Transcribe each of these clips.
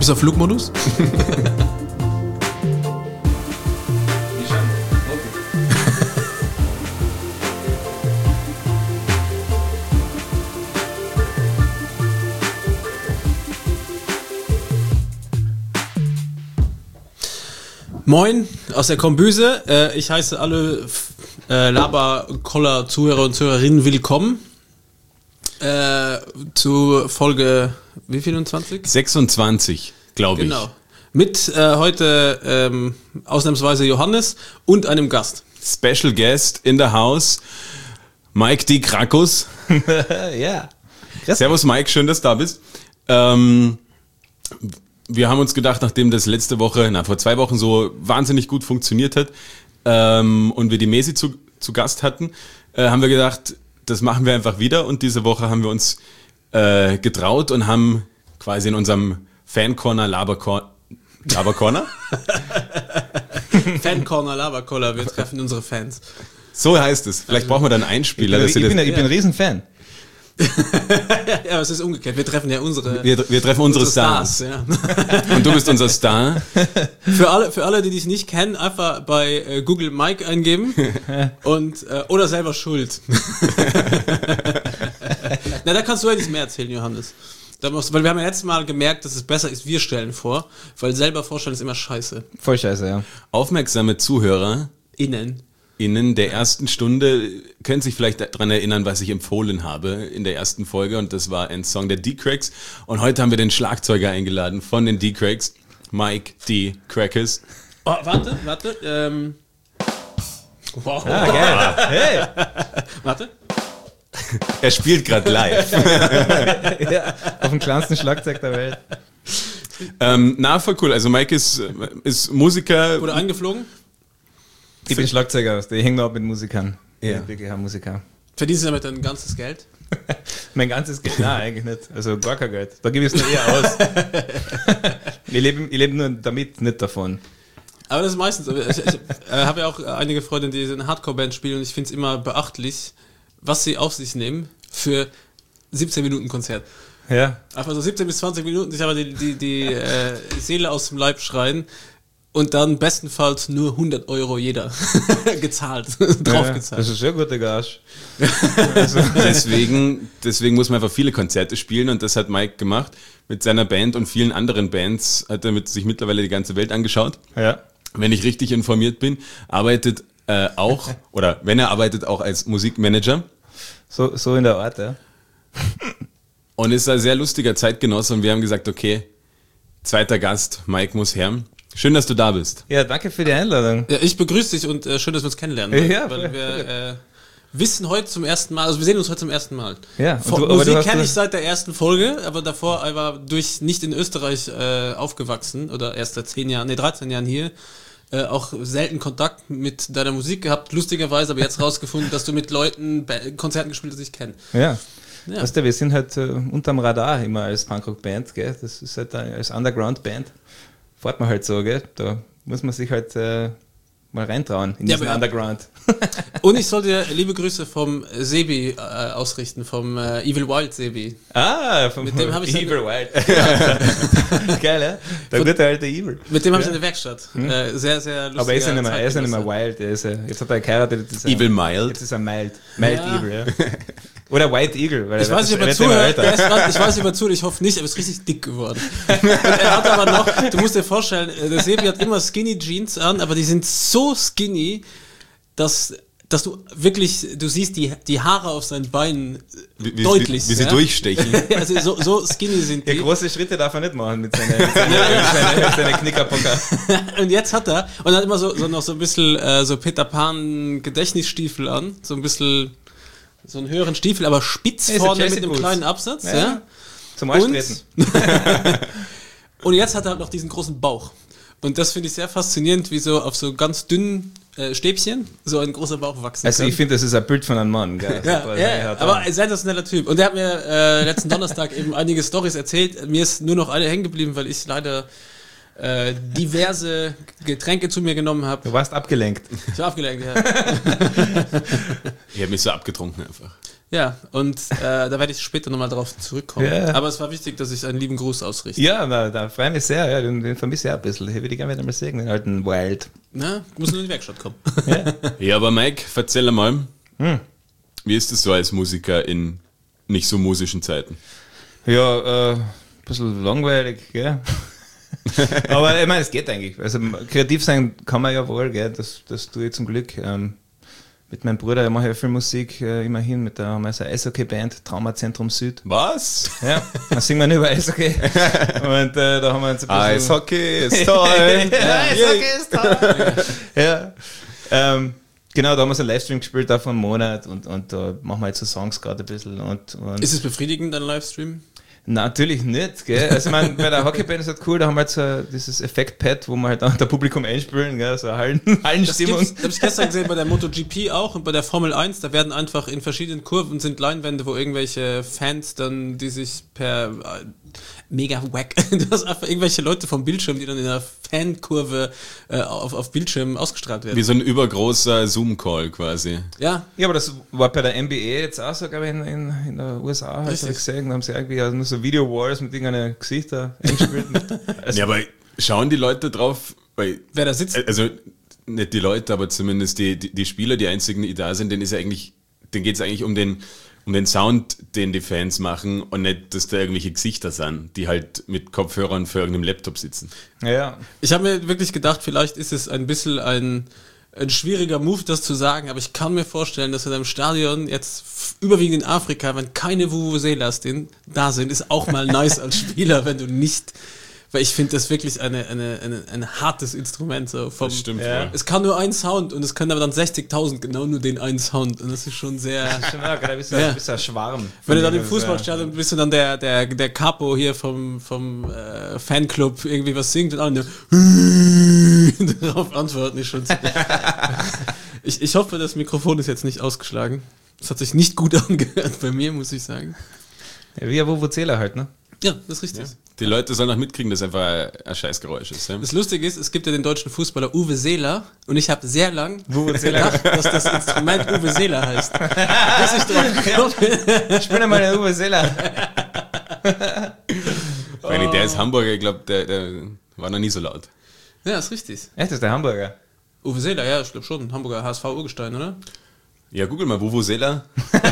Bist du auf Flugmodus? Moin aus der Kombüse. Ich heiße alle Laberkoller-Zuhörer und Zuhörerinnen willkommen zu Folge wie 24? 26, glaube ich. Genau. Mit heute ausnahmsweise Johannes und einem Gast. Special Guest in the house, Mike D. Krakus. Ja. Servus Mike, schön, dass du da bist. Wir haben uns gedacht, nachdem das letzte Woche, vor 2 Wochen so wahnsinnig gut funktioniert hat und wir die Mesi zu Gast hatten, haben wir gedacht, das machen wir einfach wieder. Und diese Woche haben wir uns getraut und haben quasi in unserem Fan-Corner Labercorner? Fan-Corner, Laberkoller, wir treffen unsere Fans. So heißt es. Vielleicht brauchen wir dann einen Einspieler. Ich bin ein Riesenfan. Ja, aber es ist umgekehrt. Wir treffen ja unsere Wir treffen unsere Stars. Ja. Und du bist unser Star. Für alle, die dich nicht kennen, einfach bei Google Mike eingeben und oder selber schuld. Na, da kannst du ja nicht mehr erzählen, Johannes. Weil wir haben ja letztes Mal gemerkt, dass es besser ist, wir stellen vor, weil selber vorstellen ist immer scheiße. Voll scheiße, ja. Aufmerksame Zuhörer Innen der ersten Stunde können sich vielleicht daran erinnern, was ich empfohlen habe in der ersten Folge, und das war ein Song der D-Cracks, und heute haben wir den Schlagzeuger eingeladen von den D-Cracks, Mike D. Crackers. Oh, warte. Wow. Ah, geil. Hey. Warte. Er spielt gerade live. Ja, auf dem kleinsten Schlagzeug der Welt. Voll cool. Also Mike ist Musiker. Wurde eingeflogen. Ich bin Schlagzeuger, ich hänge noch ab mit Musikern. Ja. Ich bin wirklich ein Musiker. Verdienst du damit dein ganzes Geld? Mein ganzes Geld? Nein, eigentlich nicht. Also gar kein Geld. Da gebe ich es nur eher aus. Ich lebe nur damit, nicht davon. Aber das ist meistens. Ich habe ja auch einige Freunde, die in Hardcore-Band spielen, und ich finde es immer beachtlich, was sie auf sich nehmen für 17 Minuten Konzert. Ja. Einfach so 17 bis 20 Minuten, sich aber die Seele aus dem Leib schreien. Und dann bestenfalls nur 100 Euro jeder gezahlt, draufgezahlt. Das ist sehr guter Gage. Also deswegen muss man einfach viele Konzerte spielen, und das hat Mike gemacht mit seiner Band und vielen anderen Bands. Hat er sich mittlerweile die ganze Welt angeschaut. Ja. Wenn ich richtig informiert bin, arbeitet auch, oder wenn er arbeitet, auch als Musikmanager. So in der Art, ja. Und ist ein sehr lustiger Zeitgenosse, und wir haben gesagt, okay, zweiter Gast, Mike muss her. Schön, dass du da bist. Ja, danke für die Einladung. Ja, ich begrüße dich, und schön, dass wir uns kennenlernen. Ja, weil wir wissen heute zum ersten Mal, also wir sehen uns heute zum ersten Mal. Ja, Musik kenne ich seit der ersten Folge, aber davor war durch nicht in Österreich aufgewachsen oder erst seit 13 Jahren hier. Auch selten Kontakt mit deiner Musik gehabt, lustigerweise, aber jetzt rausgefunden, dass du mit Leuten Konzerten gespielt hast, die ich kenne. Ja. Ja. Weißt du, wir sind halt unterm Radar immer als Punkrock-Band, gell? Das ist halt als Underground-Band. Fährt man halt so, gell? Da muss man sich halt mal reintrauen in diesen Underground. Und ich soll dir liebe Grüße vom Sebi ausrichten, vom Evil Wild Sebi. Ah, mit dem habe ich Evil Wild. Geil, ja? Der gute alte Evil. Mit dem habe ich eine Werkstatt. Sehr, sehr lustig. Aber er ist ja nicht mehr wild. Jetzt hat er geheiratet. Evil Mild. Jetzt ist er mild. Mild Evil, ja. Oder White Eagle. Weil ich weiß nicht, ob er zuhört. Ich weiß nicht, ob er zuhört. Ich hoffe nicht, aber er ist richtig dick geworden. Und er hat aber noch, du musst dir vorstellen, der Sebi hat immer Skinny Jeans an, aber die sind so skinny, dass du wirklich, du siehst die Haare auf seinen Beinen deutlich. Wie sie durchstechen. Also so skinny sind die. Ja, große Schritte darf er nicht machen mit seiner Knickerbocker. Und jetzt hat er immer noch so ein bisschen so Peter Pan Gedächtnisstiefel an, so ein bisschen so einen höheren Stiefel, aber spitz vorne mit einem kleinen Absatz. Ja. Zum Arschtreten. Und jetzt hat er halt noch diesen großen Bauch. Und das finde ich sehr faszinierend, wie so auf so ganz dünnen Stäbchen so ein großer Bauch wachsen Also kann. ich finde, das ist ein Bild von einem Mann. Gell? Ja, aber ein sensationeller Typ. Und der hat mir letzten Donnerstag eben einige Storys erzählt. Mir ist nur noch eine hängen geblieben, weil ich leider diverse Getränke zu mir genommen habe. Du warst abgelenkt. Ich war abgelenkt, ja. Ich habe mich so abgetrunken einfach. Ja, und da werde ich später nochmal drauf zurückkommen. Ja. Aber es war wichtig, dass ich einen lieben Gruß ausrichte. Ja, da freue ich mich sehr. Ja, den vermisse ich auch ein bisschen. Den würde ich gerne wieder mal sehen, den alten Wild. Na, muss nur in die Werkstatt kommen. Ja, aber Mike, erzähl mal, wie ist es so als Musiker in nicht so musischen Zeiten? Ja, ein bisschen langweilig, gell? Aber ich meine, es geht eigentlich. Also kreativ sein kann man ja wohl, gell? Das tue ich zum Glück. Mit meinem Bruder mache ich viel Musik, immerhin, mit der Eishockey-Band Traumazentrum Süd. Was? Ja, dann singen wir nur über Eishockey. Und da haben wir uns ein bisschen... Eishockey ist toll! Eishockey ist toll! Ja. Genau, da haben wir so einen Livestream gespielt, auch vor einem Monat und da machen wir jetzt so Songs gerade ein bisschen. Und Ist es befriedigend, ein Livestream? Natürlich nicht, gell? Also, ich meine, bei der Hockeyband ist halt cool, da haben wir halt so dieses Effekt-Pad, wo wir halt auch der Publikum einspielen, gell? So Hallenstimmung. Das habe ich gestern gesehen bei der MotoGP auch und bei der Formel 1, da werden einfach in verschiedenen Kurven sind Leinwände, wo irgendwelche Fans dann, die sich per mega wack, du hast einfach irgendwelche Leute vom Bildschirm, die dann in einer Fankurve auf Bildschirm ausgestrahlt werden. Wie so ein übergroßer Zoom-Call quasi. Ja. Ja, aber das war bei der NBA jetzt auch so, glaube ich, in der USA, halt, hab ich gesehen, da haben sie irgendwie also nur so Video-Walls mit irgendeinen Gesichter eingespielt. Also, Ja, aber schauen die Leute drauf, weil, Wer da sitzt? also nicht die Leute, aber zumindest die Spieler, die einzigen, die da sind, denen geht es eigentlich um den Sound, den die Fans machen und nicht, dass da irgendwelche Gesichter sind, die halt mit Kopfhörern vor irgendeinem Laptop sitzen. ja. Ich habe mir wirklich gedacht, vielleicht ist es ein bisschen ein schwieriger Move, das zu sagen, aber ich kann mir vorstellen, dass in einem Stadion jetzt überwiegend in Afrika, wenn keine Vuvuzelas da sind, ist auch mal nice als Spieler, wenn du nicht, weil ich finde das wirklich ein hartes Instrument. So vom, Das stimmt Ja. wohl. Es kann nur einen Sound und es können aber dann 60.000 genau nur den einen Sound und das ist schon sehr... Schon auch, gerade bist du Ja. ein Schwarm. Wenn du dann im Fußballstadion bist und dann der Capo hier vom Fanclub irgendwie was singt und alle darauf antworten, ist schon... Ich hoffe, das Mikrofon ist jetzt nicht ausgeschlagen. Das hat sich nicht gut angehört bei mir, muss ich sagen. Ja, wie ein Vuvuzela halt, ne? Ja, das ist richtig. Ja. Die Leute sollen auch mitkriegen, dass einfach ein Scheißgeräusch ist. Ja? Das Lustige ist, es gibt ja den deutschen Fußballer Uwe Seeler und ich habe sehr lang Vuvuzela. gedacht, dass das Instrument Uwe Seeler heißt. Bis ich drauf gekommen bin. Spiel mal eine Vuvuzela. Wenn der ist Hamburger, ich glaube, der war noch nie so laut. Ja, ist richtig. Echt, das ist der Hamburger. Uwe Seeler, ja, ich glaube schon. Hamburger HSV-Urgestein, oder? Ja, google mal, Vuvuzela.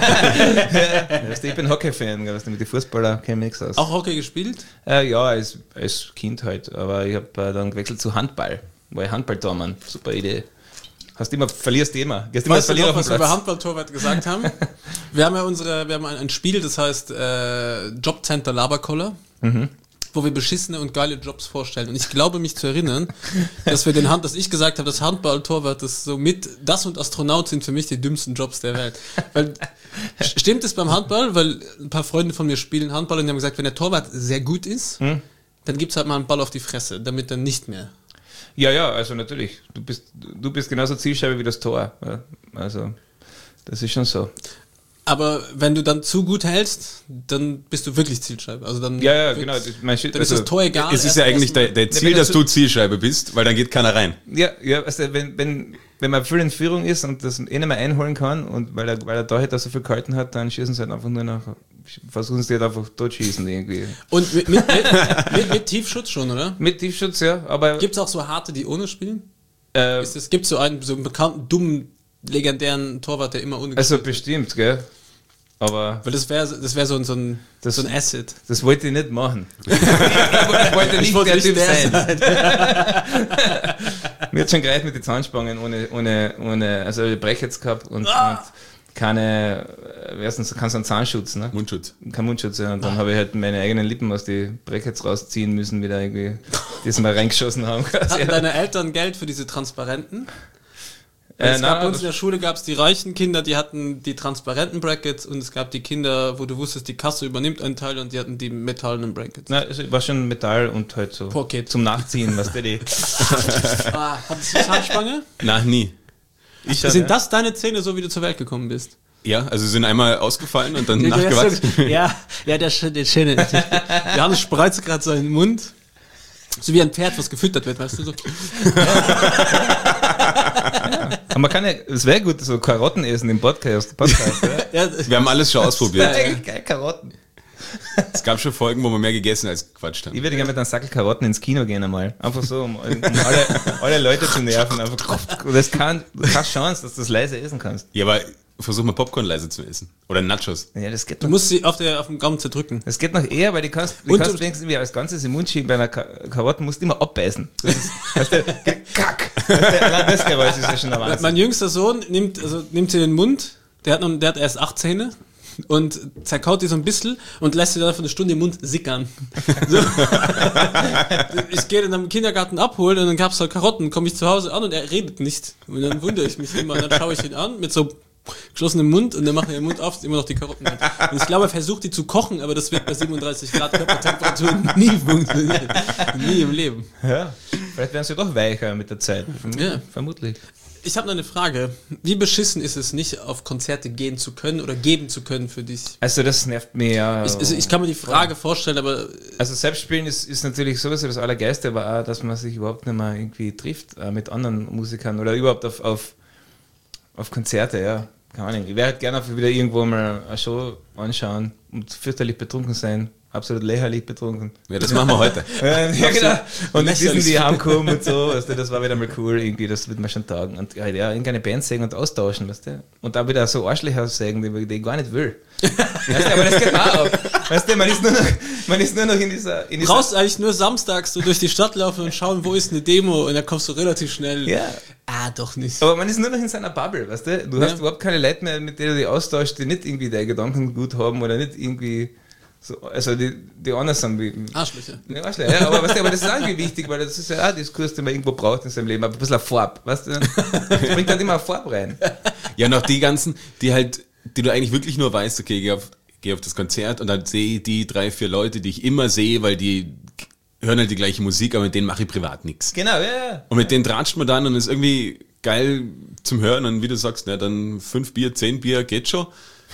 Ich bin Hockey-Fan, mit den Fußballer kenne ich nichts aus. Auch Hockey gespielt? Ja, als Kind halt, aber ich habe dann gewechselt zu Handball, weil Handballtormann, super Idee. Verlierst du immer. Gehst immer als Weißt du Verlierer noch, auf was den wir über Platz. Handballtorwart gesagt haben? Wir haben ein Spiel, das heißt Jobcenter Laberkoller, wo wir beschissene und geile Jobs vorstellen. Und ich glaube mich zu erinnern, dass dass ich gesagt habe, dass Handballtorwart das und Astronaut sind für mich die dümmsten Jobs der Welt. Weil, stimmt es beim Handball? Weil ein paar Freunde von mir spielen Handball und die haben gesagt, wenn der Torwart sehr gut ist, dann gibt's halt mal einen Ball auf die Fresse, damit dann nicht mehr. Ja, also natürlich. Du bist genauso Zielscheibe wie das Tor. Ja, also, das ist schon so. Aber wenn du dann zu gut hältst, dann bist du wirklich Zielscheibe. Also dann Ja, genau. Dann ist das Tor egal. Es ist ja eigentlich dein Ziel, wenn dass du- du Zielscheibe bist, weil dann geht keiner rein. Ja, also wenn man viel in Führung ist und das nicht mehr einholen kann und weil er da halt so viel gehalten hat, dann schießen sie halt einfach nur versuchen sie halt einfach totschießen irgendwie. Und mit Tiefschutz schon, oder? Mit Tiefschutz, ja, aber Gibt es auch so harte, die ohne spielen? Gibt es so einen bekannten, dummen, legendären Torwart, der immer ohne also gespielt bestimmt, gell? Aber hat? Weil das wär so ein Asset. das wollte ich nicht machen. Ich wollte nicht der Typ sein. Mir hat schon gereicht mit den Zahnspangen ohne also ich Brech jetzt gehabt und keine, kein so einen Zahnschutz, ne? Mundschutz. Kein Mundschutz, ja. Und dann habe ich halt meine eigenen Lippen aus die Brackets rausziehen müssen, wieder irgendwie, die sie mal reingeschossen haben. Hatten deine Eltern Geld für diese Transparenten? Es gab bei uns in der Schule gab es die reichen Kinder, die hatten die transparenten Brackets und es gab die Kinder, wo du wusstest, die Kasse übernimmt einen Teil und die hatten die metallenen Brackets. Nein, es war schon Metall und halt so Pocket. zum Nachziehen, was die. Hattest du Zahnspange? Nein, nie. Sind das deine Zähne, so wie du zur Welt gekommen bist? Ja, also sie sind einmal ausgefallen und dann nachgewachsen. Ja, der Schöne. Johannes spreizt gerade seinen Mund. So wie ein Pferd, was gefüttert wird, weißt du so. Aber man kann ja, es wäre gut, so Karotten essen im Podcast ja? Wir haben alles schon ausprobiert. Das ist eigentlich geil, Karotten. Es gab schon Folgen, wo wir mehr gegessen als gequatscht haben. Ich würde gerne mit einem Sackel Karotten ins Kino gehen einmal. Einfach so, um alle Leute zu nerven. Einfach, du hast keine Chance, dass du das leise essen kannst. Ja, aber versuch mal Popcorn leise zu essen. Oder Nachos. Ja, das geht Du musst sie auf dem Gaumen zerdrücken. Das geht noch eher, weil du kannst wenigstens wie als Ganzes im Mund schieben. Bei einer Karotten musst du immer abbeißen. Das ist, kack. Allein das Geräusch ist ja schon der Wahnsinn. Mein jüngster Sohn nimmt sie in den Mund, der hat erst 8 Zähne und zerkaut die so ein bisschen und lässt sie dann für eine Stunde im Mund sickern. So. Ich gehe dann am Kindergarten abholen und dann gab's halt Karotten, komme ich zu Hause an und er redet nicht. Und dann wundere ich mich immer und dann schaue ich ihn an mit so geschlossenem Mund und dann macht er den Mund auf, ist immer noch die Karotten drin. Und ich glaube, er versucht die zu kochen, aber das wird bei 37 Grad Körpertemperatur nie funktionieren. Nie im Leben. Ja, vielleicht werden sie doch weicher mit der Zeit. Ja. Vermutlich. Ich habe noch eine Frage. Wie beschissen ist es nicht, auf Konzerte gehen zu können oder geben zu können für dich? Also das nervt mich ja. Ich kann mir die Frage vorstellen, aber... Also Selbstspielen ist natürlich sowieso das Allergeiste, aber auch, dass man sich überhaupt nicht mehr irgendwie trifft mit anderen Musikern oder überhaupt auf Konzerte, ja. Keine Ahnung. Ich werde halt gerne wieder irgendwo mal eine Show anschauen und fürchterlich betrunken sein. Absolut lächerlich betrunken. Ja, das machen wir heute. Ja, genau. Und dann wissen die heimkommen und so, weißt du, das war wieder mal cool, irgendwie, das wird mir schon taugen. Und ja, irgendeine Band singen und austauschen, weißt du. Und dann wieder so Arschlöcher sagen, die ich gar nicht will. Weißt du, aber das geht auch ab. Weißt du, man ist nur noch in dieser brauchst eigentlich nur samstags so durch die Stadt laufen und schauen, wo ist eine Demo und dann kommst du relativ schnell. Ja. Doch nicht. Aber man ist nur noch in seiner Bubble, weißt du. Du hast überhaupt keine Leute mehr, mit denen du dich austauschst, die nicht irgendwie deine Gedanken gut haben oder nicht irgendwie so, also die anderen sind wie Arschlöcher. Arschlöcher, ja, aber weißt du, aber das ist irgendwie wichtig, weil das ist ja auch ein Diskurs, den man irgendwo braucht in seinem Leben, ein bisschen eine Farbe, weißt du. Das bringt halt immer eine Farbe rein. Ja, noch die ganzen, die du eigentlich wirklich nur weißt, okay, geh auf das Konzert und dann sehe ich die 3, 4 Leute, die ich immer sehe, weil die hören halt die gleiche Musik, aber mit denen mache ich privat nichts. Genau, ja. Und mit denen tratscht man dann und ist irgendwie geil zum Hören und wie du sagst, na, dann 5 Bier, 10 Bier geht schon.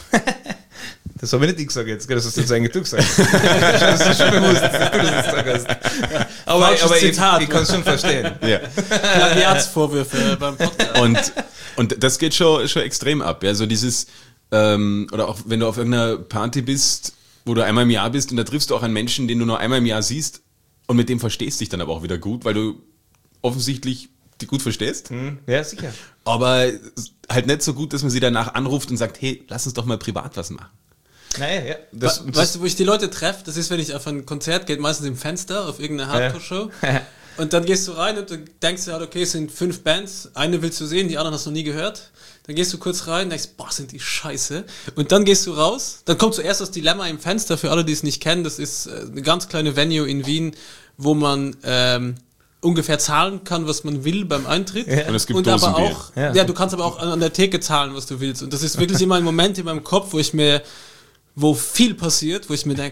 Das habe ich nicht ich gesagt jetzt, das hast du jetzt eigentlich du gesagt. Das ist schon bewusst, dass du das jetzt gesagt hast. Aber ich kann es schon verstehen. Ja. Plagiatsvorwürfe beim Podcast. Und das geht schon extrem ab. Ja, so dieses, oder auch wenn du auf irgendeiner Party bist, wo du einmal im Jahr bist und da triffst du auch einen Menschen, den du nur einmal im Jahr siehst und mit dem verstehst dich dann aber auch wieder gut, weil du offensichtlich die gut verstehst. Ja, sicher. Aber halt nicht so gut, dass man sie danach anruft und sagt, hey, lass uns doch mal privat was machen. Naja, ja. Weißt du, wo ich die Leute treffe? Das ist, wenn ich auf ein Konzert gehe, meistens im Fenster, auf irgendeine Hardcore-Show. Ja. Und dann gehst du rein und du denkst dir halt, okay, es sind 5 Bands, eine willst du sehen, die anderen hast du noch nie gehört. Dann gehst du kurz rein und denkst, boah, sind die scheiße. Und dann gehst du raus, dann kommt zuerst das Dilemma im Fenster, für alle, die es nicht kennen, das ist eine ganz kleine Venue in Wien, wo man ungefähr zahlen kann, was man will beim Eintritt. Ja. Und es gibt aber auch, ja, du kannst aber auch an der Theke zahlen, was du willst. Und das ist wirklich immer ein Moment in meinem Kopf, wo viel passiert, wo ich mir denke,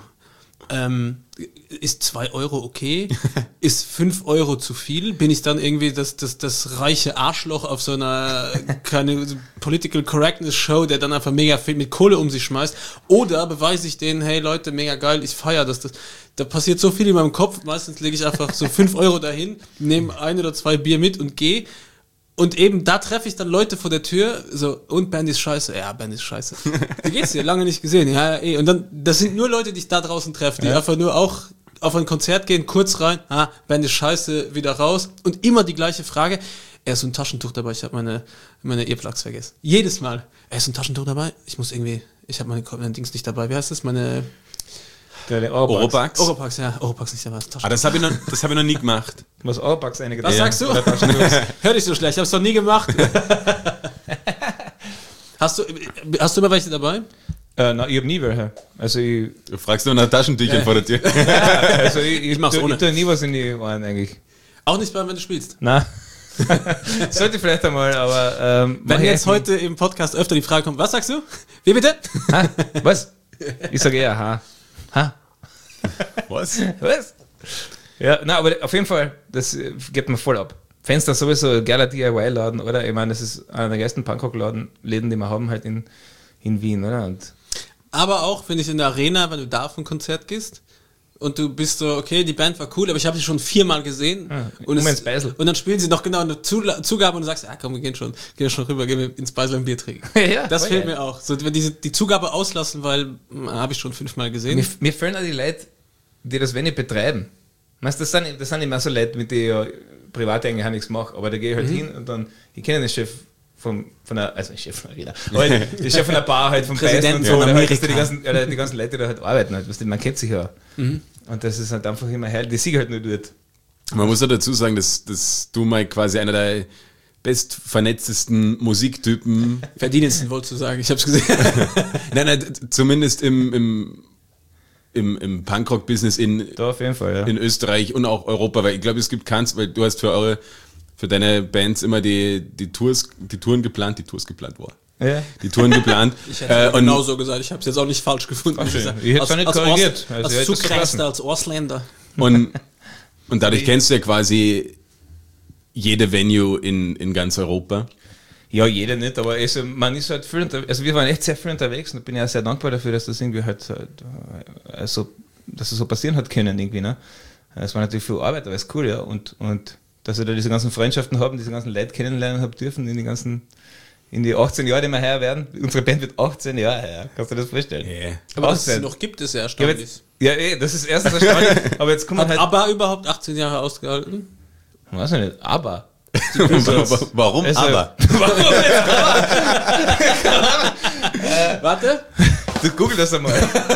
ist 2 Euro okay? Ist 5 Euro zu viel? Bin ich dann irgendwie das reiche Arschloch auf so einer keine Political Correctness Show, der dann einfach mega viel mit Kohle um sich schmeißt? Oder beweise ich denen, hey Leute, mega geil, ich feiere das. Da passiert so viel in meinem Kopf, meistens lege ich einfach so 5 Euro dahin, nehme 1 oder 2 Bier mit und gehe. Und eben da treffe ich dann Leute vor der Tür, so, und Band ist scheiße. Ja, Band ist scheiße. Wie geht's dir? Lange nicht gesehen. Ja, eh. Und dann, das sind nur Leute, die ich da draußen treffe, die einfach nur auch auf ein Konzert gehen, kurz rein, Band ist scheiße, wieder raus. Und immer die gleiche Frage. So ein Taschentuch dabei, ich habe meine Earplugs vergessen. Jedes Mal. So ein Taschentuch dabei, ich habe meine Dings nicht dabei. Wie heißt das? Meine... Oropax? Oropax, ja. Oropax nicht dabei. Das habe ich noch nie gemacht. Was Oropax einige. Was sagst du? Hör dich so schlecht, ich habe es noch nie gemacht. Hast du immer welche dabei? Nein, ich habe nie welche. Also du fragst nur nach Taschentüchern vor der Tür. Also ich mach's ohne. Ich tue nie was in die Ohren eigentlich. Auch nicht beim, wenn du spielst? Nein. Sollte vielleicht einmal, aber... wenn jetzt heute im Podcast öfter die Frage kommt, was sagst du? Wie bitte? Was? Ich sage eher ha. Was? Ja, na, aber auf jeden Fall, das geht mir voll ab. Fenster sowieso ein geiler DIY-Laden, oder? Ich meine, das ist einer der geilsten Punkrock-Läden, die wir haben halt in Wien, oder? Und aber auch, finde ich, in der Arena, wenn du da auf ein Konzert gehst, und du bist so, okay, die Band war cool, aber ich habe sie schon 4-mal gesehen. Und dann spielen sie noch genau eine Zugabe und du sagst, komm, wir gehen schon rüber, gehen wir ins Beisel ein Bier trinken. Ja, das fehlt mir auch. So, wenn die Zugabe auslassen, weil habe ich schon 5-mal gesehen. Mir fehlen auch die Leute, die das wenig betreiben. Weißt, das sind immer so Leute, mit denen ich ja privat eigentlich auch nichts mache, aber da gehe ich halt hin und dann, ich kenne den Chef von der Chef von der Arena, halt, der Chef von der Bar halt vom Preisen und so, oder halt, die ganzen Leute, die da halt arbeiten, halt, man kennt sich ja. Und das ist halt einfach immer herrlich, die Sieg halt nur dort. Man muss ja dazu sagen, dass du mal quasi einer der bestvernetztesten Musiktypen verdienendsten, wolltest du sagen, ich hab's gesehen. nein, zumindest im Punkrock-Business auf jeden Fall, ja. In Österreich und auch Europa, weil ich glaube, es gibt keins, weil du hast für deine Bands immer die Touren geplant, war. Ja. Die Touren geplant. Ich hätte genau so gesagt, ich habe es jetzt auch nicht falsch gefunden. Ich hätte es auch nicht korrigiert. Als Zugreister, als Ausländer. Und dadurch kennst du ja quasi jede Venue in ganz Europa. Ja, jeder nicht, aber man ist halt viel wir waren echt sehr viel unterwegs und ich bin ja sehr dankbar dafür, dass das irgendwie halt so, dass es so passieren hat können irgendwie, ne? Es war natürlich viel Arbeit, aber es ist cool, ja, und dass wir da diese ganzen Freundschaften haben, diese ganzen Leute kennenlernen haben dürfen in die 18 Jahre, die wir heuer werden. Unsere Band wird 18 Jahre heuer, kannst du dir das vorstellen? Yeah. Aber dass es noch gibt, ist ja erstaunlich. Ja, das ist erstens erstaunlich, aber jetzt kommt halt... ABBA überhaupt 18 Jahre ausgehalten? Weiß ich nicht, ABBA. Warum aber? Warte. Du google das einmal.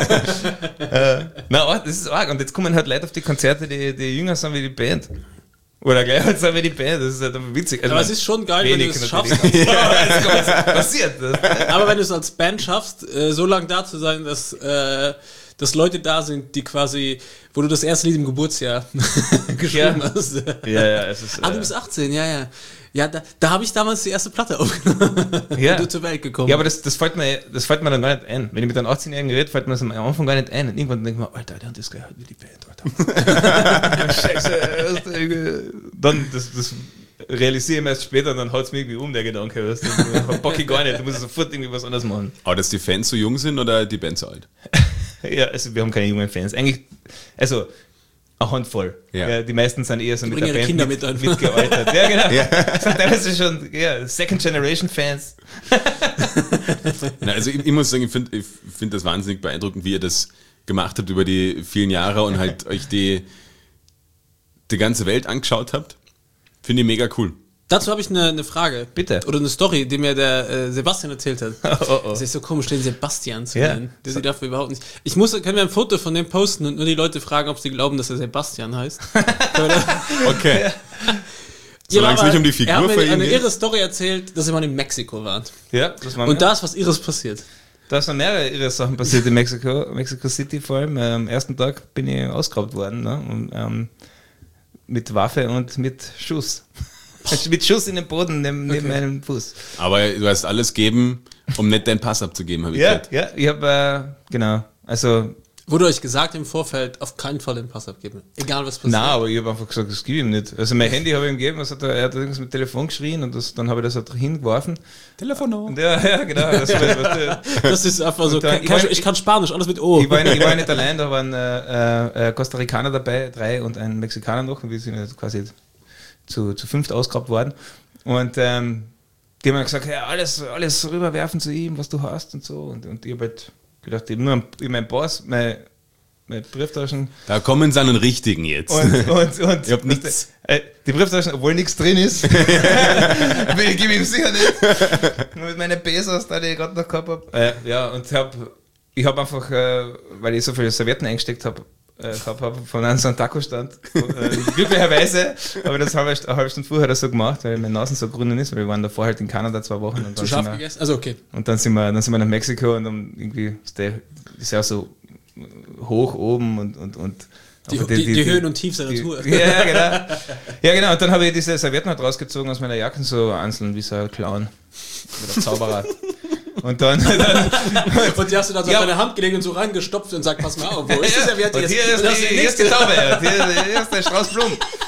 Das ist arg. Und jetzt kommen halt Leute auf die Konzerte, die jünger sind wie die Band. Oder gleich halt sind wie die Band. Das ist halt witzig. Also aber es ist schon geil, wenn du es schaffst. Passiert das. Aber wenn du es als Band schaffst, so lange da zu sein, dass Leute da sind, die quasi, wo du das erste Lied im Geburtsjahr geschrieben hast. Ja, es ist... du bist 18, ja. Ja, da habe ich damals die erste Platte aufgenommen, ja. du zur Welt gekommen. Ja, aber das fällt mir dann gar nicht ein. Wenn ich mit einem 18-Jährigen rede, fällt mir das am Anfang gar nicht ein. Und irgendwann denke ich mir, Alter, der hat das gleich wie die Band, Alter. Scheiße. Dann, das realisiere ich mir erst später und dann haut es mir irgendwie der Gedanke. Weißt du? Bock ich gar nicht, du musst sofort irgendwie was anderes machen. Aber dass die Fans so jung sind oder die Band so alt? Ja, also wir haben keine jungen Fans. Eigentlich, also eine Handvoll. Ja, die meisten sind eher so die mit der Band Kinder mitgealtert. Ja, genau. Ja. Das sind teilweise schon Second Generation Fans. Also ich muss sagen, ich find das wahnsinnig beeindruckend, wie ihr das gemacht habt über die vielen Jahre und halt euch die ganze Welt angeschaut habt. Finde ich mega cool. Dazu habe ich eine Frage. Bitte. Oder eine Story, die mir der Sebastian erzählt hat. Das ist so komisch, den Sebastian zu nennen. Das sieht dafür überhaupt nicht. Können wir ein Foto von dem posten und nur die Leute fragen, ob sie glauben, dass er Sebastian heißt? Okay. Solange es nicht um die Figur von ihm geht. Er hat mir eine irre geht. Story erzählt, dass ihr mal in Mexiko wart. Ja, das war und da ist was Irres passiert. Da sind mehrere irre Sachen passiert in Mexico City vor allem. Am ersten Tag bin ich ausgeraubt worden, ne? Und, mit Waffe und mit Schuss. Mit Schuss in den Boden neben meinem Fuß. Aber du hast alles gegeben, um nicht deinen Pass abzugeben, habe ich gehört. Ja, ich habe, genau, also... Wurde euch gesagt im Vorfeld, auf keinen Fall den Pass abgeben? Egal, was passiert. Nein, aber ich habe einfach gesagt, das gebe ich ihm nicht. Also mein Handy habe ich ihm gegeben, er hat irgendwas mit Telefon geschrien und dann habe ich das halt hingeworfen. Telefono. Ja, genau. Das ist einfach so, ich kann Spanisch, alles mit O. Ich war nicht allein, da waren Costa Ricaner dabei, 3 und ein Mexikaner noch und wir sind jetzt quasi zu 5 ausgeraubt worden. Und die haben dann gesagt, ja, alles rüberwerfen zu ihm, was du hast und so. Und ich habe halt gedacht, ich habe nur meinen Pass, meine Brieftaschen. Da kommen sie an den richtigen jetzt. Und ich hab nichts. Die Brieftaschen, obwohl nichts drin ist, ich gebe ihm sicher nicht. Nur mit meinen Pesos, die ich gerade noch gehabt habe. Ja, und ich habe einfach, weil ich so viele Servietten eingesteckt habe, von einem so einem Taco-Stand. Glücklicherweise habe ich das eine halbe Stunde vorher das so gemacht, weil meine Nase so grün ist, weil wir waren davor halt in Kanada 2 Wochen. Und zu scharf gegessen? Also okay. Und dann sind wir nach Mexiko und dann irgendwie ist ja so hoch oben und die Höhen und Tiefs der Natur. Ja, genau. Ja, genau. Und dann habe ich diese Servietten halt rausgezogen aus meiner Jacke, so einzeln wie so ein Clown. Oder ein Zauberer. Und dann und die hast du dann so auf deine Hand gelegt und so reingestopft und sagt, pass mal auf, wo ist die Serviette jetzt? Hier ist die Taube, hier ist der Strauß Blumen.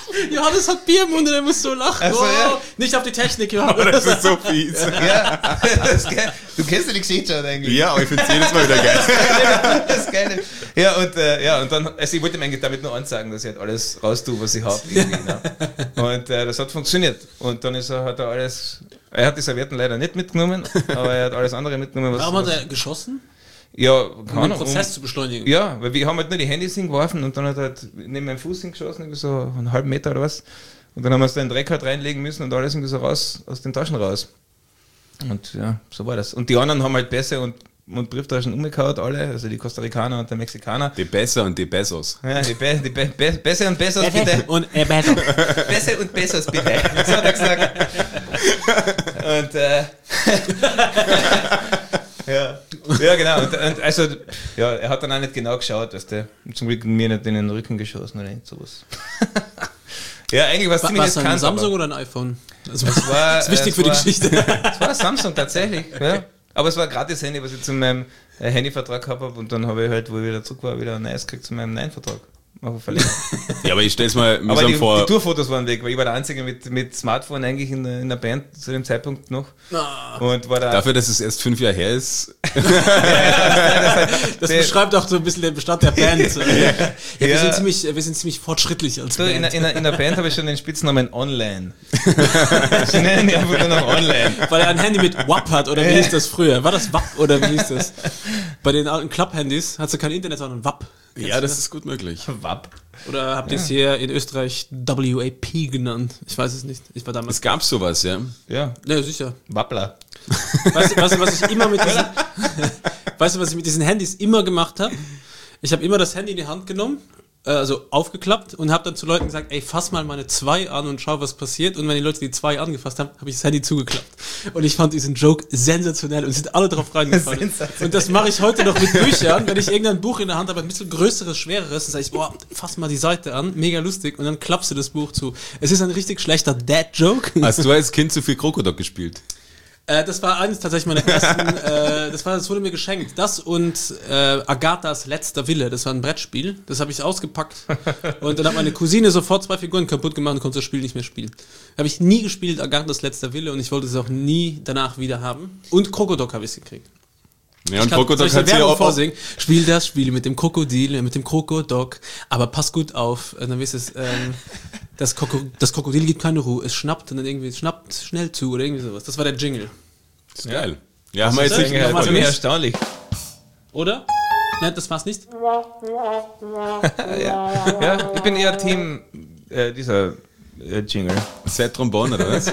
Johannes hat Bier im Mund und er muss so lachen. Also, ja. Nicht auf die Technik, Aber Johannes. das ist so fies. Ja, das ist geil. Du kennst ja die Geschichte schon eigentlich. Ja, aber ich finde es jedes Mal wieder geil. Das ist geil. Ja, und dann, also ich wollte ihm eigentlich damit nur anzeigen, dass ich halt alles raustue, was ich habe. Ne? Und das hat funktioniert. Und dann hat er alles, er hat die Servietten leider nicht mitgenommen, aber er hat alles andere mitgenommen. Warum hat er geschossen? Ja, Um keine den Ahnung. Prozess zu beschleunigen. Ja, weil wir haben halt nur die Handys hingeworfen und dann hat er halt neben meinem Fuß hingeschossen, irgendwie so einen halben Meter oder was. Und dann haben wir es da in den Dreck halt reinlegen müssen und alles irgendwie so raus, aus den Taschen raus. Und ja, so war das. Und die anderen haben halt Pässe und Brieftaschen umgekaut, alle, also die Costa Ricaner und der Mexikaner. Die Besser und die Bessos. Ja, die Pässe und Bessos bitte. Und besser. Pässe und Bessos bitte. So hat er gesagt. Und ja, genau. Und also, ja, er hat dann auch nicht genau geschaut, dass der zum Glück mir nicht in den Rücken geschossen oder irgend sowas. Ja, eigentlich war es ziemlich War es ein riskant, Samsung aber oder ein iPhone? Also, es war, das ist wichtig für die Geschichte. Es war ein Samsung tatsächlich, ja. Aber es war ein gratis Handy, was ich zu meinem Handyvertrag gehabt habe und dann habe ich halt, wo ich wieder zurück war, wieder ein neues gekriegt zu meinem neuen Vertrag. Ja, aber ich stell's mal Aber die vor. Tourfotos waren weg, weil ich war der Einzige mit Smartphone eigentlich in der Band zu dem Zeitpunkt noch. Und war da Dafür, dass es erst 5 Jahre her ist. Das beschreibt auch so ein bisschen den Bestand der Band. Ja, wir sind ziemlich fortschrittlich als so, Band. in der Band habe ich schon den Spitznamen Online. Sie nennen ihn einfach nur noch Online. Weil er ein Handy mit WAP hat, oder wie hieß das früher? War das WAP oder wie hieß das? Bei den alten Club-Handys hat sie kein Internet, sondern WAP. Ja, das ist gut möglich. WAP. Oder habt ihr es hier in Österreich WAP genannt? Ich weiß es nicht. Ich war damals. Es gab sowas, ja. Ja, Ja, sicher. Wappler. Weißt du, was ich immer mit diesen, weißt du, was ich mit diesen Handys immer gemacht habe? Ich habe immer das Handy in die Hand genommen, also aufgeklappt und habe dann zu Leuten gesagt, ey, fass mal meine 2 an und schau, was passiert. Und wenn die Leute die 2 angefasst haben, habe ich das Handy zugeklappt. Und ich fand diesen Joke sensationell und sind alle drauf reingefallen. Und das mache ich heute noch mit Büchern, wenn ich irgendein Buch in der Hand habe, ein bisschen größeres, schwereres, dann sage ich, boah, fass mal die Seite an, mega lustig, und dann klappst du das Buch zu. Es ist ein richtig schlechter Dad-Joke. Hast du als Kind zu viel Krokodok gespielt? Das war eines tatsächlich meiner ersten, das wurde mir geschenkt. Das und Agathas letzter Wille, das war ein Brettspiel, das habe ich ausgepackt und dann hat meine Cousine sofort 2 Figuren kaputt gemacht und konnte das Spiel nicht mehr spielen. Habe ich nie gespielt, Agathas letzter Wille, und ich wollte es auch nie danach wieder haben. Und Krokodok habe ich gekriegt. Ja, und Soll Krokodok ich hat eine sie Werbung auch. vorsingen? Spiel das Spiel mit dem Krokodil, mit dem Krokodok, aber pass gut auf, dann wisst es, das Krokodil gibt keine Ruhe, es schnappt und dann irgendwie schnappt schnell zu oder irgendwie sowas. Das war der Jingle. Das ist geil. Ja, haben wir jetzt das? nicht Nochmal Ziemlich für erstaunlich. Oder? Nein, das war's nicht. Ja, ich bin eher Team dieser Jingle. Set Trombone, oder was?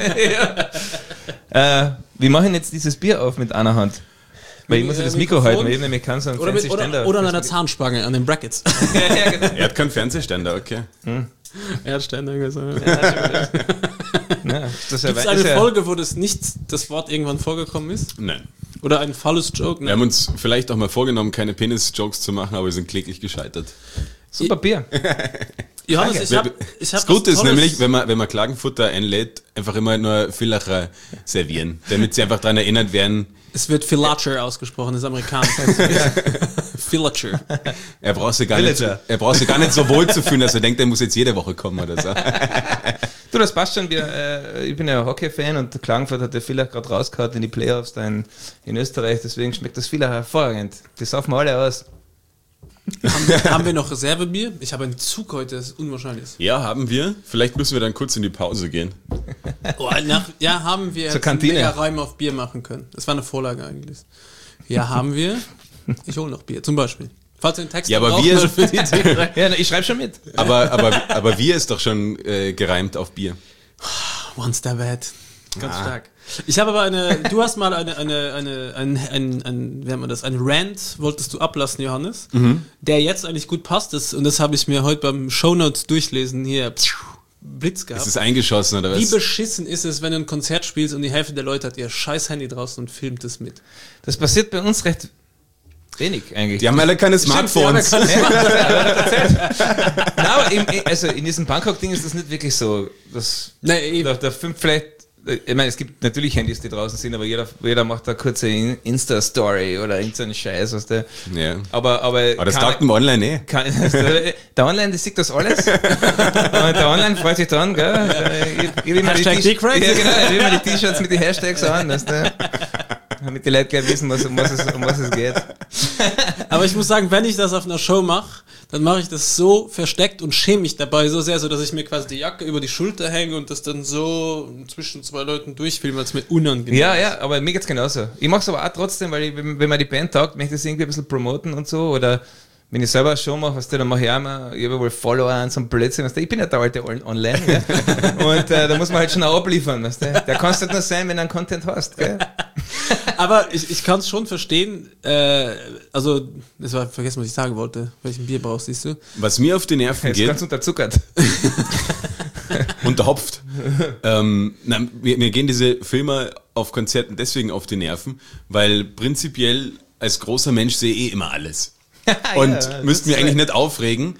Wir machen jetzt dieses Bier auf mit einer Hand. Weil ich muss ja das Mikro Mikrofon? halten, weil ich nämlich kann so einen Oder, Fernsehständer. oder an einer Zahnspange, an den Brackets. Ja, genau. Er hat keinen Fernsehständer, okay. Er hat Ständer gesagt. Ja, das Gibt es eine Folge, wo das Wort irgendwann vorgekommen ist? Nein. Oder ein Phallus-Joke? Wir haben uns vielleicht auch mal vorgenommen, keine Penis-Jokes zu machen, aber wir sind kläglich gescheitert. Super Bier. Johannes, ich hab Das Gute ist was Tolles- nämlich, wenn man Klagenfutter einlädt, einfach immer nur Villacher servieren, damit sie einfach daran erinnert werden, Es wird Villager ausgesprochen, das ist amerikanisch. Villager. er braucht sich gar nicht so wohl zu fühlen, dass er denkt, er muss jetzt jede Woche kommen oder so. Du, das passt schon. Ich bin ja Hockey-Fan und Klagenfurt hat der Villach gerade rausgehauen in die Playoffs da in Österreich, deswegen schmeckt das Villach hervorragend. Das saufen wir alle aus. Haben wir noch Reservebier? Ich habe einen Zug heute, das ist unwahrscheinlich. Ja, haben wir. Vielleicht müssen wir dann kurz in die Pause gehen. Ja, haben wir Zur Kantine. mega Reim auf Bier machen können. Das war eine Vorlage eigentlich. Ja, haben wir. Ich hole noch Bier, zum Beispiel. Falls ihr einen Text Ja, aber braucht, wir- mal für die Theorie. Ja, ich schreibe schon mit. Aber Bier ist doch schon gereimt auf Bier. One Step Ahead. Ganz stark. Ich habe aber du hast mal wie nennt man das, ein Rant wolltest du ablassen, Johannes, der jetzt eigentlich gut passt, und das habe ich mir heute beim Shownotes durchlesen, hier, Blitz gehabt. Ist es eingeschossen oder was? Wie beschissen ist es, wenn du ein Konzert spielst und die Hälfte der Leute hat ihr scheiß Handy draußen und filmt es mit? Das passiert bei uns recht wenig eigentlich. Die haben alle keine Smartphones. Nein, aber in diesem Bangkok-Ding ist das nicht wirklich so. Nee, eben. Da filmt vielleicht ich meine, es gibt natürlich Handys, die draußen sind, aber jeder macht da kurze Insta-Story oder irgendeinen Scheiß, was der. Ja. Aber das taugt dem Online der Online, das sieht das alles. Und der Online freut sich dran, gell? Ich will immer die T-Shirts mit den Hashtags an, damit die Leute gleich wissen, um was es geht. Aber ich muss sagen, wenn ich das auf einer Show mache, dann mache ich das so versteckt und schäme mich dabei so sehr, so dass ich mir quasi die Jacke über die Schulter hänge und das dann so zwischen zwei Leuten durchfilme, weil es mir unangenehm ist. Ja, aber mir geht's genauso. Ich mache es aber auch trotzdem, weil ich, wenn man die Band taugt, möchte ich das irgendwie ein bisschen promoten und so, oder wenn ich selber eine Show mache, dann mache ich auch immer, ich habe wohl Follower und so ein Blödsinn, ich bin ja der alte Online, gell? Und da muss man halt schon auch abliefern, weißt du? Der kannst du halt nur sein, wenn du einen Content hast, gell? Aber ich kann es schon verstehen, also, das war vergessen, was ich sagen wollte, welchen Bier brauchst, siehst du? Was mir auf die Nerven Jetzt geht. ganz unterzuckert. Unterhopft. Mir gehen diese Filme auf Konzerten deswegen auf die Nerven, weil prinzipiell als großer Mensch sehe ich immer alles. Und müssten wir eigentlich nicht aufregen.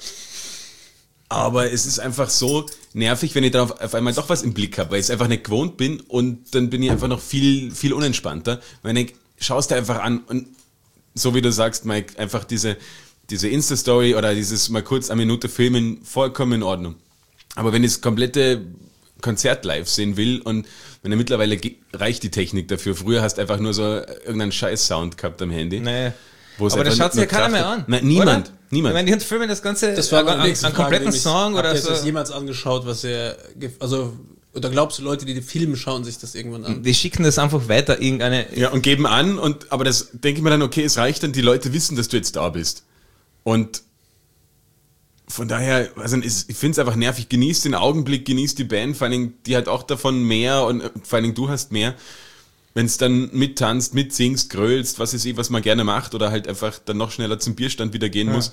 Aber es ist einfach so nervig, wenn ich dann auf einmal doch was im Blick habe, weil ich es einfach nicht gewohnt bin und dann bin ich einfach noch viel, viel unentspannter. Wenn ich schaust dir einfach an und so wie du sagst, Mike, einfach diese Insta-Story oder dieses mal kurz eine Minute filmen, vollkommen in Ordnung. Aber wenn ich das komplette Konzert live sehen will und wenn mittlerweile reicht die Technik dafür. Früher hast du einfach nur so irgendeinen Scheiß-Sound gehabt am Handy. Nee. Aber das schaut sich ja keiner mehr an. Nein, niemand. Ich meine, die filmen das Ganze, das war einen kompletten Song oder so. Hast du das jemals angeschaut, oder glaubst du, Leute, die Filme schauen sich das irgendwann an? Die schicken das einfach weiter, Ja, und geben an, aber das denke ich mir dann, okay, es reicht dann, die Leute wissen, dass du jetzt da bist. Und von daher, also ich finde es einfach nervig, genießt den Augenblick, genießt die Band, vor allen Dingen, die hat auch davon mehr und vor allen Dingen du hast mehr. Wenn es dann mittanzt, mitsingst, grölst, was man gerne macht oder halt einfach dann noch schneller zum Bierstand wieder gehen muss.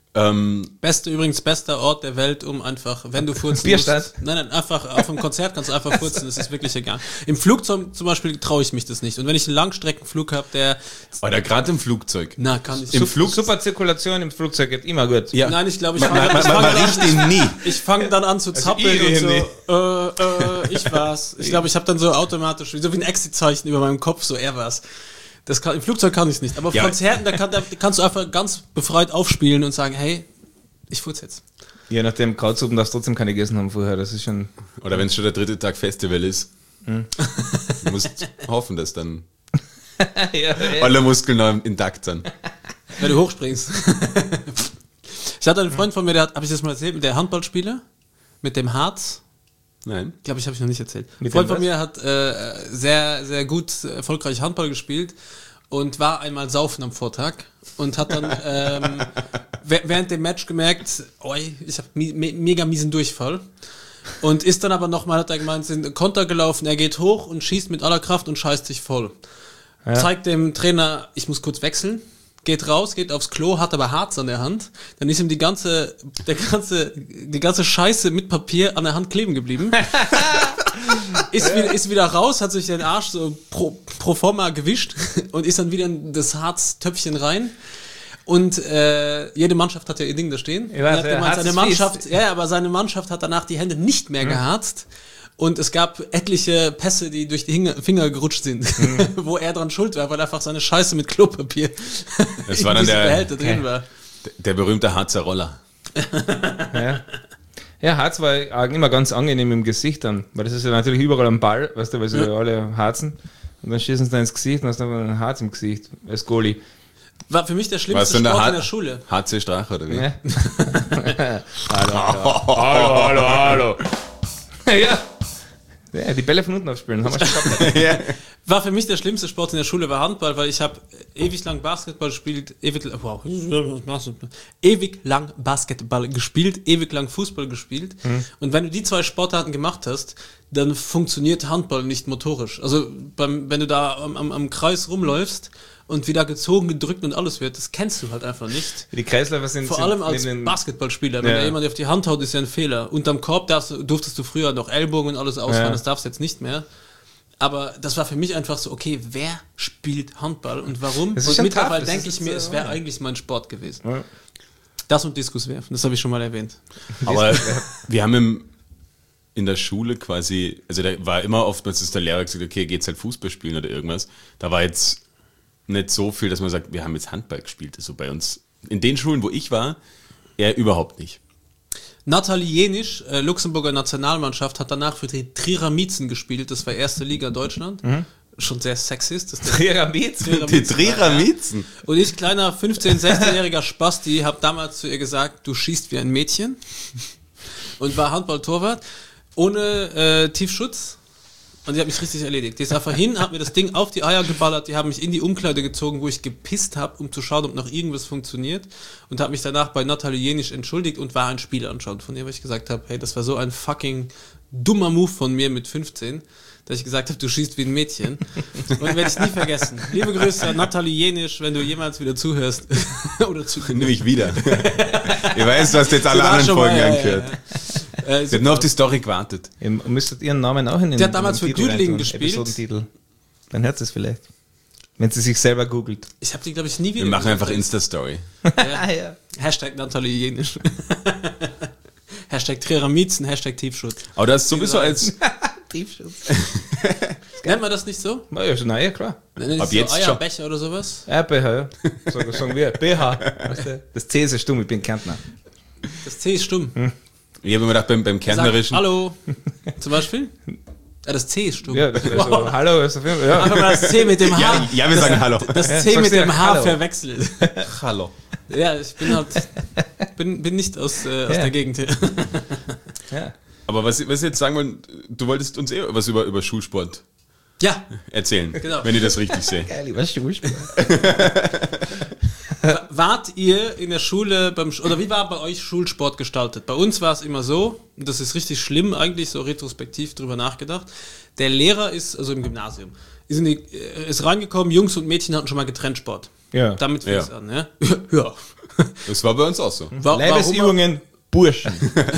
Bester Ort der Welt, um einfach, wenn du furzen Bierstand? musst. Nein, einfach auf einem Konzert kannst du einfach furzen, das ist wirklich egal. Im Flugzeug zum Beispiel traue ich mich das nicht. Und wenn ich einen Langstreckenflug habe, oder gerade im Flugzeug. Na, kann ich. Super Zirkulation im Flugzeug geht immer gut. Ja. Nein, ich glaube, ich fange dann an zu zappeln und so. Ich war's. Ich glaube, ich habe dann so automatisch, so wie ein Exit-Zeichen über meinem Kopf, so er war's. Im Flugzeug kann ich es nicht. Aber auf Konzerten, da kannst du einfach ganz befreit aufspielen und sagen, hey, ich furze jetzt. Je nachdem, Krautsuppen darfst du trotzdem keine gegessen haben vorher. Das ist schon. Oder wenn es schon der 3. Tag Festival ist. Du musst hoffen, dass dann alle Muskeln noch intakt sind. Wenn du hochspringst. Ich hatte einen Freund von mir, habe ich das mal erzählt, der Handballspieler mit dem Harz. Nein. Glaube ich, habe ich noch nicht erzählt. Ein Freund von mir hat sehr, sehr gut erfolgreich Handball gespielt und war einmal saufen am Vortag und hat dann während dem Match gemerkt, ich habe mega miesen Durchfall und ist dann aber nochmal, hat er gemeint, sind Konter gelaufen, er geht hoch und schießt mit aller Kraft und scheißt sich voll. Ja. Zeigt dem Trainer, ich muss kurz wechseln. Geht raus, geht aufs Klo, hat aber Harz an der Hand. Dann ist ihm die ganze Scheiße mit Papier an der Hand kleben geblieben. ist wieder raus, hat sich den Arsch so pro forma gewischt und ist dann wieder in das Harztöpfchen rein. Und jede Mannschaft hat ja ihr Ding da stehen. Seine Mannschaft hat danach die Hände nicht mehr geharzt. Und es gab etliche Pässe, die durch die Finger gerutscht sind, wo er dran schuld war, weil einfach seine Scheiße mit Klopapier das war dann Behälter drin war. Der berühmte Harzer Roller. Ja, Harz war immer ganz angenehm im Gesicht dann, weil das ist ja natürlich überall am Ball, weißt du, weil sie alle harzen. Und dann schießen sie dann ins Gesicht und hast dann ein Harz im Gesicht als Goalie. War für mich der schlimmste Sport in der Schule. HC Strache oder wie? Ja. Hallo. Ja, die Bälle von unten aufspielen, haben wir schon gehabt. Ja. War für mich der schlimmste Sport in der Schule war Handball, weil ich habe ewig lang Basketball gespielt, ewig lang Basketball gespielt, ewig lang Fußball gespielt. Und wenn du die zwei Sportarten gemacht hast, dann funktioniert Handball nicht motorisch. Also wenn du da am Kreis rumläufst und wieder gezogen, gedrückt und alles wird, das kennst du halt einfach nicht. Die Kreisläufer sind... Vor allem als Basketballspieler, wenn da jemand auf die Hand haut, ist ja ein Fehler. Unterm Korb durftest du früher noch Ellbogen und alles ausfahren, das darfst du jetzt nicht mehr. Aber das war für mich einfach so, okay, wer spielt Handball und warum? Und mittlerweile denke ich mir, es wäre eigentlich mein Sport gewesen. Ja. Das und Diskuswerfen, das habe ich schon mal erwähnt. Aber wir haben in der Schule quasi, also da war immer oftmals, dass der Lehrer gesagt hat, okay, geht's halt Fußball spielen oder irgendwas. Da war jetzt nicht so viel, dass man sagt, wir haben jetzt Handball gespielt. Also bei uns, in den Schulen, wo ich war, eher überhaupt nicht. Nathalie Jenisch, Luxemburger Nationalmannschaft, hat danach für die Trierer Miezen gespielt. Das war erste Liga Deutschland. Schon sehr sexist. Trierer Miezen. Die Trierer Miezen. Und ich, kleiner 15-, 16-jähriger Spasti, habe damals zu ihr gesagt, du schießt wie ein Mädchen. Und war Handballtorwart ohne Tiefschutz. Und die hat mich richtig erledigt. Die ist einfach hin, hat mir das Ding auf die Eier geballert, die haben mich in die Umkleide gezogen, wo ich gepisst habe, um zu schauen, ob noch irgendwas funktioniert. Und habe mich danach bei Nathalie Jenisch entschuldigt und war ein Spiel anschauen von ihr, weil ich gesagt habe, hey, das war so ein fucking dummer Move von mir mit 15, dass ich gesagt habe, du schießt wie ein Mädchen. Und werde ich nie vergessen. Liebe Grüße an Nathalie Jenisch, wenn du jemals wieder zuhörst. Oder Nämlich wieder. Ich weiß, du hast jetzt alle anderen Folgen angehört. Sie hat nur auf die Story gewartet. Ihr müsstet ihren Namen auch in den Die hat damals für Düdling gespielt. Episodentitel. Dann hört es vielleicht. Wenn sie sich selber googelt. Ich habe die, glaube ich, nie wieder Wir machen gesehen. einfach Insta-Story. Ja. Hashtag Nathalie Jenisch. Hashtag Trierer Miezen, Hashtag Tiefschutz. Aber das ist sowieso als... Tiefschutz. Nennt man das nicht so? Ja, klar. Ab jetzt schon. Eierbecher oder sowas? Ja, BH, ja. Sagen wir. BH. Weißt du? Das C ist stumm, ich bin Kärntner. Das C ist stumm. Ich habe mir gedacht, beim Kärntnerischen... Hallo, zum Beispiel? Ja, das C ist stumm. Ja, also, hallo ist auf jeden Fall. Ja. Einfach mal das C mit dem H. Ja, wir sagen Hallo. Das C sagst mit du dem ja H Hallo. verwechselt. Hallo. Ja, ich bin halt... bin nicht aus der Gegend hier. Ja. Aber was ich jetzt sagen wollte, du wolltest uns was über Schulsport Ja, erzählen, Genau. wenn ich das richtig sehe. Geil, lieber Schulsport. wart ihr in der Schule oder wie war bei euch Schulsport gestaltet? Bei uns war es immer so, und das ist richtig schlimm eigentlich, so retrospektiv drüber nachgedacht, der Lehrer ist, also im Gymnasium, ist reingekommen, Jungs und Mädchen hatten schon mal getrennt Sport. Ja. Damit fing es Ja. an, ja? Ja. Das war bei uns auch so. Warum? Leibesübungen, Burschen.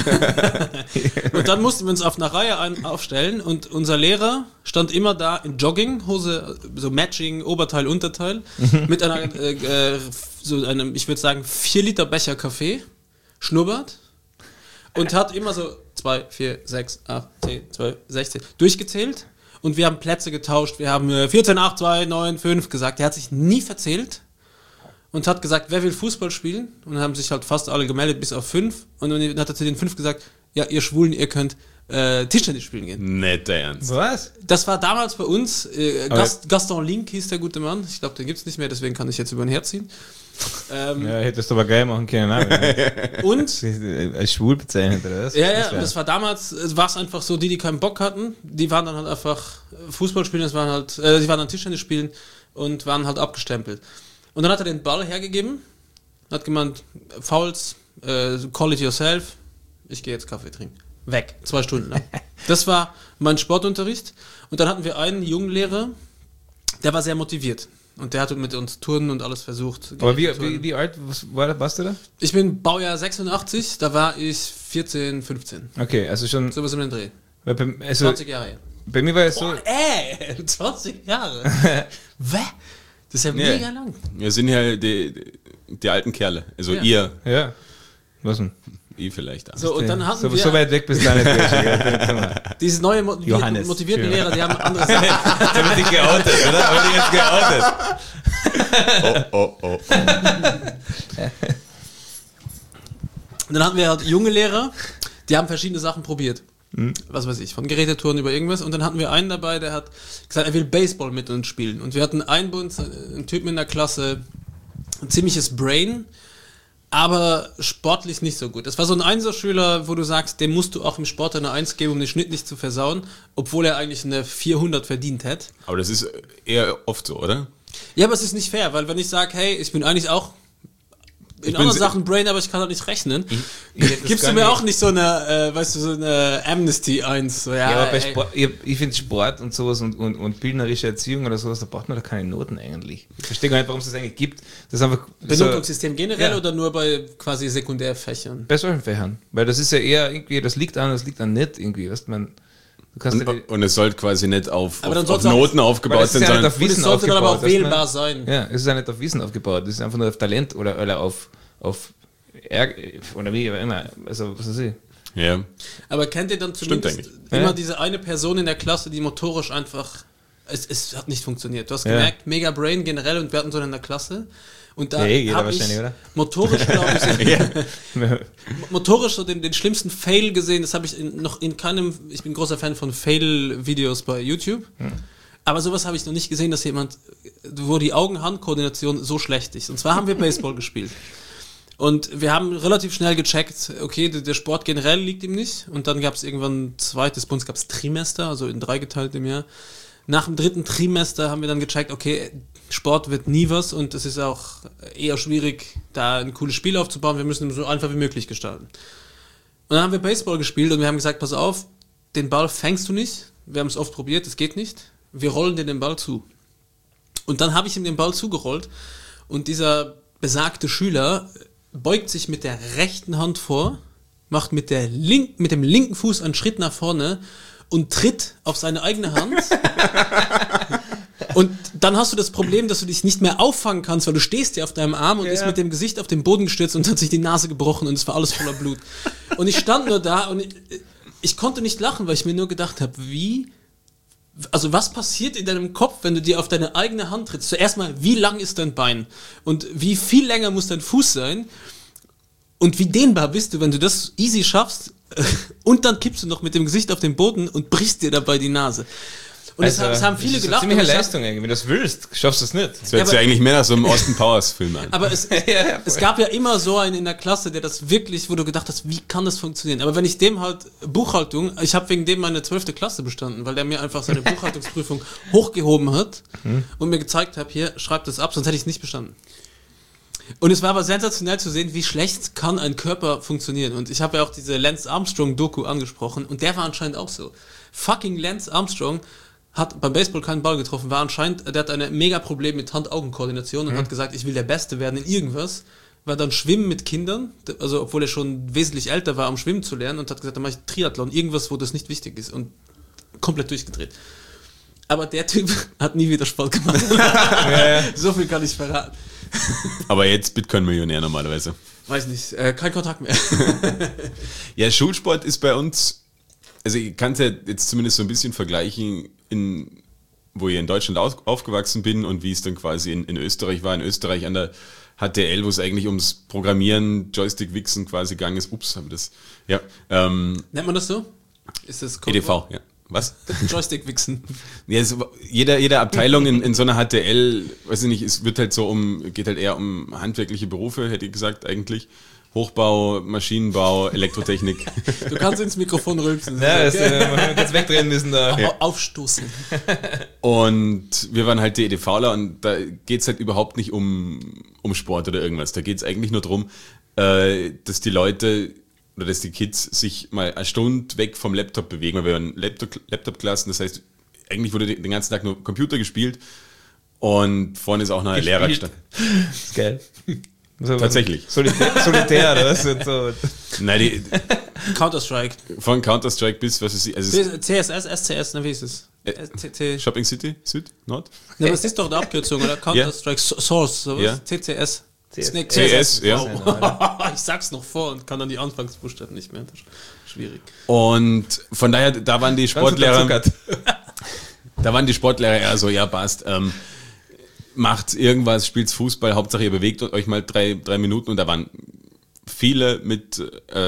Und dann mussten wir uns auf einer Reihe aufstellen und unser Lehrer stand immer da in Jogginghose, so Matching, Oberteil, Unterteil, mit einer, so einem, ich würde sagen, 4 Liter Becher Kaffee, Schnurrbart und hat immer so 2, 4, 6, 8, 10, 12, 16 durchgezählt und wir haben Plätze getauscht, wir haben 14, 8, 2, 9, 5 gesagt, er hat sich nie verzählt. Und hat gesagt, wer will Fußball spielen? Und dann haben sich halt fast alle gemeldet, bis auf 5. Und dann hat er zu den 5 gesagt, ja, ihr Schwulen, ihr könnt Tischtennis spielen gehen. Nicht der Ernst. Was? Das war damals bei uns, Gaston Link hieß der gute Mann. Ich glaube, den gibt's nicht mehr, deswegen kann ich jetzt über ihn herziehen. Ja, hättest du aber geil machen können. Und Als schwul bezeichnet, oder was? ja, das war damals, war es einfach so, die keinen Bock hatten, die waren dann halt einfach Fußball spielen, die waren dann Tischtennis spielen und waren halt abgestempelt. Und dann hat er den Ball hergegeben, hat gemeint, Fouls, call it yourself, ich gehe jetzt Kaffee trinken. Weg, 2 Stunden lang. Das war mein Sportunterricht. Und dann hatten wir einen jungen Lehrer, der war sehr motiviert. Und der hat mit uns Turnen und alles versucht. Aber wie alt warst du da? Ich bin Baujahr 86, da war ich 14, 15. Okay, also schon... So was um den Dreh. Also 20 Jahre her. bei mir war es so... Boah, 20 Jahre. Wä? Das ist ja Ja. mega lang. Wir sind ja die alten Kerle. Also Ja. ihr, Ja. Was denn? ich vielleicht auch. So, und dann hatten wir so weit weg bist du da nicht. Gell? diese neue Johannes. motivierten Schön. Lehrer, die haben andere Sachen. Jetzt haben wir dich geoutet, oder? Haben wir dich jetzt geoutet? Oh. Und dann hatten wir halt junge Lehrer, die haben verschiedene Sachen probiert. Was weiß ich, von Gerätetouren über irgendwas. Und dann hatten wir einen dabei, der hat gesagt, er will Baseball mit uns spielen. Und wir hatten einen Typen in der Klasse, ein ziemliches Brain, aber sportlich nicht so gut. Das war so ein Einserschüler, wo du sagst, dem musst du auch im Sport eine 1 geben, um den Schnitt nicht zu versauen, obwohl er eigentlich eine 400 verdient hätte. Aber das ist eher oft so, oder? Ja, aber es ist nicht fair, weil wenn ich sage, hey, ich bin eigentlich auch in bin anderen se- Sachen Brain, aber ich kann halt nicht rechnen, Ich hätte das gibst du gar mir nicht- auch nicht so eine, weißt du, so eine Amnesty 1. So, Ja, aber bei ey, Sport, ich finde Sport und sowas und bildnerische Erziehung oder sowas, da braucht man da keine Noten eigentlich. Ich verstehe gar nicht, warum es das eigentlich gibt. Das ist einfach Benotungssystem generell Ja. oder nur bei quasi Sekundärfächern? bei solchen Fächern. Weil das ist ja eher irgendwie, das liegt an nicht irgendwie. Weißt man, du kannst Und es sollte quasi nicht auf Aber dann auf soll's auch- Noten Weil aufgebaut das ist sein, ja nicht sondern auf Und es Wissen sollte dann aber auch aufgebaut, wählbar weißt sein. man? Ja, es ist ja nicht auf Wissen aufgebaut, das ist einfach nur auf Talent oder auf oder wie auch immer. Also, was weiß ich. Ja. Aber kennt ihr dann zumindest eigentlich. immer Ja. diese eine Person in der Klasse, die motorisch einfach, es hat nicht funktioniert. Du hast Ja. gemerkt, Mega Brain generell und wir hatten so in der Klasse. Und da Ja, jeder habe ich wahrscheinlich, oder? motorisch, glaube ich, Ja. motorisch so den schlimmsten Fail gesehen. Das habe ich noch in keinem, ich bin großer Fan von Fail-Videos bei YouTube. Aber sowas habe ich noch nicht gesehen, dass jemand, wo die Augen-Hand-Koordination so schlecht ist. Und zwar haben wir Baseball gespielt. Und wir haben relativ schnell gecheckt, okay, der Sport generell liegt ihm nicht. Und dann gab es irgendwann ein zweites, bei uns gab es Trimester, also in 3 geteilt im Jahr. Nach dem 3. Trimester haben wir dann gecheckt, okay, Sport wird nie was und es ist auch eher schwierig, da ein cooles Spiel aufzubauen. Wir müssen es so einfach wie möglich gestalten. Und dann haben wir Baseball gespielt und wir haben gesagt, pass auf, den Ball fängst du nicht. Wir haben es oft probiert, es geht nicht. Wir rollen dir den Ball zu. Und dann habe ich ihm den Ball zugerollt und dieser besagte Schüler beugt sich mit der rechten Hand vor, macht mit dem linken Fuß einen Schritt nach vorne und tritt auf seine eigene Hand. Und dann hast du das Problem, dass du dich nicht mehr auffangen kannst, weil du stehst ja auf deinem Arm und ist mit dem Gesicht auf den Boden gestürzt und hat sich die Nase gebrochen und es war alles voller Blut. Und ich stand nur da und ich konnte nicht lachen, weil ich mir nur gedacht habe, also was passiert in deinem Kopf, wenn du dir auf deine eigene Hand trittst? Zuerst mal, wie lang ist dein Bein? Und wie viel länger muss dein Fuß sein? Und wie dehnbar bist du, wenn du das easy schaffst? Und dann kippst du noch mit dem Gesicht auf den Boden und brichst dir dabei die Nase. Und es haben viele das ist gelacht. eine ziemliche und ich hab- Leistung eigentlich. Wenn du das willst, schaffst du es nicht. Das hört sich aber- eigentlich mehr nach so einem Austin Powers Film an. Aber es gab ja immer so einen in der Klasse, der das wirklich, wo du gedacht hast, wie kann das funktionieren? Aber wenn ich dem halt Buchhaltung, ich habe wegen dem meine 12. Klasse bestanden, weil der mir einfach seine Buchhaltungsprüfung hochgehoben hat und mir gezeigt hat, hier, schreib das ab, sonst hätte ich es nicht bestanden. Und es war aber sensationell zu sehen, wie schlecht kann ein Körper funktionieren. Und ich habe ja auch diese Lance Armstrong-Doku angesprochen und der war anscheinend auch so. Fucking Lance Armstrong hat beim Baseball keinen Ball getroffen, war anscheinend, der hat ein mega Problem mit Hand-Augen-Koordination und hat gesagt, ich will der Beste werden in irgendwas, war dann schwimmen mit Kindern, also obwohl er schon wesentlich älter war, um schwimmen zu lernen und hat gesagt, dann mache ich Triathlon, irgendwas, wo das nicht wichtig ist und komplett durchgedreht. Aber der Typ hat nie wieder Sport gemacht. So viel kann ich verraten. Aber jetzt Bitcoin-Millionär normalerweise. Weiß nicht, kein Kontakt mehr. Ja, Schulsport ist bei uns, also ich kann es ja jetzt zumindest so ein bisschen vergleichen, wo ich in Deutschland aufgewachsen bin und wie es dann quasi in Österreich war. In Österreich an der HTL, wo es eigentlich ums Programmieren, Joystick-Wichsen quasi gegangen ist. Ups, habe das. Ja. Nennt man das so? Ist das EDV, ja. Was? Joystick-Wichsen. Ja, jede Abteilung in so einer HTL, weiß ich nicht, es wird halt so geht halt eher um handwerkliche Berufe, hätte ich gesagt, eigentlich. Hochbau, Maschinenbau, Elektrotechnik. Du kannst ins Mikrofon rülpsen. Ja, das, man kurz wegdrehen müssen da. Aufstoßen. Und wir waren halt die EDVler und da geht's halt überhaupt nicht um Sport oder irgendwas. Da geht's eigentlich nur darum, dass die Leute oder dass die Kids sich mal eine Stunde weg vom Laptop bewegen, weil wir waren Laptop-Klassen, das heißt, eigentlich wurde den ganzen Tag nur Computer gespielt und vorne ist auch noch ein Lehrer gestanden. Das ist geil. So, Tatsächlich. Solitär oder was? Und so. Nein, Counter-Strike. von Counter-Strike bis, was ist sie? Also CSS, SCS, wie ist es? Shopping City? Süd? Nord? Ja, aber es ist doch eine Abkürzung, oder? Counter-Strike Source, sowas? Ja. CCS. CS. CS, ja. Wow. Ich sag's noch vor und kann dann die Anfangsbuchstaben nicht mehr. Das ist schwierig. Und von daher, da waren die Sportlehrer, Zuckert. eher so, ja, passt, macht irgendwas, spielt Fußball, Hauptsache ihr bewegt euch mal drei Minuten und da waren viele mit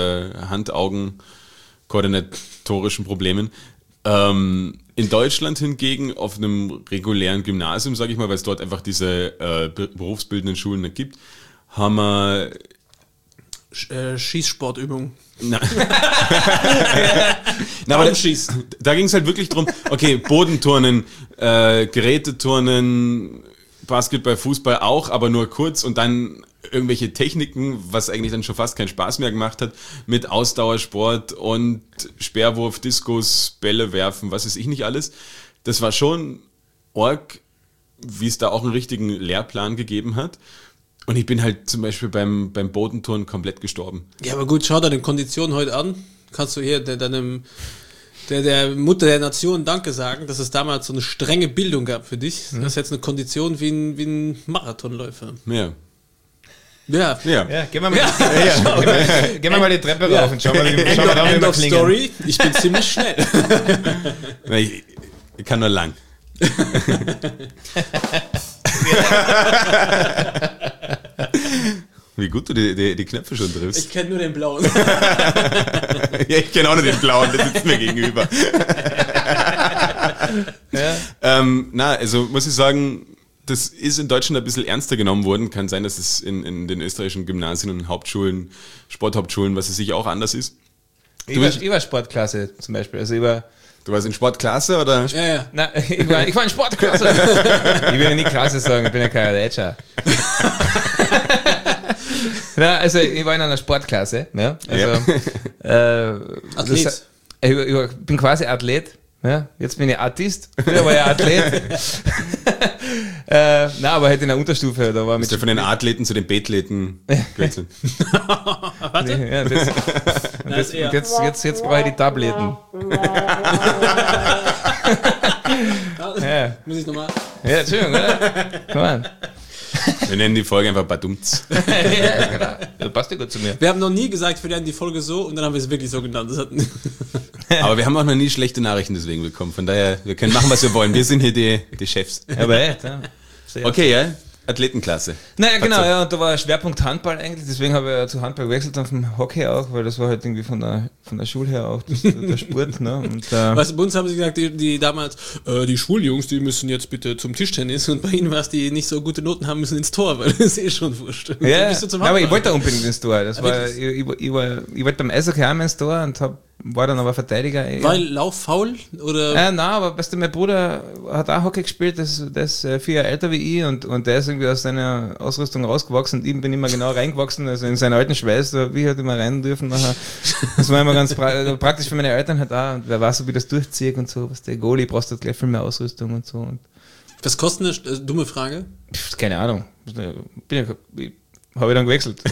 Hand-Augen-koordinatorischen Problemen. In Deutschland hingegen auf einem regulären Gymnasium, sage ich mal, weil es dort einfach diese berufsbildenden Schulen nicht gibt, haben wir Schießsportübung. Na, aber da ging es halt wirklich drum, okay, Bodenturnen, Geräteturnen, Basketball, Fußball auch, aber nur kurz und dann irgendwelche Techniken, was eigentlich dann schon fast keinen Spaß mehr gemacht hat, mit Ausdauersport und Speerwurf, Diskus, Bälle werfen, was weiß ich nicht alles. Das war schon arg, wie es da auch einen richtigen Lehrplan gegeben hat. Und ich bin halt zum Beispiel beim Bodenturnen komplett gestorben. Ja, aber gut, schau dir den Konditionen heute an. Kannst du hier der Mutter der Nation Danke sagen, dass es damals so eine strenge Bildung gab für dich. Das ist jetzt eine Kondition wie ein Marathonläufer. Ja. Ja. Ja. Ja, gehen wir mal, gehen wir mal die Treppe rauf und schauen wir, wie End wir of klingen. Story. Ich bin ziemlich schnell. Ich kann nur lang. Wie gut du die Knöpfe schon triffst. Ich kenne nur den blauen. Ja, ich kenne auch nur den blauen, der sitzt mir gegenüber. Also muss ich sagen, das ist in Deutschland ein bisschen ernster genommen worden. Kann sein, dass es in den österreichischen Gymnasien und Hauptschulen, Sporthauptschulen, was es sicher auch anders ist. Ich war Sportklasse zum Beispiel. Also Du warst in Sportklasse oder? Ja. nein, ich war in Sportklasse. Ich will ja nie Klasse sagen, ich bin ja kein Deutscher. Na, also ich war in einer Sportklasse. Ja, also, Athlet. Ich bin quasi Athlet. Ja, jetzt bin ich Artist. Früher war ich Athlet. Nein, aber halt in der Unterstufe. Da war Bist du von den Athleten zu den Bethleten gewechselt? Warte. Ja, jetzt brauche ich die Tabletten. Ja. Muss ich nochmal? Ja, Entschuldigung, oder? Komm an. Wir nennen die Folge einfach Badumts. Ja, genau. Das passt ja gut zu mir. Wir haben noch nie gesagt, wir nennen die Folge so und dann haben wir es wirklich so genannt. Aber wir haben auch noch nie schlechte Nachrichten deswegen bekommen. Von daher, wir können machen, was wir wollen. Wir sind hier die Chefs. Aber echt, ja. Okay, ja. Athletenklasse. Naja, genau, ja, und da war Schwerpunkt Handball eigentlich, deswegen habe ich ja zu Handball gewechselt, dann vom Hockey auch, weil das war halt irgendwie von der Schule her auch der Sport, ne? Und, Weißt du, bei uns haben sie gesagt, die damals, die Schuljungs, die müssen jetzt bitte zum Tischtennis und bei ihnen war es, die nicht so gute Noten haben, müssen ins Tor, weil das ist eh schon wurscht. ja, Bist du zum aber ich Handball? wollte da unbedingt ins Tor, das Ja, war, ich wollte beim Eishockey auch mal ins Tor und war dann aber Verteidiger. Weil lauffaul oder? Nein, aber weißt du, mein Bruder hat auch Hockey gespielt, der ist 4 Jahre älter wie ich und der ist irgendwie aus seiner Ausrüstung rausgewachsen und ich bin immer genau reingewachsen, also in seinen alten Schweiß, da wie halt immer rein dürfen nachher. Das war immer ganz praktisch für meine Eltern halt auch und wer weiß, ob ich das durchziehe und so, was der Goalie brauchst du gleich viel mehr Ausrüstung und so. Und Was kostet eine dumme Frage? keine Ahnung. Habe ich dann gewechselt.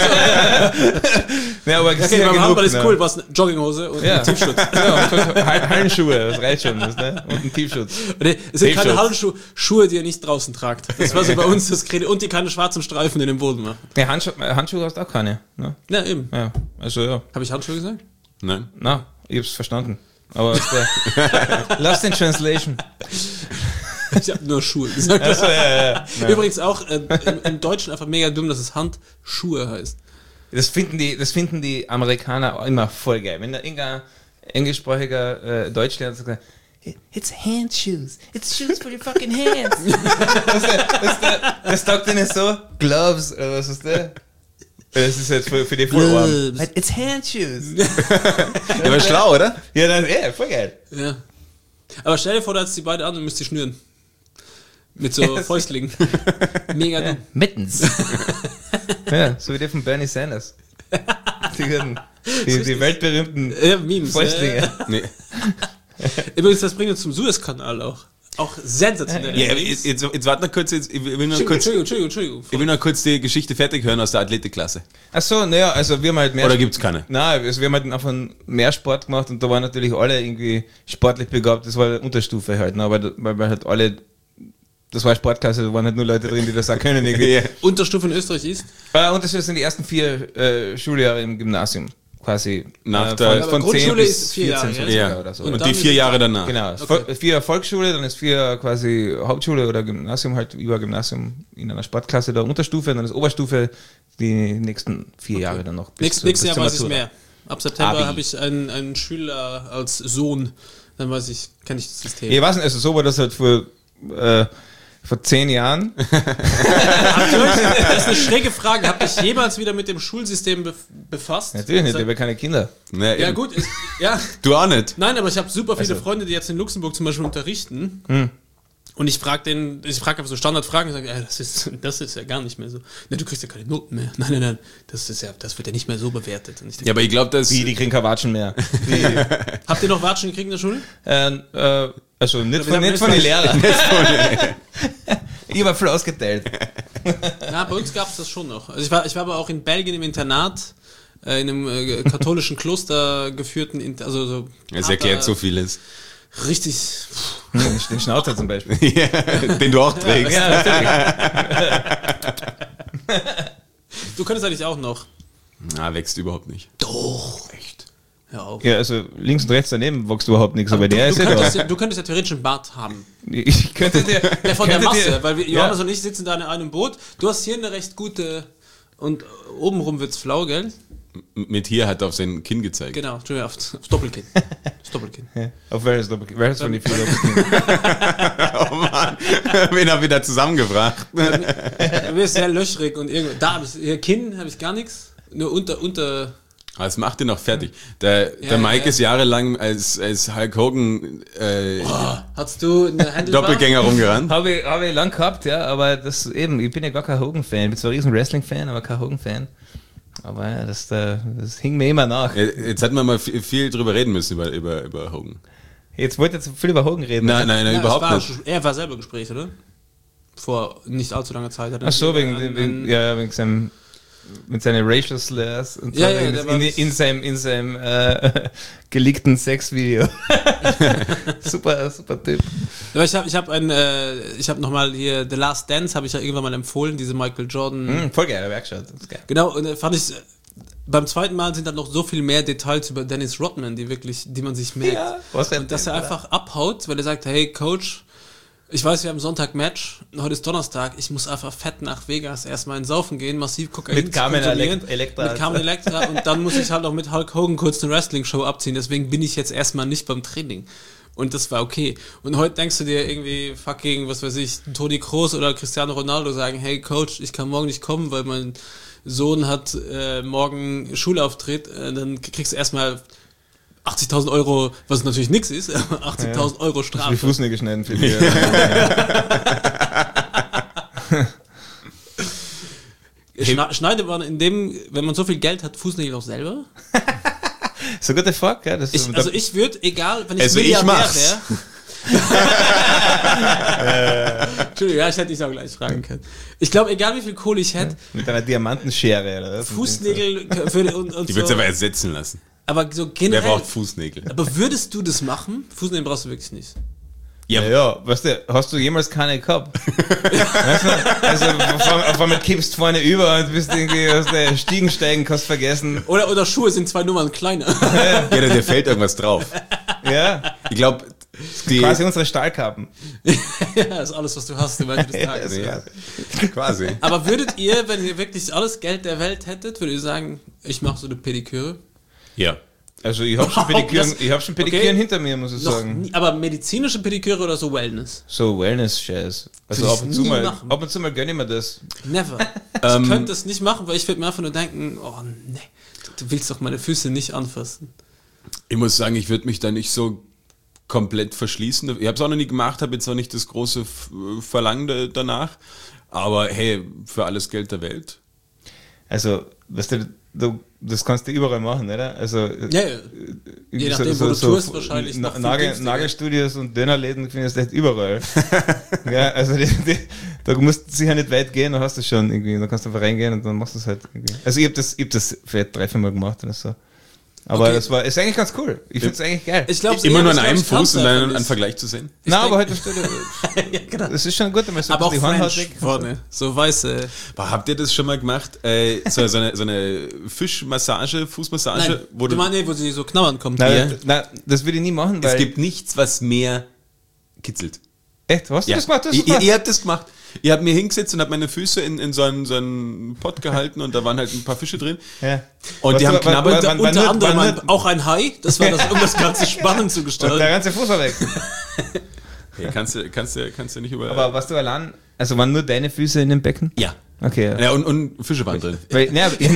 Ja, aber Okay, beim Handball ist cool, was eine Jogginghose und Ja. ein Tiefschutz. Ja, Hallenschuhe, das reicht schon. Das, ne? Und ein Tiefschutz. Nee, es sind keine Tiefschutz. Handschuhe, die ihr nicht draußen tragt. Das war so bei uns das Credo. Und die keine schwarzen Streifen in den Boden machen. Nee, Handschuhe hast du auch keine. Ne? Ja, eben. Ja, also ja. Habe ich Handschuhe gesagt? Nein. Na, ich hab's verstanden. Aber es war Lost in Translation. Ich habe nur Schuhe gesagt. Also, ja. Übrigens auch im Deutschen einfach mega dumm, dass es Handschuhe heißt. Das finden die Amerikaner auch immer voll geil. Wenn da irgendein englischsprachiger Deutschlehrer sagt, it's hand shoes. It's shoes for your fucking hands. Das sagt ihnen so, Gloves, oder was ist das? Das ist jetzt für die Vollorm. It's hand shoes. Ja, aber schlau, oder? Ja, dann, voll geil. Ja. Aber stell dir vor, du hast die beide an und müsst die schnüren. Mit so Fäustlingen. Mega dumm. Mittens. Ja, so wie der von Bernie Sanders. Die weltberühmten Memes. Fäustlinge. Nee. Übrigens, das bringt uns zum Suezkanal auch. Auch sensationell. Ja, jetzt warte noch kurz. Ich will noch Entschuldigung. Ich will noch kurz die Geschichte fertig hören aus der Athletikklasse. Achso, naja, also wir haben halt mehr. Oder gibt's keine? Nein, also wir haben halt einfach mehr Sport gemacht und da waren natürlich alle irgendwie sportlich begabt. Das war eine Unterstufe halt, ne? Weil wir halt alle. Das war Sportklasse, da waren halt nur Leute drin, die das auch können. Irgendwie. Unterstufe in Österreich ist? Und das sind die ersten 4 Schuljahre im Gymnasium. Quasi. Nach der von 10 Grundschule bis ist 4 14 Jahre, so Ja. oder so. Und Und dann die 4 ist- Jahre danach. Genau, Okay. 4 Volksschule, dann ist 4 quasi Hauptschule oder Gymnasium, halt über Gymnasium in einer Sportklasse der Unterstufe, und dann ist Oberstufe die nächsten 4 Jahre dann noch. Nächstes Jahr zur weiß ich Matura. mehr. Ab September Abi. habe ich einen Schüler als Sohn. Dann kenne ich das System. Ich weiß nicht, also so war das halt vor 10 Jahren. Das ist eine schräge Frage. Habt ihr euch jemals wieder mit dem Schulsystem befasst? Natürlich nicht, ich habe keine Kinder. Ja, Ja eben. gut, ja. Du auch nicht. Nein, aber ich habe super viele Also- Freunde, die jetzt in Luxemburg zum Beispiel unterrichten. Und ich frage einfach so Standardfragen und sage, das ist ja gar nicht mehr so. Ne, du kriegst ja keine Noten mehr. Nein, das wird ja nicht mehr so bewertet. Und ich denke, Ja, aber ich glaube, dass. Die kriegen keine Watschen mehr. habt ihr noch Watschen gekriegt in der Schule? Also nicht wir haben von den jetzt- Lehrern. Ich habe viel ausgeteilt. Na, bei uns gab es das schon noch. Also ich war aber auch in Belgien im Internat, in einem katholischen Kloster geführten, also so. Es erklärt so vieles. Richtig. Den Schnauzer zum Beispiel. Ja, den du auch trägst. Ja, natürlich. Du könntest eigentlich auch noch. Na, wächst überhaupt nicht. Doch. Echt? Hör auf. Ja, also links und rechts daneben wächst überhaupt nichts, aber der ist ja Du könntest ja theoretisch einen Bart haben. Ich könnte dir. Ja, von der könnte Masse, dir- weil Johannes und ich sitzen da in einem Boot. Du hast hier eine recht gute und obenrum wird's flau, gell? Mit hier hat er auf sein Kinn gezeigt. Genau, Entschuldigung, aufs Doppelkinn. Das Doppelkinn. Ja, auf welches Doppelkinn? Welches von den vier Doppelkinn? Oh Mann, wen hab ich da zusammengebracht? Du bist sehr löchrig und irgendwo. Da habe ich hier Kinn, habe ich gar nichts. Nur unter. Aber es macht ihn noch fertig. Der Mike ist jahrelang als Hulk Hogan Hast du eine Handelbar? Doppelgänger rumgerannt. Habe ich lang gehabt, ja, aber das eben, ich bin ja gar kein Hogan-Fan. Ich bin zwar ein riesen Wrestling-Fan, aber kein Hogan-Fan. Aber ja, das hing mir immer nach. Jetzt hätten wir mal viel drüber reden müssen über Hogan. Jetzt wollt ihr zu viel über Hogan reden. Nein, Ja, überhaupt es war, nicht. Er war selber Gespräch, oder? Vor nicht allzu langer Zeit. Hat er Ach so, einen- wegen seinem, mit seinen Racial Slurs und so Ja, ja, der war- in seinem geleakten Sexvideo. super Typ. Aber ich habe nochmal hier The Last Dance, habe ich ja irgendwann mal empfohlen, diese Michael Jordan. Voll geil, habe ich geschaut. Das ist geil. Genau, und fand ich, beim zweiten Mal sind dann noch so viel mehr Details über Dennis Rodman, die man sich merkt. Ja, was denn? Und dass er einfach abhaut, weil er sagt, hey Coach, ich weiß, wir haben Sonntag Match, heute ist Donnerstag, ich muss einfach fett nach Vegas erstmal ins Saufen gehen, massiv Kokain Mit Carmen konsumieren, Electra. mit Carmen Electra und dann muss ich halt noch mit Hulk Hogan kurz eine Wrestling-Show abziehen, deswegen bin ich jetzt erstmal nicht beim Training. Und das war okay. Und heute denkst du dir irgendwie fucking, was weiß ich, Toni Kroos oder Cristiano Ronaldo sagen, hey Coach, ich kann morgen nicht kommen, weil mein Sohn hat morgen Schulauftritt, dann kriegst du erstmal 80.000 Euro, was natürlich nichts ist, 80.000 Euro Wie Strafe. Fußnägel schneiden für die. Schneidet man wenn man so viel Geld hat, Fußnägel auch selber? So gute Frage, ja. Das ist, Ich würde, egal, wenn ich Also ich Milliardär mach's. wäre. Entschuldigung, ja, ich hätte dich auch gleich fragen können. Ich glaube, egal wie viel Kohle ich hätte, mit einer Diamantenschere oder was? Fußnägel und Die wird so. aber ersetzen lassen. Aber so Wer generell. braucht Fußnägel? Aber würdest du das machen? Fußnägel brauchst du wirklich nicht. Ja, weißt du, hast du jemals keine gehabt? Weißt du, also auf einmal kippst vorne über und bist irgendwie aus der Stiegen steigen, kannst vergessen. Oder Schuhe sind 2 Nummern kleiner. Ja, dir fällt irgendwas drauf. Ja, Ich glaube, quasi unsere Stahlkappen. Ja, das ist alles, was du hast im Laufe des Tages. ja, quasi. Aber würdet ihr, wenn ihr wirklich alles Geld der Welt hättet, würdet ihr sagen, ich mache so eine Pediküre? Ja. Also ich habe schon Pediküren, Okay. hinter mir, muss ich Noch sagen. nie, aber medizinische Pediküre oder so Wellness? So Wellness-Scheiß. Also Würde ab ich und, zu nie mal, machen. ab und zu mal gönne ich mir das. Never. Ich könnte es nicht machen, weil ich würde mir einfach nur denken, oh nee, du willst doch meine Füße nicht anfassen. Ich muss sagen, ich würde mich da nicht so komplett verschließen. Ich habe es auch noch nie gemacht, habe jetzt auch nicht das große Verlangen danach. Aber hey, für alles Geld der Welt. Also, weißt du, das kannst du überall machen, oder? Also, Ja, ja. Je nachdem, wo du tust, wahrscheinlich noch viel günstiger. Nagelstudios und Dönerläden findest du echt überall. Ja, also da musst du sicher nicht weit gehen, dann hast du es schon irgendwie, dann kannst du einfach reingehen und dann machst du es halt irgendwie. Also ich hab das vielleicht 3-4 Mal gemacht oder so. Aber Okay. das ist eigentlich ganz cool. Ich finde es eigentlich geil. Ich glaube, Immer nur an einem Fuß und dann einen Vergleich zu sehen. Nein, aber denk- heute steht Ja, genau. das ist schon gut, wenn man so Aber auch die Hand French vorne, so weiße. Aber habt ihr das schon mal gemacht? So eine Fischmassage, Fußmassage? Nein, Wo du meinst, wo sie so knabbern kommt. Nein, nein, das würde ich nie machen, weil... es gibt nichts, was mehr kitzelt. Echt, hast du das gemacht? Das ist Ihr, super. ihr habt das gemacht. Ihr habt mir hingesetzt und habt meine Füße in so einen Pott gehalten und da waren halt ein paar Fische drin. Ja. Und die haben knabbert. Unter anderem auch ein Hai, das war das, um das Ganze spannend zu Und gestalten. der ganze Fuß war weg. Hey, kannst du nicht über... Aber warst du allein, also waren nur deine Füße in dem Becken? ja. Okay, ja. Ja, und Fische waren drin. Weil, das stimmt.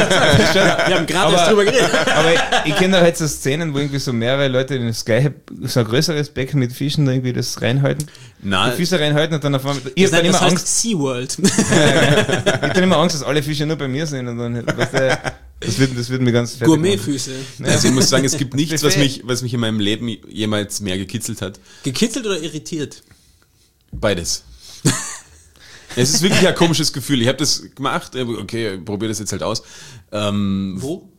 Wir haben gerade erst drüber geredet. Aber ich kenne da halt so Szenen, wo irgendwie so mehrere Leute in das gleiche, so ein größeres Becken mit Fischen da irgendwie das reinhalten. Nein, Die Füße reinhalten und dann auf einmal, ich hab dann Das immer heißt Angst, SeaWorld. ich hab dann immer Angst, dass alle Fische nur bei mir sind und dann, weißt du, das wird mir ganz fertig machen. Gourmetfüße. also ich muss sagen, es gibt nichts, Buffet. was mich in meinem Leben jemals mehr gekitzelt hat. Gekitzelt oder irritiert? Beides. Es ist wirklich ein komisches Gefühl. Ich habe das gemacht, okay, ich probiere das jetzt halt aus. Wo?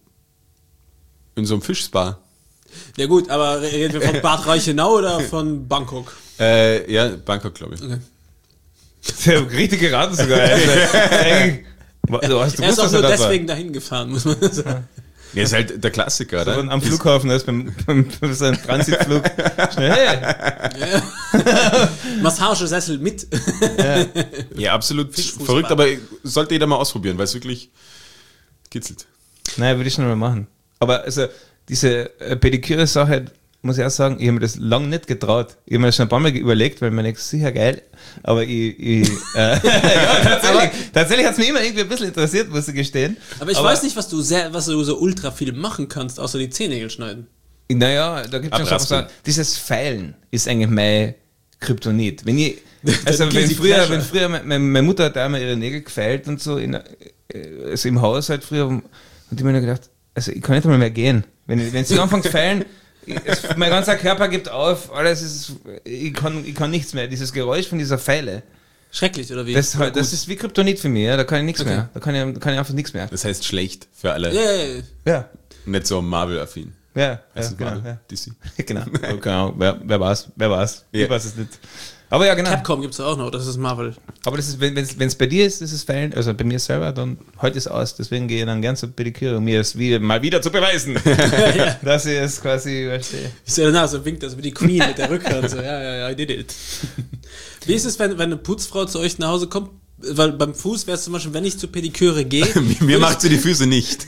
In so einem Fischspa. Ja gut, aber reden wir von Bad Reichenau oder von Bangkok? Ja, Bangkok, glaube ich. Okay. Das ist ja richtig geraten sogar. Also, eigentlich Du hast Er ist gewusst, auch dass nur das war. deswegen dahin gefahren, muss man sagen. Ja, ist halt der Klassiker, So oder? am Flughafen, da ist beim so einem Transitflug schnell, hey, Massagesessel mit. Ja, absolut Fischfußball. verrückt, aber sollte jeder mal ausprobieren, weil es wirklich kitzelt. nein, würde ich schon mal machen. Aber also diese Pediküre-Sache, muss ich auch sagen, ich habe mir das lange nicht getraut. Ich habe mir das schon ein paar Mal überlegt, weil mir denkt, sicher geil, aber ja, tatsächlich hat es mich immer irgendwie ein bisschen interessiert, muss ich gestehen. Aber ich weiß nicht, was du so ultra viel machen kannst, außer die Zehennägel schneiden. Naja, da gibt es schon Abraspeln. so, dieses Feilen ist eigentlich mein Kryptonit. Wenn guilty früher pleasure. meine Mutter hat einmal ihre Nägel gefeilt und so, also im Haus halt früher, und ich habe mir gedacht, also ich kann nicht einmal mehr gehen. Wenn sie anfangen zu feilen, mein ganzer Körper gibt auf, alles ist, ich kann nichts mehr. Dieses Geräusch von dieser Feile, Schrecklich, oder wie? das Oder gut? ist wie Kryptonit für mich, ja, da kann ich nichts Okay. mehr. Da kann ich einfach nichts mehr. Das heißt schlecht für alle. Ja, ja, ja. Ja, Nicht so Marvel-affin. ja, Heißt es genau. Marvel? Ja. DC. Genau. Genau. Wer war's? Ja. Ich weiß es nicht. Aber ja, genau. Capcom gibt es auch noch, das ist Marvel. Aber das ist, wenn es bei dir ist, das ist Feilen, also bei mir selber, dann heute ist aus. Deswegen gehe ich dann gern zur Pediküre, um mir es mal wieder zu beweisen, dass ich es quasi verstehe. Ich sehe danach, so winkt das wie die Queen mit der Rückhand. So, ja, I did it. Wie ist es, wenn eine Putzfrau zu euch nach Hause kommt? Weil beim Fuß wäre es zum Beispiel, wenn ich zur Pediküre gehe. Mir macht sie die Füße nicht.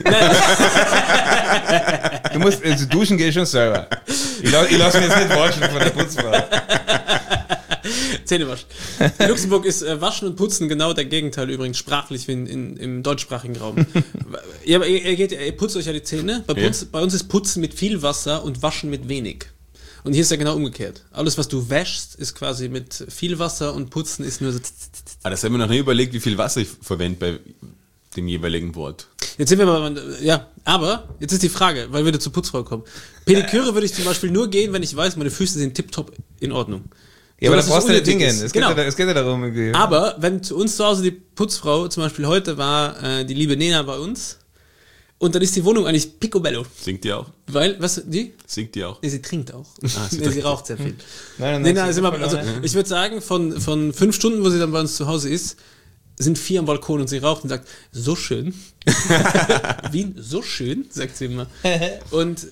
Du musst, also duschen gehe ich schon selber. Ich lasse mich jetzt nicht waschen von der Putzfrau. Zähne waschen. In Luxemburg ist Waschen und Putzen genau der Gegenteil übrigens, sprachlich wie im deutschsprachigen Raum. Ihr putzt euch ja die Zähne. Bei uns ist Putzen mit viel Wasser und Waschen mit wenig. Und hier ist ja genau umgekehrt. Alles, was du wäschst, ist quasi mit viel Wasser und Putzen ist nur so. Aber das haben wir noch nie überlegt, wie viel Wasser ich verwende bei dem jeweiligen Wort. Jetzt sind wir mal, ja, aber jetzt ist die Frage, weil wir wieder zur Putzfrau kommen. Pediküre würde ich zum Beispiel nur gehen, wenn ich weiß, meine Füße sind tipptopp in Ordnung. Ja, aber da dass es brauchst du nicht unnötig dingen. ist. Es geht ja darum, irgendwie. Aber wenn zu uns zu Hause die Putzfrau, zum Beispiel heute war die liebe Nena bei uns, und dann ist die Wohnung eigentlich picobello. Singt die auch? Weil, was, die? Singt die auch? Nee, sie trinkt auch. sie Nee, sie raucht sehr viel. Nein, Nena ist immer, also ich würde sagen, von 5 Stunden, wo sie dann bei uns zu Hause ist, sind 4 am Balkon und sie raucht und sagt, so schön. Wien, so schön, sagt sie immer. Und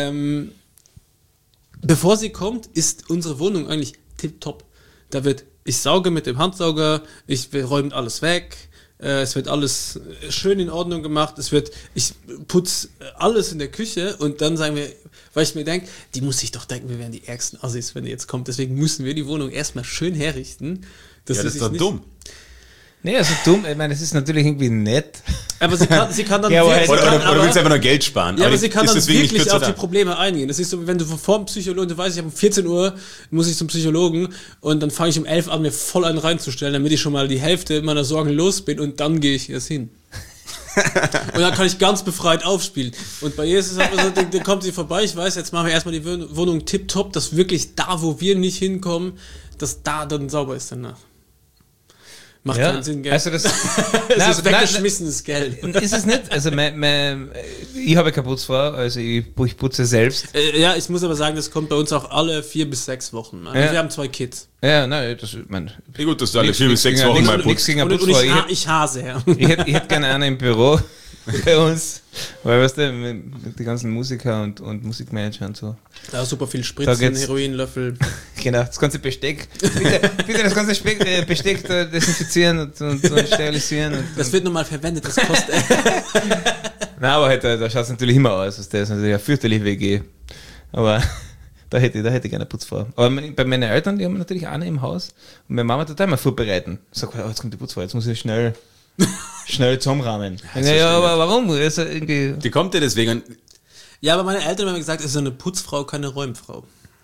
bevor sie kommt, ist unsere Wohnung eigentlich tipptopp. Ich sauge mit dem Handsauger, wir räumen alles weg, es wird alles schön in Ordnung gemacht, ich putze alles in der Küche und dann sagen wir, weil ich mir denke, die muss sich doch denken, wir wären die ärgsten Assis, wenn die jetzt kommt, deswegen müssen wir die Wohnung erstmal schön herrichten. Ja, das ist doch dumm. Nee, also dumm, ich meine, das ist natürlich irgendwie nett. Aber sie kann dann Ja, aber wirklich- halt- sie kann Oder willst du einfach nur Geld sparen? Ja, aber sie kann ist dann deswegen nicht wirklich kürzer auf die da. Probleme eingehen. Das ist so, wenn du vor dem Psychologen, du weißt, ich habe um 14 Uhr, muss ich zum Psychologen und dann fange ich um 11 an, mir voll einen reinzustellen, damit ich schon mal die Hälfte meiner Sorgen los bin und dann gehe ich erst hin. Und dann kann ich ganz befreit aufspielen. Und bei ihr ist es einfach so, dann kommt sie vorbei, ich weiß, jetzt machen wir erstmal die Wohnung tipptopp, dass wirklich da, wo wir nicht hinkommen, dass da dann sauber ist danach. Macht keinen Sinn, gell? Also das, Es ist weggeschmissenes Geld. Und ist es nicht, also ich habe keine Putzfrau, also ich putze selbst. Ja, ich muss aber sagen, das kommt bei uns auch alle 4 bis 6 Wochen. Also Ja. wir haben 2 Kids. Ja, nein, das, mein, Ja gut, dass du alle Nix- 4 bis 6 nix- Wochen nix- mal nix putzt. gegen eine Und Putzfrau. ich hase her. Ich hätte gerne einen im Büro bei uns, weil, weißt du, mit die ganzen Musiker und Musikmanager und so. Da ist super viel Da Spritzen, geht's- Heroinlöffel. Genau, das ganze Besteck. Bitte das ganze Besteck desinfizieren und sterilisieren. Das wird nochmal verwendet, das kostet. Nein, aber halt, da schaut es natürlich immer aus. Das ist natürlich eine fürchterliche WG. Aber da hätte ich gerne eine Putzfrau. Aber bei meinen Eltern, die haben natürlich eine im Haus. Und meine Mama total mal vorbereiten. Sagt, oh, jetzt kommt die Putzfrau, jetzt muss ich schnell zusammenrahmen. Ja, aber warum? Also irgendwie, Die kommt ja deswegen. Ja, aber meine Eltern haben mir gesagt, es ist eine Putzfrau, keine Räumfrau.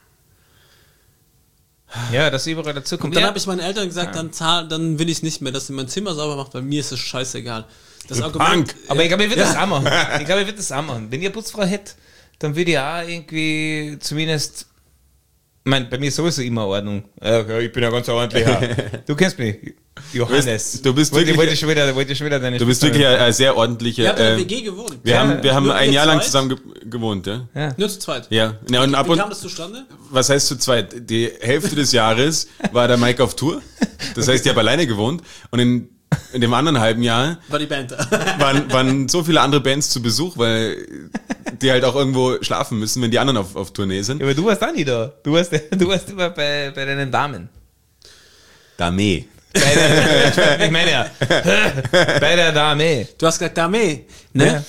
ja, dass sie überall dazu kommt. Und dann Ja, habe ich meinen Eltern gesagt, dann will ich nicht mehr, dass sie mein Zimmer sauber macht, weil mir ist es scheißegal. Das Du Argument, Punk. aber ich glaube, ich würde das auch machen. Ich glaube, ich würde das auch machen. Wenn ich eine Putzfrau hätte, dann würde ich auch irgendwie zumindest. Ich meine, bei mir ist sowieso immer Ordnung. Ja, ich bin ja ganz ordentlicher. Du kennst mich, Johannes. Du bist wirklich- wollte schon wieder deine Du bist Stimme. wirklich ein sehr ordentlicher. wir haben in der WG gewohnt. Wir haben Nur ein wir Jahr lang zweit? zusammen gewohnt, ja? Ja. Nur zu zweit. Ja. Ja, und ab Wie und kam das zustande? was heißt zu zweit? Die Hälfte des Jahres war der Mike auf Tour. Das heißt, ich habe alleine gewohnt. Und in dem anderen halben Jahr War die Band da. waren so viele andere Bands zu Besuch, weil die halt auch irgendwo schlafen müssen, wenn die anderen auf Tournee sind. Ja, aber du warst auch nie da. Du warst immer bei deinen Damen. Dame. Ich meine ja, bei der Dame. Du hast gesagt, Dame, ne?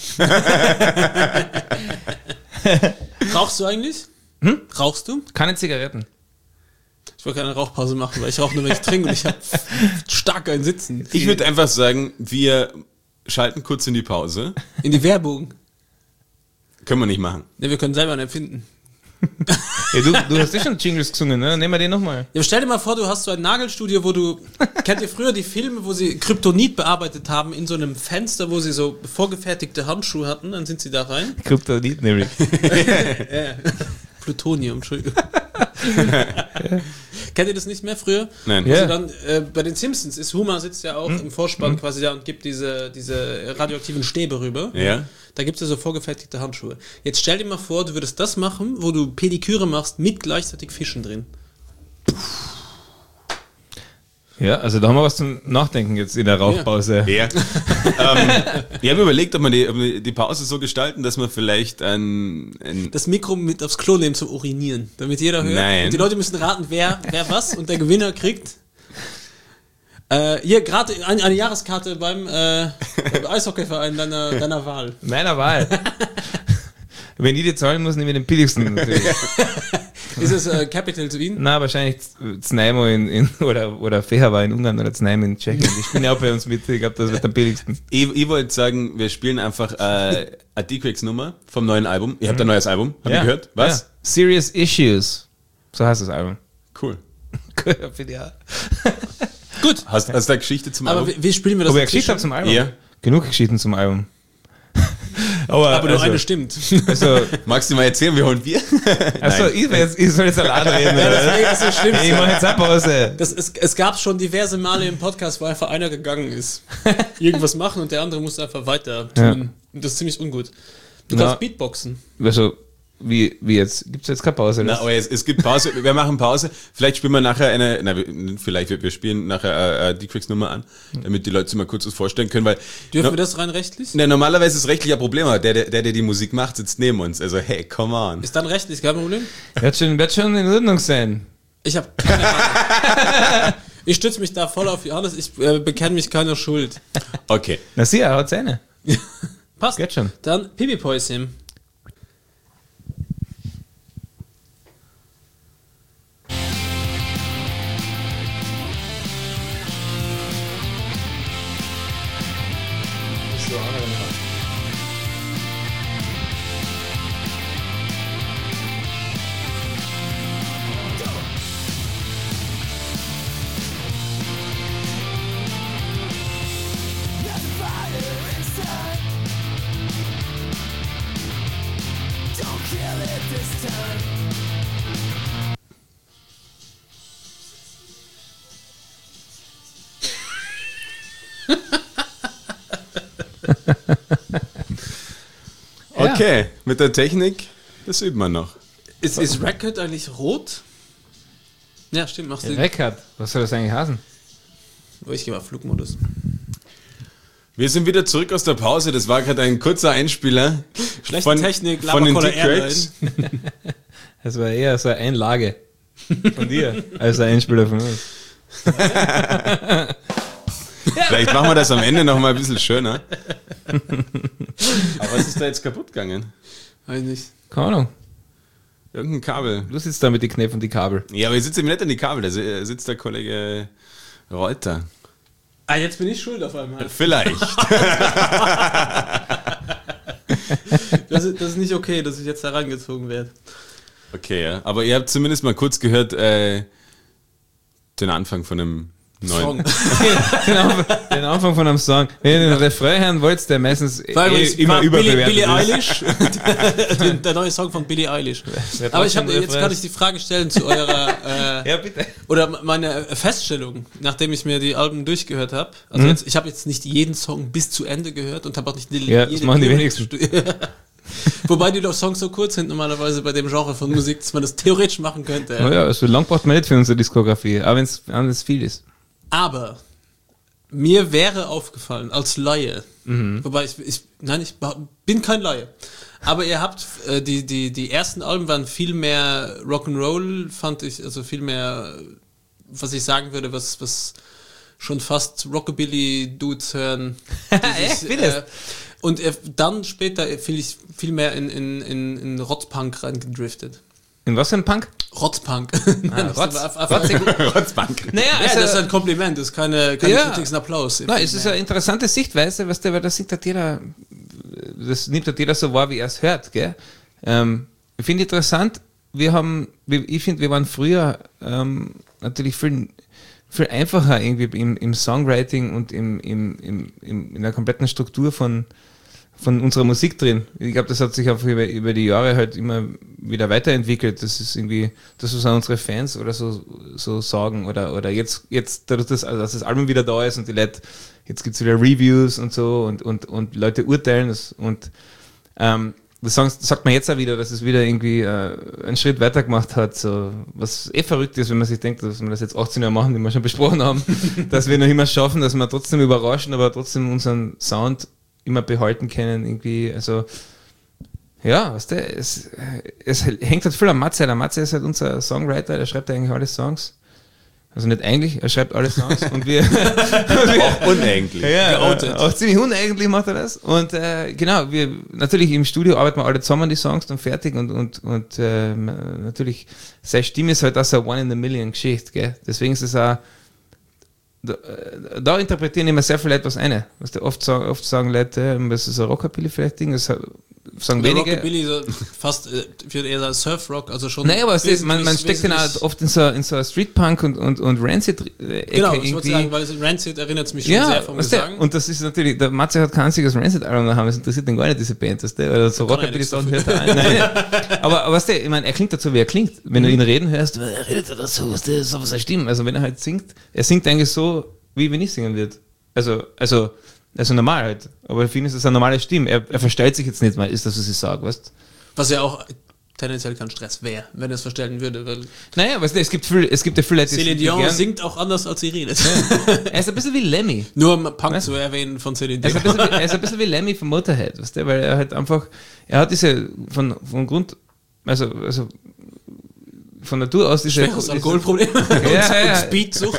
Rauchst du eigentlich? Rauchst du? Keine Zigaretten. Ich wollte keine Rauchpause machen, weil ich rauche nur, wenn ich trinke und ich habe stark ein Sitzen. Ich würde einfach sagen, wir schalten kurz in die Pause. In die Werbung. Können wir nicht machen. Ne, wir können selber einen erfinden. Ja, du hast ja schon Jingles gesungen, ne? Nehmen wir den nochmal. Ja, stell dir mal vor, du hast so ein Nagelstudio, wo du, kennt ihr früher die Filme, wo sie Kryptonit bearbeitet haben, in so einem Fenster, wo sie so vorgefertigte Handschuhe hatten, dann sind sie da rein. Kryptonit nämlich. Plutonium, Entschuldigung. Kennt ihr das nicht mehr früher? Nein. Ja. Also dann, bei den Simpsons ist Homer sitzt ja auch im Vorspann quasi da und gibt diese radioaktiven Stäbe rüber. Ja. Da gibt es ja so vorgefertigte Handschuhe. Jetzt stell dir mal vor, du würdest das machen, wo du Pediküre machst mit gleichzeitig Fischen drin. Ja, also da haben wir was zum Nachdenken jetzt in der Rauchpause. Ja. Ich habe überlegt, ob wir die Pause so gestalten, dass wir vielleicht ein Das Mikro mit aufs Klo nehmen zum Urinieren, damit jeder hört. Nein. Und die Leute müssen raten, wer was und der Gewinner kriegt. Hier gerade eine Jahreskarte beim Eishockeyverein deiner Wahl. Meiner Wahl. Wenn die zahlen muss, nehme ich den billigsten natürlich. Ist es Capital zu Wien? Na, wahrscheinlich Znaimo oder Fehervar in Ungarn oder Znaim in Tschechien. Die spielen ja auch bei uns mit. Ich glaube, das wird am billigsten. Ich wollte sagen, wir spielen einfach eine D-Quakes-Nummer vom neuen Album. Ihr habt ein neues Album, habt ihr gehört? Was? Ja. Serious Issues. So heißt das Album. Cool. Finde ich auch. Gut. Hast du da Geschichte zum Aber Album? wie spielen wir das? Ob ich dazwischen? Geschichte habe zum Album? Ja. Genug Geschichten zum Album. Aber nur eine stimmt. Also, Magst du mal erzählen, wir holen Bier? achso, ich soll jetzt allein reden. Das ist so schlimm. Ich mache jetzt eine Pause. Es gab schon diverse Male im Podcast, wo einfach einer gegangen ist. Irgendwas machen und der andere musste einfach weiter tun. Ja. Und das ist ziemlich ungut. Du Na. kannst Beatboxen. Also, wie jetzt? Gibt es jetzt keine Pause? Na, aber es gibt Pause, wir machen Pause. Vielleicht spielen wir nachher wir spielen nachher die Quicks-Nummer an, damit die Leute sich mal kurz was vorstellen können, weil Dürfen wir das rein rechtlich? normalerweise ist rechtlich ein Problem, aber der die Musik macht, sitzt neben uns. Also hey, come on. Ist dann rechtlich kein Problem? Wird schon in Ordnung sein. Ich habe keine Ahnung. Ich stütze mich da voll auf Johannes. Ich bekenne mich keiner Schuld. Okay. Na sieh, er hat Zähne. Passt. Geht schon. Dann Pipi-Päuschen. Okay, mit der Technik, das üben wir noch. Ist Record eigentlich rot? Ja, stimmt, machst du. Record. Was soll das eigentlich heißen? Oh, ich gehe mal Flugmodus. Wir sind wieder zurück aus der Pause. Das war gerade ein kurzer Einspieler. Schlechte Technik, von den Lava Cola D-Quakes. Das war eher so eine Einlage von dir, als ein Einspieler von uns. Vielleicht machen wir das am Ende noch mal ein bisschen schöner. Aber was ist da jetzt kaputt gegangen? Weiß nicht. Keine Ahnung. Irgendein Kabel. Du sitzt da mit den Knöpfen und die Kabel. Ja, aber ich sitze eben nicht an die Kabel, da sitzt der Kollege Reuter. Ah, jetzt bin ich schuld auf einmal. Vielleicht. Das ist nicht okay, dass ich jetzt da rangezogen werde. Okay, ja. Aber ihr habt zumindest mal kurz gehört, den Anfang von einem neuen. Song. Den Anfang von einem Song. Wenn ihr den Refrain hören wollt, der meistens immer war überbewertet Billie ist. Eilish. Der neue Song von Billie Eilish. Aber jetzt kann ich die Frage stellen zu eurer Ja, bitte. oder meine Feststellung, nachdem ich mir die Alben durchgehört habe. Also ich habe jetzt nicht jeden Song bis zu Ende gehört und habe auch nicht Ja, das machen die wenigsten. Wobei die Songs so kurz sind normalerweise bei dem Genre von Musik, dass man das theoretisch machen könnte. Ja, so lang braucht man nicht für unsere Diskografie, auch wenn es viel ist. Aber Mir wäre aufgefallen, als Laie, wobei ich bin kein Laie, aber ihr habt, die ersten Alben waren viel mehr Rock'n'Roll, fand ich, also viel mehr, was ich sagen würde, was schon fast Rockabilly-Dudes hören. Und dann später viel mehr in Rotzpunk reingedriftet. In was für ein Punk? Rotzpunk. Rotzpunk. Naja, also, das ist ein Kompliment, das ist keine Kritik, das ist ein Applaus. Nein, es ist eine interessante Sichtweise, weißt du, weil das nimmt halt jeder so wahr, wie er es hört, gell? Ich finde interessant, wir waren früher natürlich viel einfacher irgendwie im Songwriting und in der kompletten Struktur von unserer Musik drin. Ich glaube, das hat sich einfach über die Jahre halt immer wieder weiterentwickelt. Das ist irgendwie, das was auch unsere Fans oder so sagen oder jetzt dadurch, dass das Album wieder da ist und die Leute, jetzt gibt's wieder Reviews und so und Leute urteilen das und das sagt man jetzt auch wieder, dass es wieder irgendwie einen Schritt weiter gemacht hat, so, was verrückt ist, wenn man sich denkt, dass wir das jetzt 18 Jahre machen, die wir schon besprochen haben, dass wir noch immer schaffen, dass wir trotzdem überraschen, aber trotzdem unseren Sound immer behalten können, irgendwie, also, ja, weißt du, es hängt halt viel am Matze. Der Matze ist halt unser Songwriter, der schreibt eigentlich alle Songs. Also nicht eigentlich, er schreibt alle Songs und wir... auch uneigentlich. Ja, auch ziemlich uneigentlich macht er das. Und genau, wir natürlich im Studio arbeiten wir alle zusammen die Songs dann fertig und natürlich, seine Stimme ist halt auch so eine One-in-a-Million-Geschichte, gell? Deswegen ist es auch... Da interpretieren immer sehr viele etwas ein. Was oft sagen Leute, das ist ein Rockabilly-Ding, das sagen wenige. Rockabilly fast wird eher Surf-Rock, also schon. Nein, aber man steckt den auch oft in so eine Street-Punk und Rancid-Ecke. Genau, ich wollte sagen, weil Rancid erinnert es mich schon sehr vom Gesang. Und das ist natürlich, der Matze hat kein einziges Rancid-Album haben, das interessiert den gar nicht, diese Band, weißt du? Oder so Rockabilly-Sachen hört er ein. Nein. Aber weißt du, ich meine, er klingt dazu, wie er klingt. Wenn du ihn reden hörst, redet er dazu, weißt du, so was er stimmt. Also wenn er halt singt, er singt eigentlich so, wie wenn ich singen würde. Also normal halt. Aber für ihn ist das eine normale Stimme. Er verstellt sich jetzt nicht mal, ist das, was ich sage, weißt du? Was ja auch tendenziell kein Stress wäre, wenn er es verstellen würde. Weil naja, weißt du, es gibt ja viele Leute, Celine Dion singt auch anders, als sie redet. Ja. Er ist ein bisschen wie Lemmy. Nur um Punk zu erwähnen von Celine Dion. Er ist ein bisschen wie Lemmy von Motorhead, weißt du, weil er halt einfach, er hat diese, von Grund, also von Natur aus diese... Schweres Alkoholproblem und Speedsucht.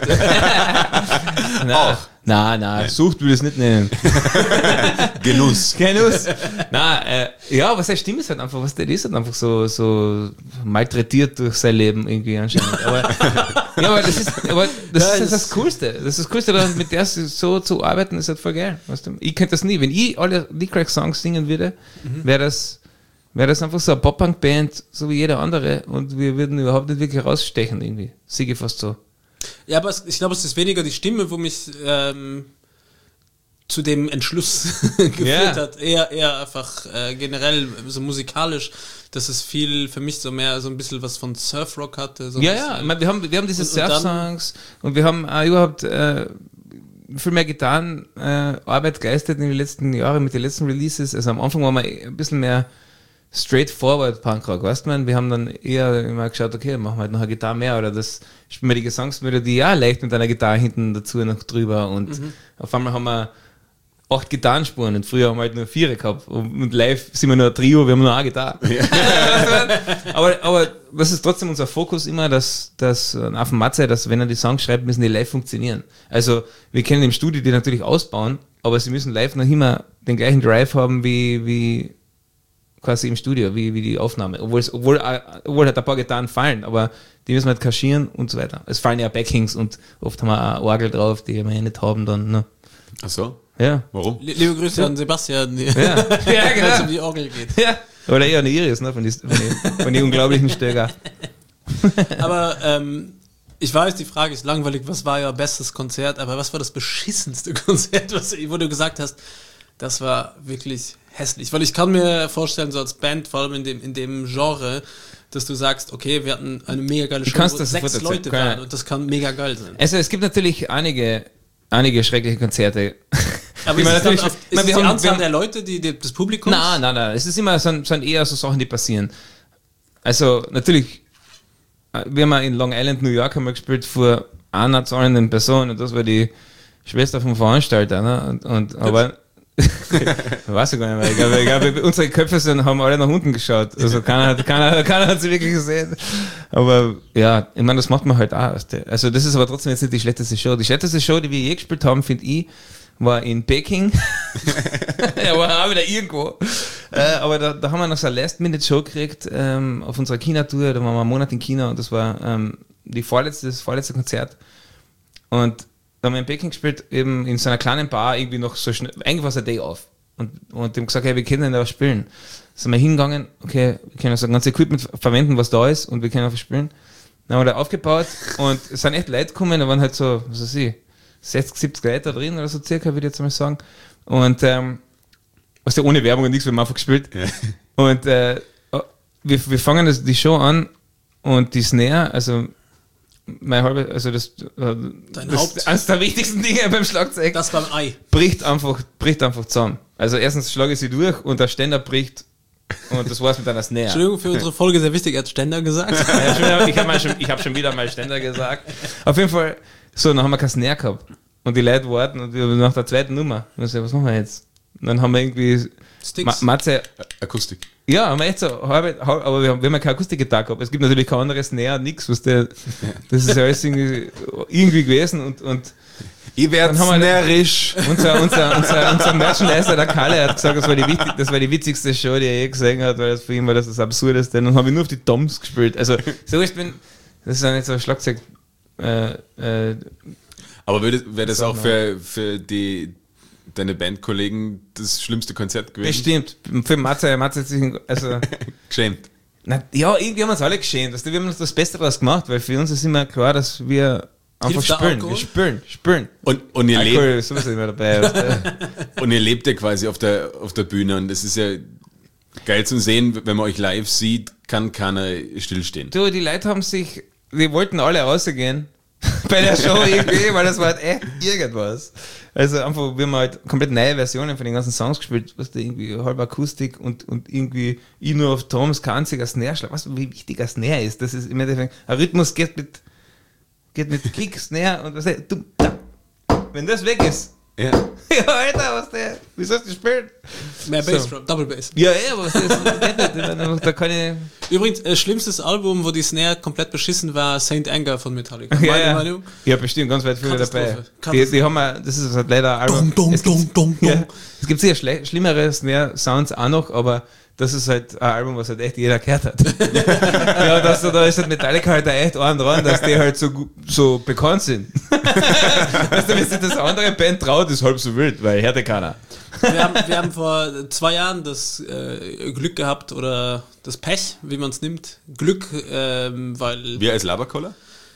Nein, Sucht will ich es nicht nennen. Genuss. Ja, aber seine Stimme ist halt einfach, was der ist halt einfach so malträtiert durch sein Leben irgendwie anscheinend. Aber das ist das Coolste. Das ist das Coolste, mit der so zu arbeiten, ist halt voll geil. Weißt du? Ich könnte das nie. Wenn ich alle Lee-Crack-Songs singen würde, wäre das einfach so eine Pop-Punk-Band, so wie jeder andere, und wir würden überhaupt nicht wirklich rausstechen irgendwie. Sehe ich fast so. Ja, aber ich glaube, es ist weniger die Stimme, wo mich zu dem Entschluss geführt hat. Eher einfach generell so musikalisch, dass es viel für mich so mehr so ein bisschen was von Surfrock hatte. So ich meine, wir haben diese Surf-Songs und wir haben auch überhaupt viel mehr Gitarrenarbeit geleistet in den letzten Jahren mit den letzten Releases. Also am Anfang waren wir ein bisschen mehr straightforward Punkrock, weißt du, wir haben dann eher immer geschaut, okay, machen wir halt noch eine Gitarre mehr oder das spielen wir die Gesangsmelodie ja leicht mit einer Gitarre hinten dazu noch drüber und auf einmal haben wir 8 Gitarrenspuren und früher haben wir halt nur 4 gehabt und live sind wir nur ein Trio, wir haben nur eine Gitarre. aber das ist trotzdem unser Fokus immer, dass auf dem Matze, dass wenn er die Songs schreibt, müssen die live funktionieren. Also wir können im Studio die natürlich ausbauen, aber sie müssen live noch immer den gleichen Drive haben wie quasi im Studio, wie die Aufnahme. Obwohl halt ein paar Gitarren fallen, aber die müssen wir halt kaschieren und so weiter. Es fallen ja Backings und oft haben wir auch eine Orgel drauf, die wir ja nicht haben dann. Ne? Ach so? Ja. Warum? Liebe Grüße an Sebastian, genau. wenn es um die Orgel geht. Ja. Oder eher eine Iris, ne, von die unglaublichen Stöger. Aber ich weiß, die Frage ist langweilig, was war euer bestes Konzert, aber was war das beschissenste Konzert, wo du gesagt hast, das war wirklich hässlich? Weil ich kann mir vorstellen, so als Band, vor allem in dem Genre, dass du sagst, okay, wir hatten eine mega geile Show, wo 6 Leute waren und das kann mega geil sein. Also es gibt natürlich einige schreckliche Konzerte. Aber ist es die Anzahl der Leute, des Publikums? Nein. Es ist immer sind eher so Sachen, die passieren. Also natürlich, wir haben in Long Island, New York, haben wir gespielt vor einer zahlenden Person und das war die Schwester vom Veranstalter, ne? Aber weiß ich gar nicht mehr. Ich glaube, unsere Köpfe haben alle nach unten geschaut. Also keiner hat sie wirklich gesehen. Aber ja, ich meine, das macht man halt auch. Also das ist aber trotzdem jetzt nicht die schlechteste Show. Die schlechteste Show, die wir je gespielt haben, finde ich, war in Peking. Ja, war auch wieder irgendwo. Aber da haben wir noch so eine Last-Minute-Show gekriegt auf unserer China-Tour. Da waren wir einen Monat in China und das war das vorletzte Konzert. Und da haben wir in Peking gespielt, eben in so einer kleinen Bar, irgendwie noch so schnell, eigentlich war es ein Day off. Und die haben gesagt, hey, wir können da was spielen. Sind wir hingegangen, okay, wir können so ein ganzes Equipment verwenden, was da ist, und wir können einfach spielen. Dann haben wir da aufgebaut und es sind echt Leute gekommen, da waren halt so, was weiß ich, 60, 70 Leute da drin oder so circa, würde ich jetzt mal sagen. Und was ja ohne Werbung und nichts, wir haben einfach gespielt. Ja. Und wir fangen die Show an und die Snare, also eines der wichtigsten Dinge beim Schlagzeug. Das beim Ei. Bricht einfach zusammen. Also erstens schlage ich sie durch und der Ständer bricht und das war's mit einer Snare. Entschuldigung für unsere Folge, sehr wichtig, er hat Ständer gesagt. Ja, ich habe schon wieder mal Ständer gesagt. Auf jeden Fall, so, dann haben wir keine Snare gehabt. Und die Leute warten und nach der zweiten Nummer. Und ich so, was machen wir jetzt? Und dann haben wir irgendwie Matze. Akustik. Ja, haben wir echt so aber wir haben ja keine Akustikgitarre gehabt. Es gibt natürlich kein anderes Snare, nix, das ist ja alles irgendwie gewesen und ich werde närrisch. Unser Merchandiser, der Kalle, hat gesagt, das war die witzigste Show, die er je gesehen hat, weil das für ihn war das Absurdeste. Und dann habe ich nur auf die Toms gespielt. Also, so das ist ja nicht so ein Schlagzeug. Aber wäre das auch für deine Bandkollegen das schlimmste Konzert gewesen? Bestimmt. Für Matze hat sich geschämt. Ja, irgendwie haben wir uns alle geschämt. Wir haben uns das Beste daraus gemacht, weil für uns ist immer klar, dass wir einfach spielen. Wir spüren. Und ihr Alkohol lebt ist sowieso immer dabei. und ihr lebt ja quasi auf der Bühne und das ist ja geil zu sehen, wenn man euch live sieht, kann keiner stillstehen. Du, die Leute die wollten alle rausgehen bei der Show irgendwie, weil das war halt echt irgendwas. Also einfach, wir haben halt komplett neue Versionen von den ganzen Songs gespielt, was da irgendwie halb Akustik und irgendwie ich nur auf Toms kein einziger Snare schlag. Weißt du, wie wichtig ein Snare ist? Das ist im Endeffekt, ein Rhythmus geht mit Kick, Snare und was wenn das weg ist. Ja. Ja, Alter, wie sollst du spielen? Mehr Bassdrum, Double Bass. Ja, aber das geht nicht. Da kann ich. Übrigens, schlimmstes Album, wo die Snare komplett beschissen war, Saint Anger von Metallica. Meine Meinung? Ja, bestimmt, ganz weit viele dabei. Die haben das ist halt leider ein Album. Es gibt sicher schlimmere Snare-Sounds auch noch, aber das ist halt ein Album, was halt echt jeder gehört hat. Ja, da ist halt Metallica halt echt einen dran, dass die halt so bekannt sind. Weißt du, wenn sich das andere Band traut, ist halb so wild, weil hört ja keiner. Wir haben vor 2 Jahren das Glück gehabt oder das Pech, wie man es nimmt. Glück, weil... Wir als Laberkoller?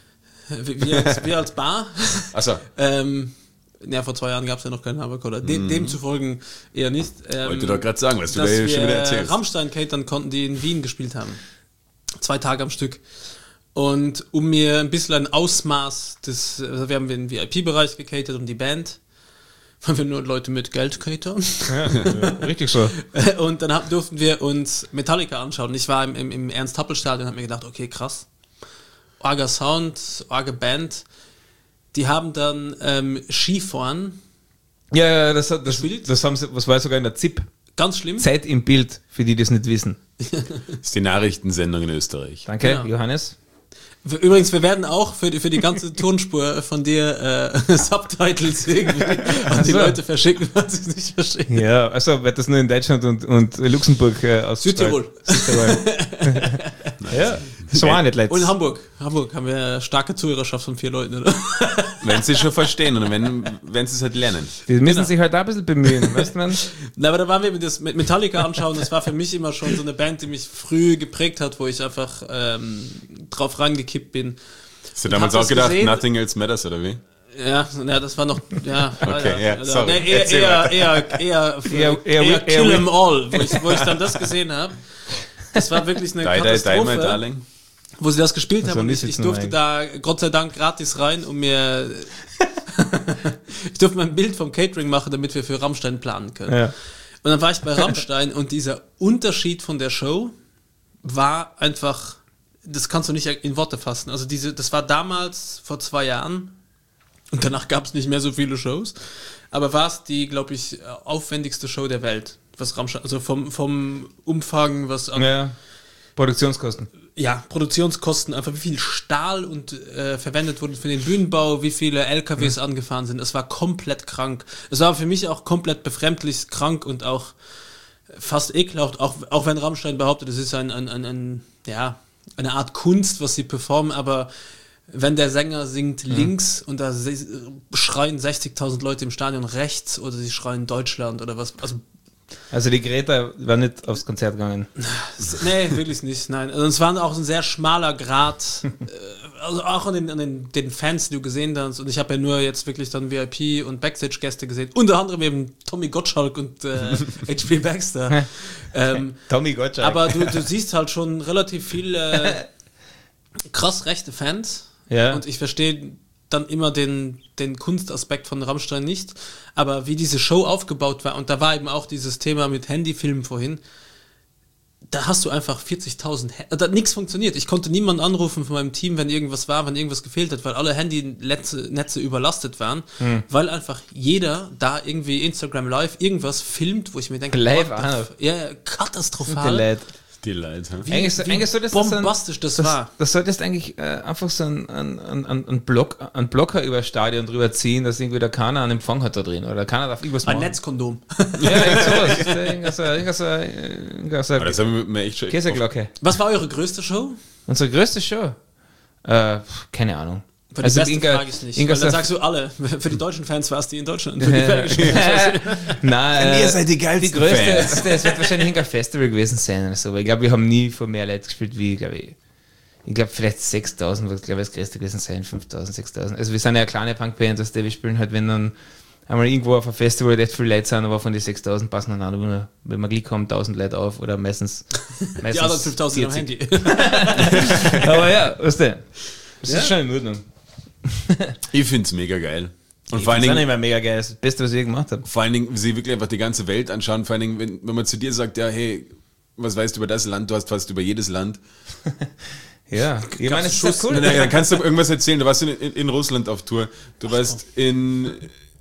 Wir als Bar. Ach so. Ja, vor 2 Jahren gab es ja noch keinen Laberkoller. Demzufolge eher nicht. Wollte doch gerade sagen, was du da schon wieder erzählst. Rammstein catern konnten, die in Wien gespielt haben. 2 Tage am Stück. Und um mir ein bisschen ein Ausmaß wir haben den VIP-Bereich gecatert um die Band, weil wir nur Leute mit Geld catern. Ja, richtig so. Und dann durften wir uns Metallica anschauen. Ich war im Ernst-Happel-Stadion und habe mir gedacht, okay, krass. Arger Sound, arge Band. Die haben dann Skifahren. Ja, das haben sie, was war sogar in der ZIP. Ganz schlimm. Zeit im Bild, für die das nicht wissen. Das ist die Nachrichtensendung in Österreich. Danke, genau. Johannes. Übrigens, wir werden auch für die ganze Tonspur von dir Subtitles irgendwie an die Leute verschicken, was sie es nicht verstehen. Ja, also wird das nur in Deutschland und Luxemburg Südtirol. Ja, das war auch nicht leid. Und in Hamburg haben wir eine starke Zuhörerschaft von 4 Leuten, oder? Wenn sie es schon verstehen und wenn sie es halt lernen. Die müssen sich halt auch ein bisschen bemühen, weißt du, man? Na, aber da waren wir mit Metallica anschauen, das war für mich immer schon so eine Band, die mich früh geprägt hat, wo ich einfach drauf rangekippt bin. Hast du damals auch gedacht, nothing else matters, oder wie? Ja, das war noch, ja. Okay, ja, sorry. Eher Kill 'em All, wo ich dann das gesehen habe. Das war wirklich eine Katastrophe, my darling. Wo sie das gespielt haben und ich durfte eigentlich. da Gott sei Dank gratis rein, um mir ich durfte mein Bild vom Catering machen, damit wir für Rammstein planen können. Ja. Und dann war ich bei Rammstein und dieser Unterschied von der Show war einfach, das kannst du nicht in Worte fassen. Also das war damals, vor 2 Jahren, Und danach gab es nicht mehr so viele Shows. Aber war es die, glaube ich, aufwendigste Show der Welt. Was Rammstein, also vom Umfang, was an, Ja, Produktionskosten. ja, Produktionskosten, einfach wie viel Stahl und verwendet wurde für den Bühnenbau, wie viele LKWs angefahren sind. Es war komplett krank. Es war für mich auch komplett befremdlich krank und auch fast ekelhaft, auch wenn Rammstein behauptet, es ist eine Art Kunst, was sie performen, aber wenn der Sänger singt links und da schreien 60.000 Leute im Stadion rechts oder sie schreien Deutschland oder was, Also die Greta war nicht aufs Konzert gegangen. nee, wirklich nicht, nein. Also es war auch ein sehr schmaler Grad, also auch an den Fans, die du gesehen hast. Und ich habe ja nur jetzt wirklich dann VIP und Backstage-Gäste gesehen. Unter anderem eben Tommy Gottschalk und H.P. Baxter. Tommy Gottschalk. Aber du siehst halt schon relativ viele krass rechte Fans. Ja. Und ich verstehe dann immer den Kunstaspekt von Rammstein nicht. Aber wie diese Show aufgebaut war, und da war eben auch dieses Thema mit Handyfilmen vorhin, da hast du einfach 40.000, da hat nichts funktioniert. Ich konnte niemanden anrufen von meinem Team, wenn irgendwas war, wenn irgendwas gefehlt hat, weil alle Handynetze überlastet waren, weil einfach jeder da irgendwie Instagram Live irgendwas filmt, wo ich mir denke, Live what the auch. Ja, katastrophal. Leid. Die Leute. Wie Eigentlich so, dass bombastisch das war. Das solltest eigentlich einfach so einen Blocker über das Stadion drüber ziehen, dass irgendwie da keiner einen Empfang hat da drin oder keiner darf irgendwas Ein machen. Netzkondom. Ja, irgend sowas. Aber das haben wir echt schon. Käseglocke. Was war eure größte Show? Unsere größte Show? Keine Ahnung. Für die beste frage ich nicht. Weil dann sagst du alle. Für die deutschen Fans war es die in Deutschland. Für die belgischen Fans. Nein, ihr seid die geilsten die größte, Fans. es wird wahrscheinlich ein Festival gewesen sein oder so, aber ich glaube, wir haben nie vor mehr Leuten gespielt wie, ich glaube vielleicht 6.000 wird, glaube ich, das größte gewesen sein, 5.000, 6.000. Also wir sind ja eine kleine Punkband, dass wir spielen halt, wenn dann einmal irgendwo auf einem Festival echt viele Leute sind, aber von den 6.000 passen dann auch nur, wenn wir Glück haben, 1.000 Leute auf oder meistens Die anderen 5.000 am Handy. Aber ja, weißt du, das ist schon in Ordnung. Ich finde es mega geil. Und Ich vor allen find's auch Dingen, nicht mehr mega geil, das ist das Beste, was ich je gemacht habe. vor allen Dingen, sie wirklich einfach die ganze Welt anschauen. Vor allen Dingen, wenn man zu dir sagt, ja, hey, was weißt du über das Land? Du hast fast über jedes Land. Ja, ich meine, es ist cool. Dann kannst du irgendwas erzählen. Du warst in Russland auf Tour. Du warst in...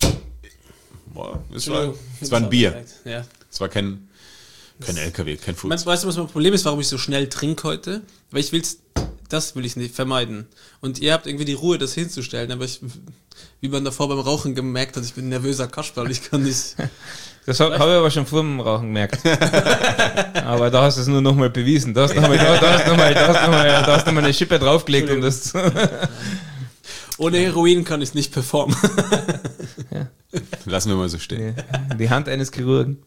Boah, es war ein Bier. Ja. Es war kein LKW, kein Food. Weißt du, was mein Problem ist, warum ich so schnell trinke heute? Weil das will ich nicht vermeiden. Und ihr habt irgendwie die Ruhe, das hinzustellen, aber wie man davor beim Rauchen gemerkt hat, ich bin ein nervöser Kasperl, ich kann nicht. Das habe ich aber schon vor dem Rauchen gemerkt. Aber da hast du es nur nochmal bewiesen. Da hast du nochmal eine Schippe draufgelegt, um das zu. Ohne Heroin kann ich nicht performen. Lassen wir mal so stehen. Die Hand eines Chirurgen.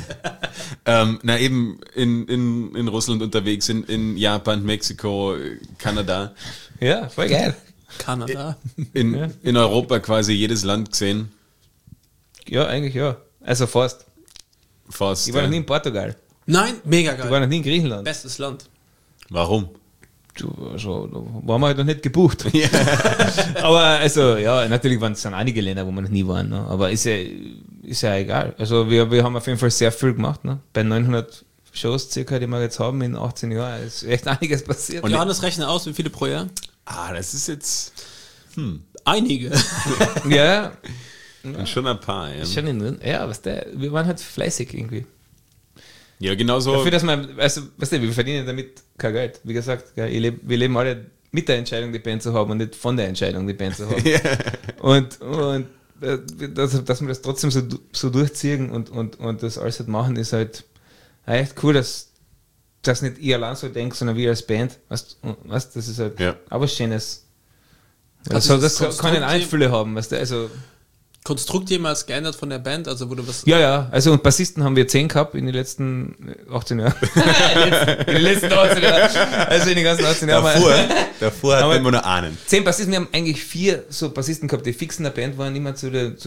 Eben in Russland unterwegs, in Japan, Mexiko, Kanada. Ja, voll geil. Kanada. In Europa quasi jedes Land gesehen. Ja, eigentlich ja. Also fast. Fast. Ich war noch nie in Portugal. Nein, mega Ich war geil. noch nie in Griechenland. Bestes Land. Warum? Also, da waren wir halt noch nicht gebucht. Aber also, ja, natürlich sind einige Länder, wo wir noch nie waren. Ne? Aber ist ja egal. Also wir haben auf jeden Fall sehr viel gemacht. Ne? Bei 900 Shows circa, die wir jetzt haben in 18 Jahren, ist echt einiges passiert. Und Johannes, rechne aus, wie viele pro Jahr? Das ist jetzt Einige. Ja, schon ein paar. Ja, schon ja, wir waren halt fleißig irgendwie. ja genauso. Dafür, dass man, also, weißt du, wir verdienen damit kein Geld. Wie gesagt, gell, wir leben alle mit der Entscheidung, die Band zu haben und nicht von der Entscheidung, die Band zu haben. Und dass wir das trotzdem so durchziehen und das alles halt machen, ist halt echt cool, dass das nicht ich allein so denke, sondern wir als Band. Weißt, das ist halt auch was Schönes. Also, das kann einen Einfülle haben, weißt du, also. Konstrukt jemals geändert von der Band? Also wo du was. Ja, also und Bassisten haben wir 10 gehabt in den letzten 18 Jahren. in den letzten 18 Jahren. Also in den ganzen 18 Jahren. Davor hat man nur ahnen. 10 Bassisten, wir haben eigentlich 4 so Bassisten gehabt, die fix in der Band waren, immer zu der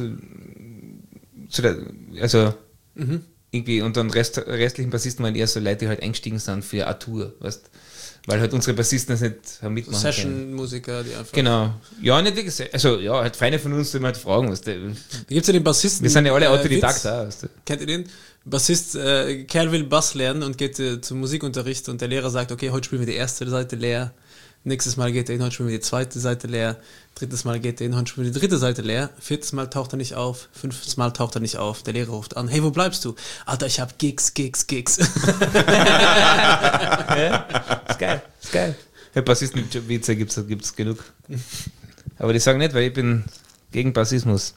also irgendwie, und dann restlichen Bassisten waren eher so Leute, die halt eingestiegen sind für eine Tour, weißt, weil halt unsere Bassisten das nicht haben mitmachen können. Session-Musiker, die einfach. Genau. Ja, nicht wirklich, also ja, halt Feinde von uns, die man halt fragen, weißt du. Da gibt es ja den Bassisten. Wir sind ja alle Autodidakt Witz. da, weißt du. Kennt ihr den? Bassist, Kerl will Bass lernen und geht zum Musikunterricht und der Lehrer sagt, okay, heute spielen wir die erste Seite leer. Nächstes Mal geht der Inhalt schon wieder die zweite Seite leer. Drittes Mal geht der Inhalt schon wieder die dritte Seite leer. Viertes Mal taucht er nicht auf. Fünftes Mal taucht er nicht auf. Der Lehrer ruft an. Hey, wo bleibst du? Alter, ich hab Gigs. Ja, ist geil. Ja, Bassisten-Witze gibt's genug. Aber die sagen nicht, weil ich bin gegen Bassismus.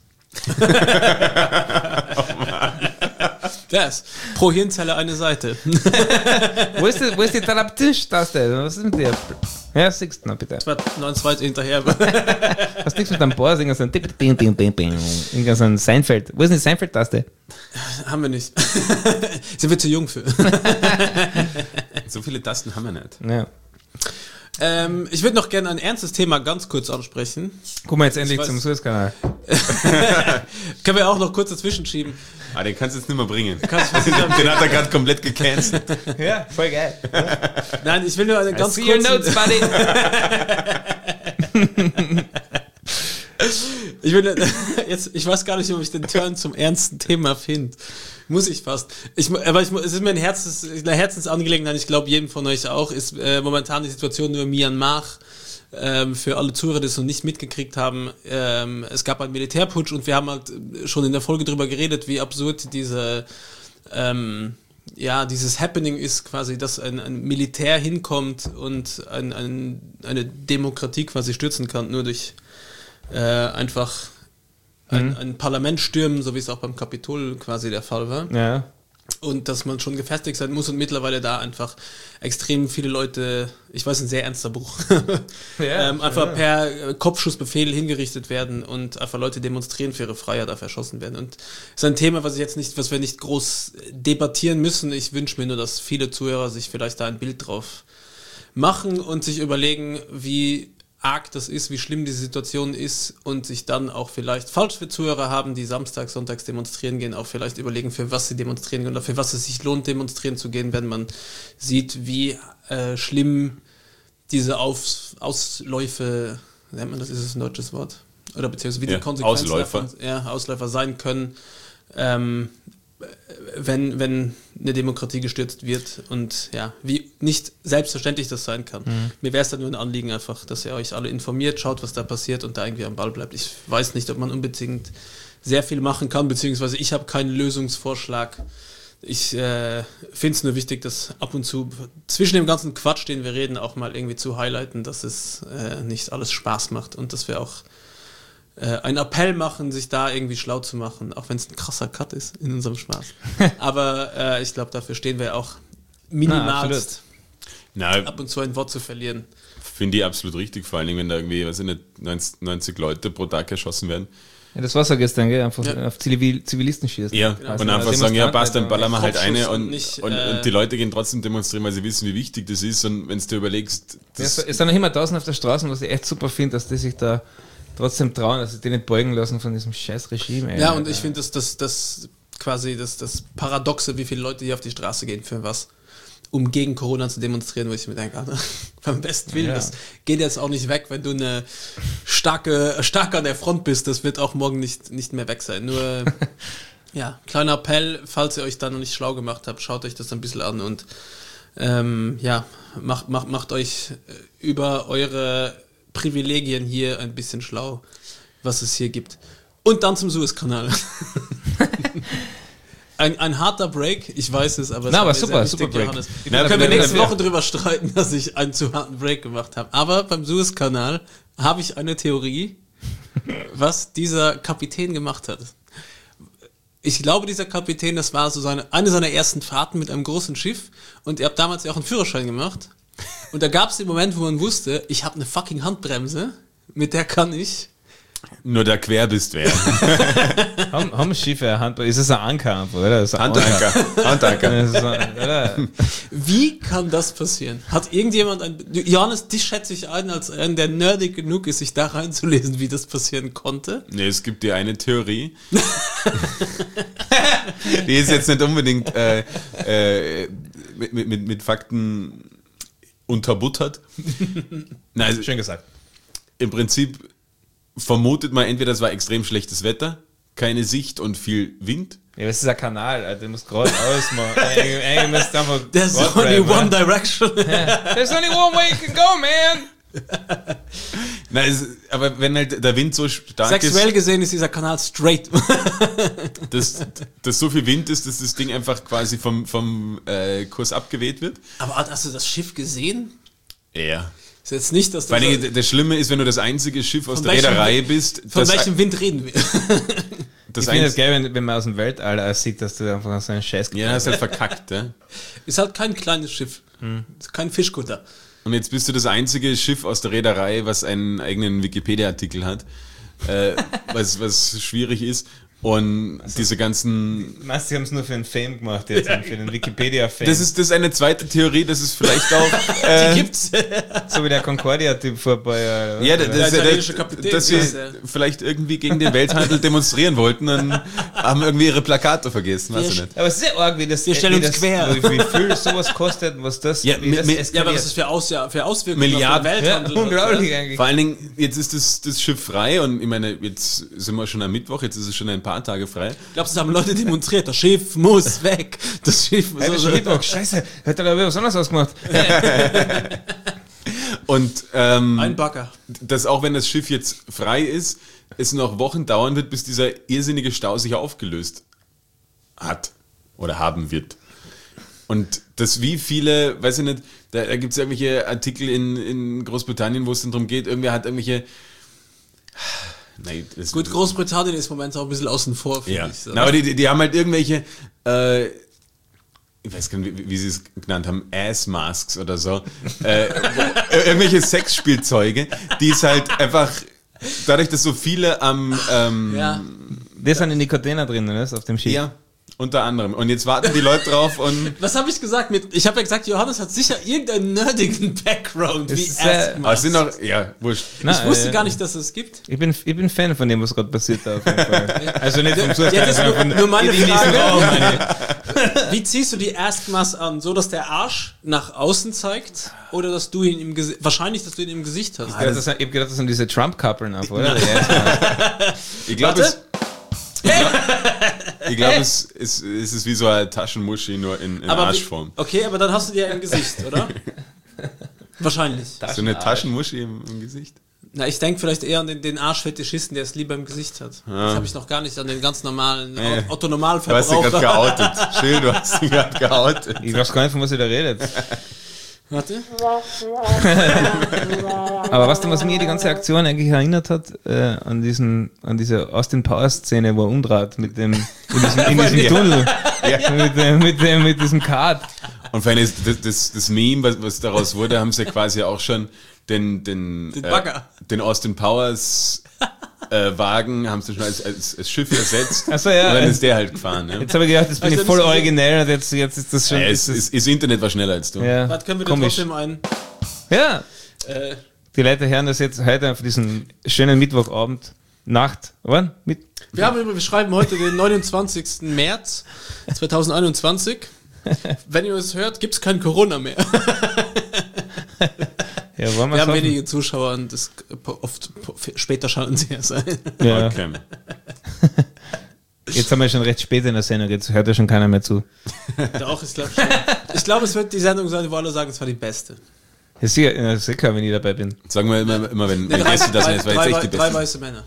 Yes. Pro Hirnzelle eine Seite. Wo ist die Tarabtisch-Taste? Was ist mit dir? Ja, siehst du noch bitte. Das war noch ein zweites hinterher. Hast nichts mit einem Bohr singen, sondern irgendein so ein Seinfeld. Wo ist die Seinfeld-Taste? Haben wir nicht. Sind wir zu jung für. So viele Tasten haben wir nicht. Ja. Ich würde noch gerne ein ernstes Thema ganz kurz ansprechen. Guck mal jetzt endlich zum Suezkanal. Können wir auch noch kurz dazwischen schieben. Den kannst du jetzt nicht mehr bringen. Den Den hat er gerade komplett gecancelt. Ja, voll geil. Nein, ich will nur eine ganz See your kurze... notes, buddy. Ich weiß gar nicht, ob ich den Turn zum ernsten Thema finde. Muss ich fast. Es ist mir eine Herzensangelegenheit, ich glaube jedem von euch auch, ist momentan die Situation nur Myanmar. Für alle Zuhörer, die es noch nicht mitgekriegt haben, es gab einen Militärputsch und wir haben halt schon in der Folge drüber geredet, wie absurd dieses Happening ist quasi, dass ein Militär hinkommt und eine Demokratie quasi stürzen kann, nur durch einfach ein Parlament stürmen, so wie es auch beim Kapitol quasi der Fall war. Ja. Und dass man schon gefestigt sein muss und mittlerweile da einfach extrem viele Leute, ich weiß, ein sehr ernster Bruch, einfach per Kopfschussbefehl hingerichtet werden und einfach Leute demonstrieren für ihre Freiheit, einfach erschossen werden. Und das ist ein Thema, was wir nicht groß debattieren müssen. Ich wünsche mir nur, dass viele Zuhörer sich vielleicht da ein Bild drauf machen und sich überlegen, wie arg das ist, wie schlimm die Situation ist und sich dann auch vielleicht, falls wir Zuhörer haben, die samstags, sonntags demonstrieren gehen, auch vielleicht überlegen, für was sie demonstrieren gehen oder für was es sich lohnt, demonstrieren zu gehen, wenn man sieht, wie schlimm diese Ausläufe, nennt man das, ist es ein deutsches Wort? Oder beziehungsweise wie die Konsequenzen Ausläufer sein können, wenn eine Demokratie gestürzt wird und ja, wie nicht selbstverständlich das sein kann. Mir wäre es dann nur ein Anliegen einfach, dass ihr euch alle informiert, schaut, was da passiert und da irgendwie am Ball bleibt. Ich weiß nicht, ob man unbedingt sehr viel machen kann, beziehungsweise ich habe keinen Lösungsvorschlag. Ich finde es nur wichtig, dass ab und zu zwischen dem ganzen Quatsch, den wir reden, auch mal irgendwie zu highlighten, dass es nicht alles Spaß macht und dass wir auch einen Appell machen, sich da irgendwie schlau zu machen, auch wenn es ein krasser Cut ist in unserem Spaß. Aber ich glaube, dafür stehen wir auch minimalst, ab und zu ein Wort zu verlieren. Finde ich absolut richtig, vor allen Dingen, wenn da irgendwie, weiß ich nicht, 90 Leute pro Tag erschossen werden. Ja, das war's ja gestern, gell? Einfach auf Zivilisten schießen. Ja, genau. Und einfach sagen, ja passt, dann ballern wir halt eine und die Leute gehen trotzdem demonstrieren, weil sie wissen, wie wichtig das ist und wenn du dir überlegst... Es sind noch immer tausend auf der Straße, was ich echt super finde, dass die sich da trotzdem trauen, dass sie die nicht beugen lassen von diesem scheiß Regime. Ey. Ja, und ich finde, das quasi das Paradoxe, wie viele Leute hier auf die Straße gehen, für was? Um gegen Corona zu demonstrieren, wo ich mir denke, beim besten Willen, das geht jetzt auch nicht weg, wenn du eine starke an der Front bist, das wird auch morgen nicht mehr weg sein. Nur, ja, kleiner Appell, falls ihr euch da noch nicht schlau gemacht habt, schaut euch das ein bisschen an und macht euch über eure Privilegien hier ein bisschen schlau, was es hier gibt. Und dann zum Suezkanal. Ein harter Break, ich weiß es, aber aber super Break. Da können wir nächste Woche drüber streiten, dass ich einen zu harten Break gemacht habe. Aber beim Suezkanal habe ich eine Theorie, was dieser Kapitän gemacht hat. Ich glaube, dieser Kapitän, das war so eine seiner ersten Fahrten mit einem großen Schiff und er hat damals ja auch einen Führerschein gemacht. Und da gab es den Moment, wo man wusste, ich habe eine fucking Handbremse, mit der kann ich... Nur da quer bist wer. Haben Schiffe Handbremse? Ist es ein Anker, oder? Handanker. Wie kann das passieren? Hat irgendjemand Johannes, dich schätze ich ein, als einen, der nerdig genug ist, sich da reinzulesen, wie das passieren konnte? Nee, es gibt ja eine Theorie. Die ist jetzt nicht unbedingt mit Fakten unterbuttert. Nein, also, schön gesagt. Im Prinzip vermutet man entweder, es war extrem schlechtes Wetter, keine Sicht und viel Wind. Ja, das ist ein Kanal, Alter. Du musst geradeaus mal. Eigentlich müsst du einfach. There's only one direction. Yeah. There's only one way you can go, man. Na, aber wenn halt der Wind so stark Sexuell ist, gesehen ist dieser Kanal straight. dass so viel Wind ist, dass das Ding einfach quasi vom Kurs abgeweht wird. Aber hast du das Schiff gesehen? Ja. Ist jetzt nicht, dass Vor das... allem, das Schlimme ist, wenn du das einzige Schiff aus Von der welchem Reederei Wind- bist. Von welchem Wind reden wir? Ich finde es geil, wenn man aus dem Weltall sieht, dass du einfach so einen Scheiß Ja, hast halt verkackt, ja. Ist halt kein kleines Schiff. Ist kein Fischkutter. Und jetzt bist du das einzige Schiff aus der Reederei, was einen eigenen Wikipedia-Artikel hat, was schwierig ist. Und diese ganzen... Meinst du, sie haben es nur für den Fame gemacht jetzt, für den Wikipedia-Fame? Das ist eine zweite Theorie, das ist vielleicht auch... Die gibt's. so wie der Concordia-Typ vor ein paar Jahren. Ja, Der italienische Kapitän, dass sie das ist der. vielleicht irgendwie gegen den Welthandel demonstrieren wollten und haben irgendwie ihre Plakate vergessen, weiß ich nicht. Aber es ist sehr arg, wie das... Wir stellen wie uns das, quer. Wie viel sowas kostet, was das... Ja, wie das mit- eskaliert. Ja, aber was ist für Auswirkungen Milliarden. auf den Ja, Welthandel? unglaublich eigentlich. Vor allen Dingen, jetzt ist das Schiff frei und ich meine, jetzt sind wir schon am Mittwoch, jetzt ist es schon ein paar Tage frei. Glaubst du, das haben Leute demonstriert? Das Schiff muss weg. Das Schiff muss Hey, das ist Mittwoch, scheiße, hätte er was anderes ausgemacht. Und Ein Bagger. dass auch wenn das Schiff jetzt frei ist, es noch Wochen dauern wird, bis dieser irrsinnige Stau sich aufgelöst hat oder haben wird. Und das wie viele, weiß ich nicht, da gibt es irgendwelche Artikel in Großbritannien, wo es dann darum geht, irgendwer hat irgendwelche... Nein, das, Gut, Großbritannien ist im Moment auch ein bisschen außen vor, finde ja. ich. So. Na, aber die haben halt irgendwelche, ich weiß gar nicht, wie sie es genannt haben, Ass-Masks oder so, irgendwelche Sexspielzeuge, die es halt einfach, dadurch, dass so viele am, Ja. Da sind die Nikotina drin, oder? Auf dem Schiff. ja, unter anderem. Und jetzt warten die Leute drauf und... Was habe ich gesagt? Ich habe ja gesagt, Johannes hat sicher irgendeinen nerdigen Background, wie ist, Asthma. Aber es sind noch, ja, wurscht. Na, Ich wusste gar nicht, dass es gibt. Ich bin Fan von dem, was gerade passiert da auf jeden Fall. Also nicht vom Ja, das ist nur meine in diesem Frage. Raum, meine Wie ziehst du die Asthmas an? So, dass der Arsch nach außen zeigt? Oder dass du ihn im Gesicht... Wahrscheinlich, dass du ihn im Gesicht hast. Ich habe gedacht, das sind diese Trump-Kappeln auf, oder? Ich glaube, Warte. es ist wie so eine Taschenmuschi, nur in Aber Arschform. Okay, aber dann hast du die ja im Gesicht, oder? Wahrscheinlich. So eine Taschenmuschi im Gesicht. Na, ich denke vielleicht eher an den Arschfetischisten, der es lieber im Gesicht hat. Das habe ich noch gar nicht an den ganz normalen Nee. Du hast dich Otto-Normalverbraucher. gerade geoutet. Schön, du hast dich gerade geoutet. Ich weiß gar nicht, von was ihr da redet. Warte. Aber weißt du, was mir die ganze Aktion eigentlich erinnert hat? An diese Austin Powers Szene, wo er umdreht in diesem Tunnel. Mit diesem Kart. Und vor allem ist das Meme, was daraus wurde, haben sie ja quasi auch schon den Bagger. den Austin Powers Wagen haben sie schon als Schiff ersetzt. Ach so, ja. Und dann ist der halt gefahren. Ja. Jetzt habe ich gedacht, das bin Also ich voll das ist- originell und jetzt ist das schon... Das Internet war schneller als du. ja, Warte, können wir da komisch. trotzdem einen... Ja, Äh, die Leute hören das jetzt heute auf diesen schönen Mittwochabend, Nacht, oder? wir schreiben heute den 29. März 2021. Wenn ihr es hört, gibt es kein Corona mehr. Ja, wollen Wir haben hoffen? wenige Zuschauer und das oft später schalten sie erst ein. Ja. Okay. Jetzt haben wir schon recht spät in der Sendung, jetzt hört ja schon keiner mehr zu. Doch, ich glaube, es wird die Sendung sein, wo alle sagen, es war die beste. Ja, sicher, wenn ich dabei bin. Sagen wir immer wenn Gäste das sind, das war jetzt echt die drei beste. weiße Männer.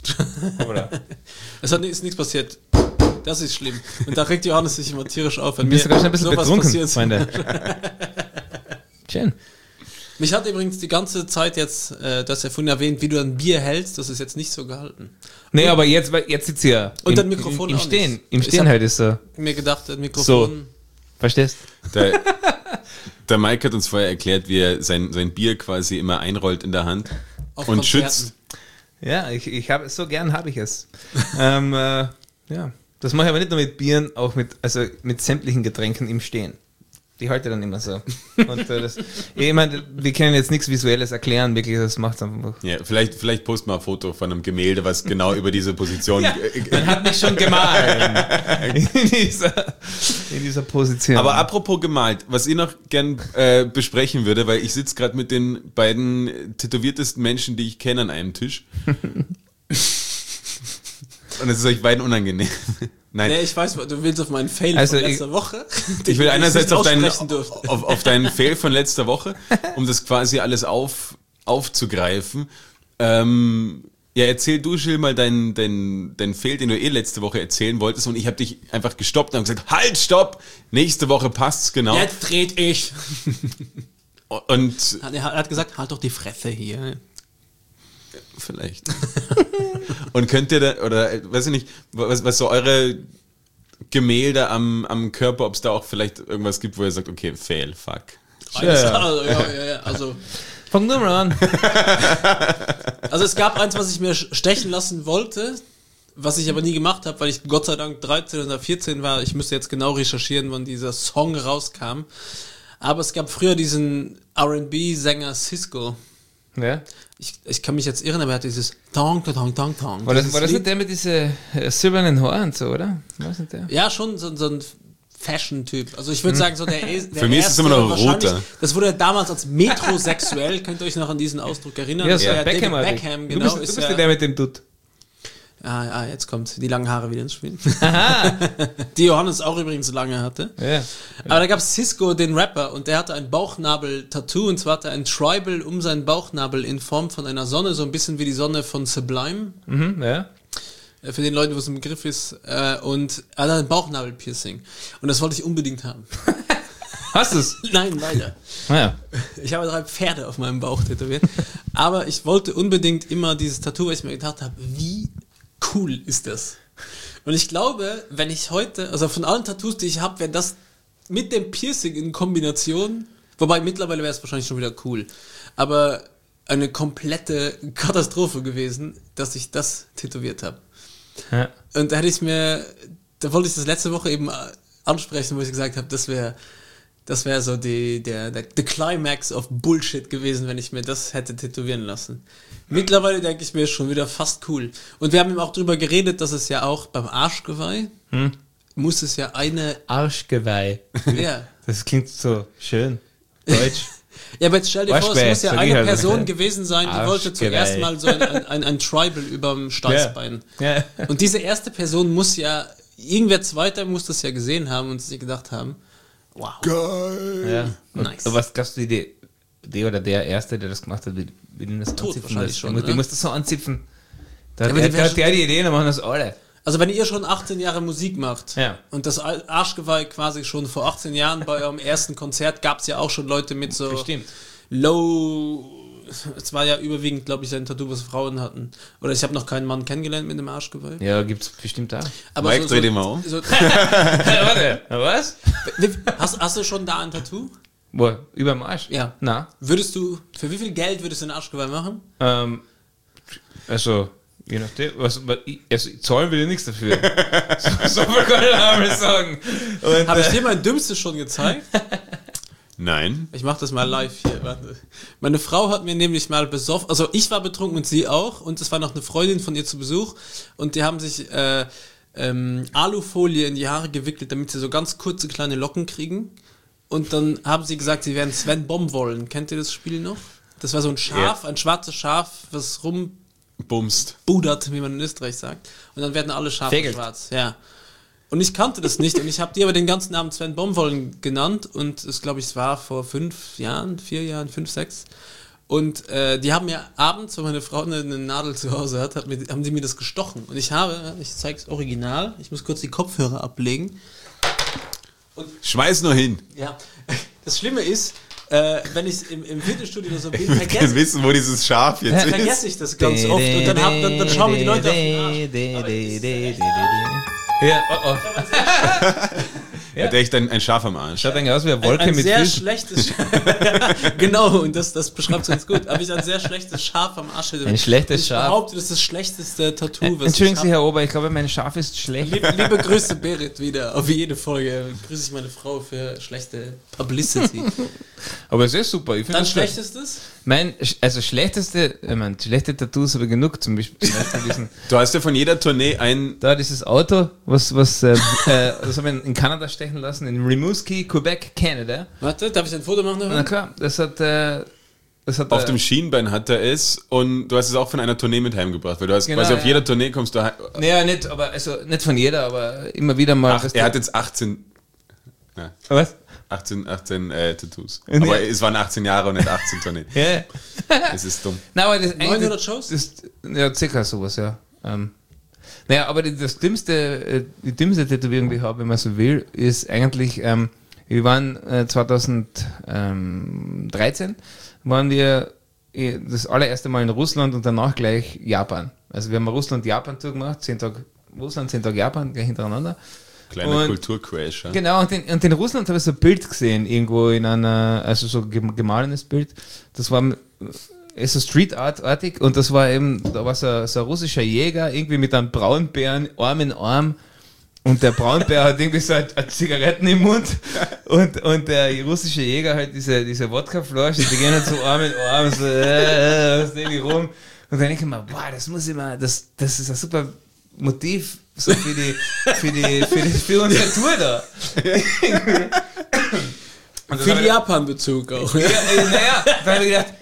Ist nichts passiert. Das ist schlimm. Und da regt Johannes sich immer tierisch auf. Wenn Du bist sogar schon ein bisschen sowas betrunken, passiert. Freunde. Schön. Mich hat übrigens die ganze Zeit jetzt, das ja vorhin erwähnt, wie du ein Bier hältst, das ist jetzt nicht so gehalten. Nee, aber jetzt sitzt ihr Und dein Mikrofon im auch Stehen. nicht. Im Ich Stehen hab- halt ist so. Mir gedacht, das Mikrofon... Verstehst? Der Mike hat uns vorher erklärt, wie er sein Bier quasi immer einrollt in der Hand Auf und Konzerten. schützt. Ja, ich habe so gern habe ich es. Ja, das mache ich aber nicht nur mit Bieren, auch mit sämtlichen Getränken im Stehen. Die halte dann immer so. Und ich meine, wir können jetzt nichts Visuelles erklären, wirklich, das macht einfach. Ja, vielleicht post mal ein Foto von einem Gemälde, was genau über diese Position. Ja, man hat mich schon gemalt in dieser Position. Aber apropos gemalt, was ich noch gern besprechen würde, weil ich sitze gerade mit den beiden tätowiertesten Menschen, die ich kenne, an einem Tisch. Und es ist euch beiden unangenehm. Nein. Nee, ich weiß, du willst auf meinen Fail Also von letzter Woche. Ich will einerseits nicht auf aussprechen durfte. deinen Fail von letzter Woche, um das quasi alles aufzugreifen. Ja, erzähl du, Gilles, mal deinen Fail, den du letzte Woche erzählen wolltest, und ich habe dich einfach gestoppt und gesagt, halt, stopp, nächste Woche passt's genau. Jetzt dreht ich. Und Er hat gesagt, halt doch die Fresse hier. vielleicht. Und könnt ihr da, oder weiß ich nicht, was so eure Gemälde am Körper, ob es da auch vielleicht irgendwas gibt, wo ihr sagt, okay, Fail, fuck. Also Fang nur mal an. Also es gab eins, was ich mir stechen lassen wollte, was ich aber nie gemacht habe, weil ich Gott sei Dank 13 oder 14 war. Ich müsste jetzt genau recherchieren, wann dieser Song rauskam. Aber es gab früher diesen R&B-Sänger Sisqo. Ja. Ich kann mich jetzt irren, aber er hat dieses Tong, Tong, Tong, Tong. War das nicht der mit diesen silbernen Haaren und so, oder? Was nicht der? Ja, schon so ein Fashion-Typ. Also ich würde sagen, so der Für mich ist es immer noch roter. Das wurde damals als metrosexuell, könnt ihr euch noch an diesen Ausdruck erinnern? Ja, Das so war Beckham, David Beckham, du genau. bist der mit dem Dutt. Jetzt kommt die langen Haare wieder ins Spiel. Die Johannes auch übrigens lange hatte. Ja. Aber da gab es Sisqo, den Rapper, und der hatte ein Bauchnabel-Tattoo, und zwar hatte er ein Tribal um seinen Bauchnabel in Form von einer Sonne, so ein bisschen wie die Sonne von Sublime. Mhm, ja. Für den Leuten, wo es ein Begriff ist. Und er hat ein Bauchnabel-Piercing. Und das wollte ich unbedingt haben. Hast du's? Nein, leider. Ja. Ich habe 3 Pferde auf meinem Bauch tätowiert. Aber ich wollte unbedingt immer dieses Tattoo, weil ich mir gedacht habe, wie cool ist das? Und ich glaube, wenn ich heute, also von allen Tattoos, die ich habe, wäre das mit dem Piercing in Kombination, wobei mittlerweile wäre es wahrscheinlich schon wieder cool, aber eine komplette Katastrophe gewesen, dass ich das tätowiert habe. Ja. Und da wollte ich das letzte Woche eben ansprechen, wo ich gesagt habe, das wäre so der Climax of Bullshit gewesen, wenn ich mir das hätte tätowieren lassen. Mittlerweile denke ich mir schon wieder fast cool. Und wir haben eben auch drüber geredet, dass es ja auch beim Arschgeweih muss es ja eine... Arschgeweih. Ja. Das klingt so schön. Deutsch. Ja, aber jetzt stell dir vor, es muss ja eine Person halt. gewesen sein, die wollte zuerst mal so ein Tribal überm Steißbein. Ja. Und diese erste Person muss ja, irgendwer zweiter muss das ja gesehen haben und sich gedacht haben, wow. Geil. Ja. Nice. Und was gab's die oder der Erste, der das gemacht hat, wie den das Tot anzipfen wahrscheinlich lässt? schon, Die muss das so anzipfen. Da Ja, aber hat die wär der die Ideen, dann machen das alle. Also wenn ihr schon 18 Jahre Musik macht Ja. und das Arschgeweih quasi schon vor 18 Jahren bei eurem ersten Konzert, gab es ja auch schon Leute mit so Bestimmt. es war ja überwiegend, glaube ich, ein Tattoo, was Frauen hatten. Oder ich habe noch keinen Mann kennengelernt mit einem Arschgeweih. Ja, gibt's bestimmt auch. Aber Mike, dreh den mal um. Warte, was? Hast du schon da ein Tattoo? Wo? Überm Arsch? Ja. Na? Für wie viel Geld würdest du ein Arschgeweih machen? Also, je nachdem, zahlen will ich nichts dafür. so viel kann ich aber sagen. Und, Habe ich dir mein Dümmstes schon gezeigt? Nein. Ich mache das mal live hier. Warte. Meine Frau hat mir nämlich mal besoffen, also ich war betrunken und sie auch, und es war noch eine Freundin von ihr zu Besuch, und die haben sich Alufolie in die Haare gewickelt, damit sie so ganz kurze kleine Locken kriegen, und dann haben sie gesagt, sie werden Sven Bombollen. Kennt ihr das Spiel noch? Das war so ein Schaf, ein schwarzes Schaf, was rumbudert, wie man in Österreich sagt, und dann werden alle Schafe Fegelt. schwarz. Ja. Und ich kannte das nicht, und ich habe die aber den ganzen Abend Sven Bombollen genannt, und es glaube ich, es war vor 4 Jahren, 5, 6. Und die haben mir abends, wenn meine Frau eine Nadel zu Hause hat, haben die mir das gestochen. Und ich zeige es original, ich muss kurz die Kopfhörer ablegen. Schmeiß nur hin. Ja, das Schlimme ist, wenn ich im Fitnessstudio oder so bin, Ich will gerne wissen, wo dieses Schaf jetzt ist. vergesse ich das ganz oft, und dann schauen mir die Leute auf den Arsch. Ja, oh. Er hat echt ein Schaf am Arsch. Schaut eigentlich aus wie eine Wolke Ein mit sehr Füßen. schlechtes genau, und das beschreibt es ganz gut. Aber ich ein sehr schlechtes Schaf am Arsch. Ein schlechtes Schaf. Ich behaupte, das ist das schlechteste Tattoo, was Entschuldigen ich Sie, Herr Ober, ich glaube, mein Schaf ist schlecht. Liebe Grüße, Berit, wieder. Auf jede Folge grüße ich meine Frau für schlechte Publicity. Aber es ist super. Ich finde Dein das schön. schlechtestes? Schlechte Tattoos habe ich genug, zum Beispiel diesen, Du hast ja von jeder Tournee da dieses Auto, das haben wir in Kanada stechen lassen, in Rimouski, Quebec, Canada. Warte, darf ich ein Foto machen Na davon? klar, das hat auf dem Schienbein hat er es, und du hast es auch von einer Tournee mit heimgebracht, weil du hast Genau, quasi auf ja. jeder Tournee kommst du heim. Naja, nicht von jeder, aber immer wieder mal. Er hat jetzt 18. Ja. Was? 18 Tattoos. Aber es waren 18 Jahre und nicht 18 Tonnen. Ja. Es ist dumm. Nein, aber das 900 Shows? Ja, circa sowas, ja. Naja, aber die dümmste Tätowierung, die ich habe, wenn man so will, ist eigentlich, wir waren 2013, waren wir das allererste Mal in Russland und danach gleich Japan. Also wir haben eine Russland-Japan-Tour gemacht, 10 Tage Russland, 10 Tage Japan, gleich hintereinander. Kleiner Kulturcrash. Ja. Genau, und in Russland habe ich so ein Bild gesehen, irgendwo in einer, also so gemahlenes Bild. Das war so Street Art-artig und das war eben, da war so ein russischer Jäger, irgendwie mit einem Braunbären, Arm in Arm. Und der Braunbär hat irgendwie so eine Zigaretten im Mund und der russische Jäger halt diese Wodkaflasche, die gehen halt so Arm in Arm, so, was irgendwie rum. Und dann denke ich mir, boah, das muss ich mal, das ist ein super Motiv so für unsere Tour da. Viel Japan-Bezug auch. Ja, naja, da habe ich gedacht,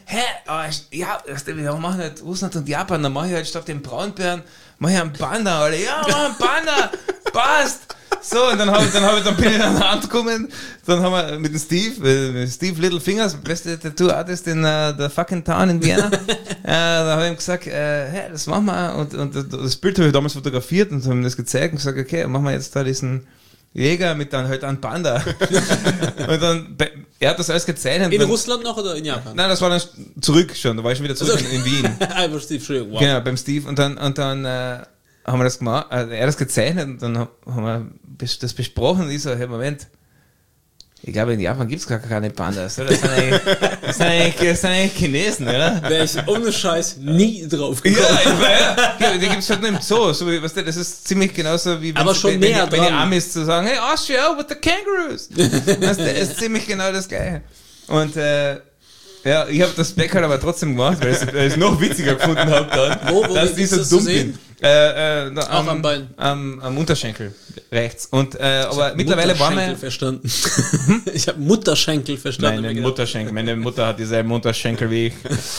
wir machen halt Russland und Japan, dann mache ich halt statt dem Braunbären, mache ich einen Panda, Alter. Ja, Mann, Panda, passt. So, und dann bin ich an der Hand gekommen, dann haben wir mit dem Steve Little Fingers, beste Tattoo-Artist in der fucking Town in Vienna, da habe ich ihm gesagt, hey, das machen wir, und das Bild habe ich damals fotografiert und haben ihm das gezeigt und gesagt, okay, machen wir jetzt da diesen Jäger mit dann halt einem Panda. Und dann, er hat das alles gezeichnet. In Russland noch oder in Japan? Nein, das war dann zurück schon, da war ich schon wieder zurück in Wien. Einfach Steve, Entschuldigung, wow. Genau, beim Steve. Und dann haben wir das gemacht, er hat das gezeichnet und dann haben wir das besprochen und ich so, hey, Moment, ich glaube, in Japan gibt es gar keine Pandas, oder? Das sind eigentlich Chinesen, oder? Wäre ich ohne Scheiß nie drauf gekommen. Ja, die gibt es halt nur im Zoo. So, weißt du, das ist ziemlich genauso wie wenn die Amis zu sagen, hey, Austria with the kangaroos. Das ist ziemlich genau das Gleiche. Und ja, ich habe das Back halt aber trotzdem gemacht, weil ich es noch witziger gefunden habe dann, wo dass die so dumm sind. Auch am Bein. Am Unterschenkel rechts. Und aber mittlerweile waren wir. Verstanden. Ich habe Mutterschenkel verstanden. Meine Mutter hat dieselben Unterschenkel wie ich.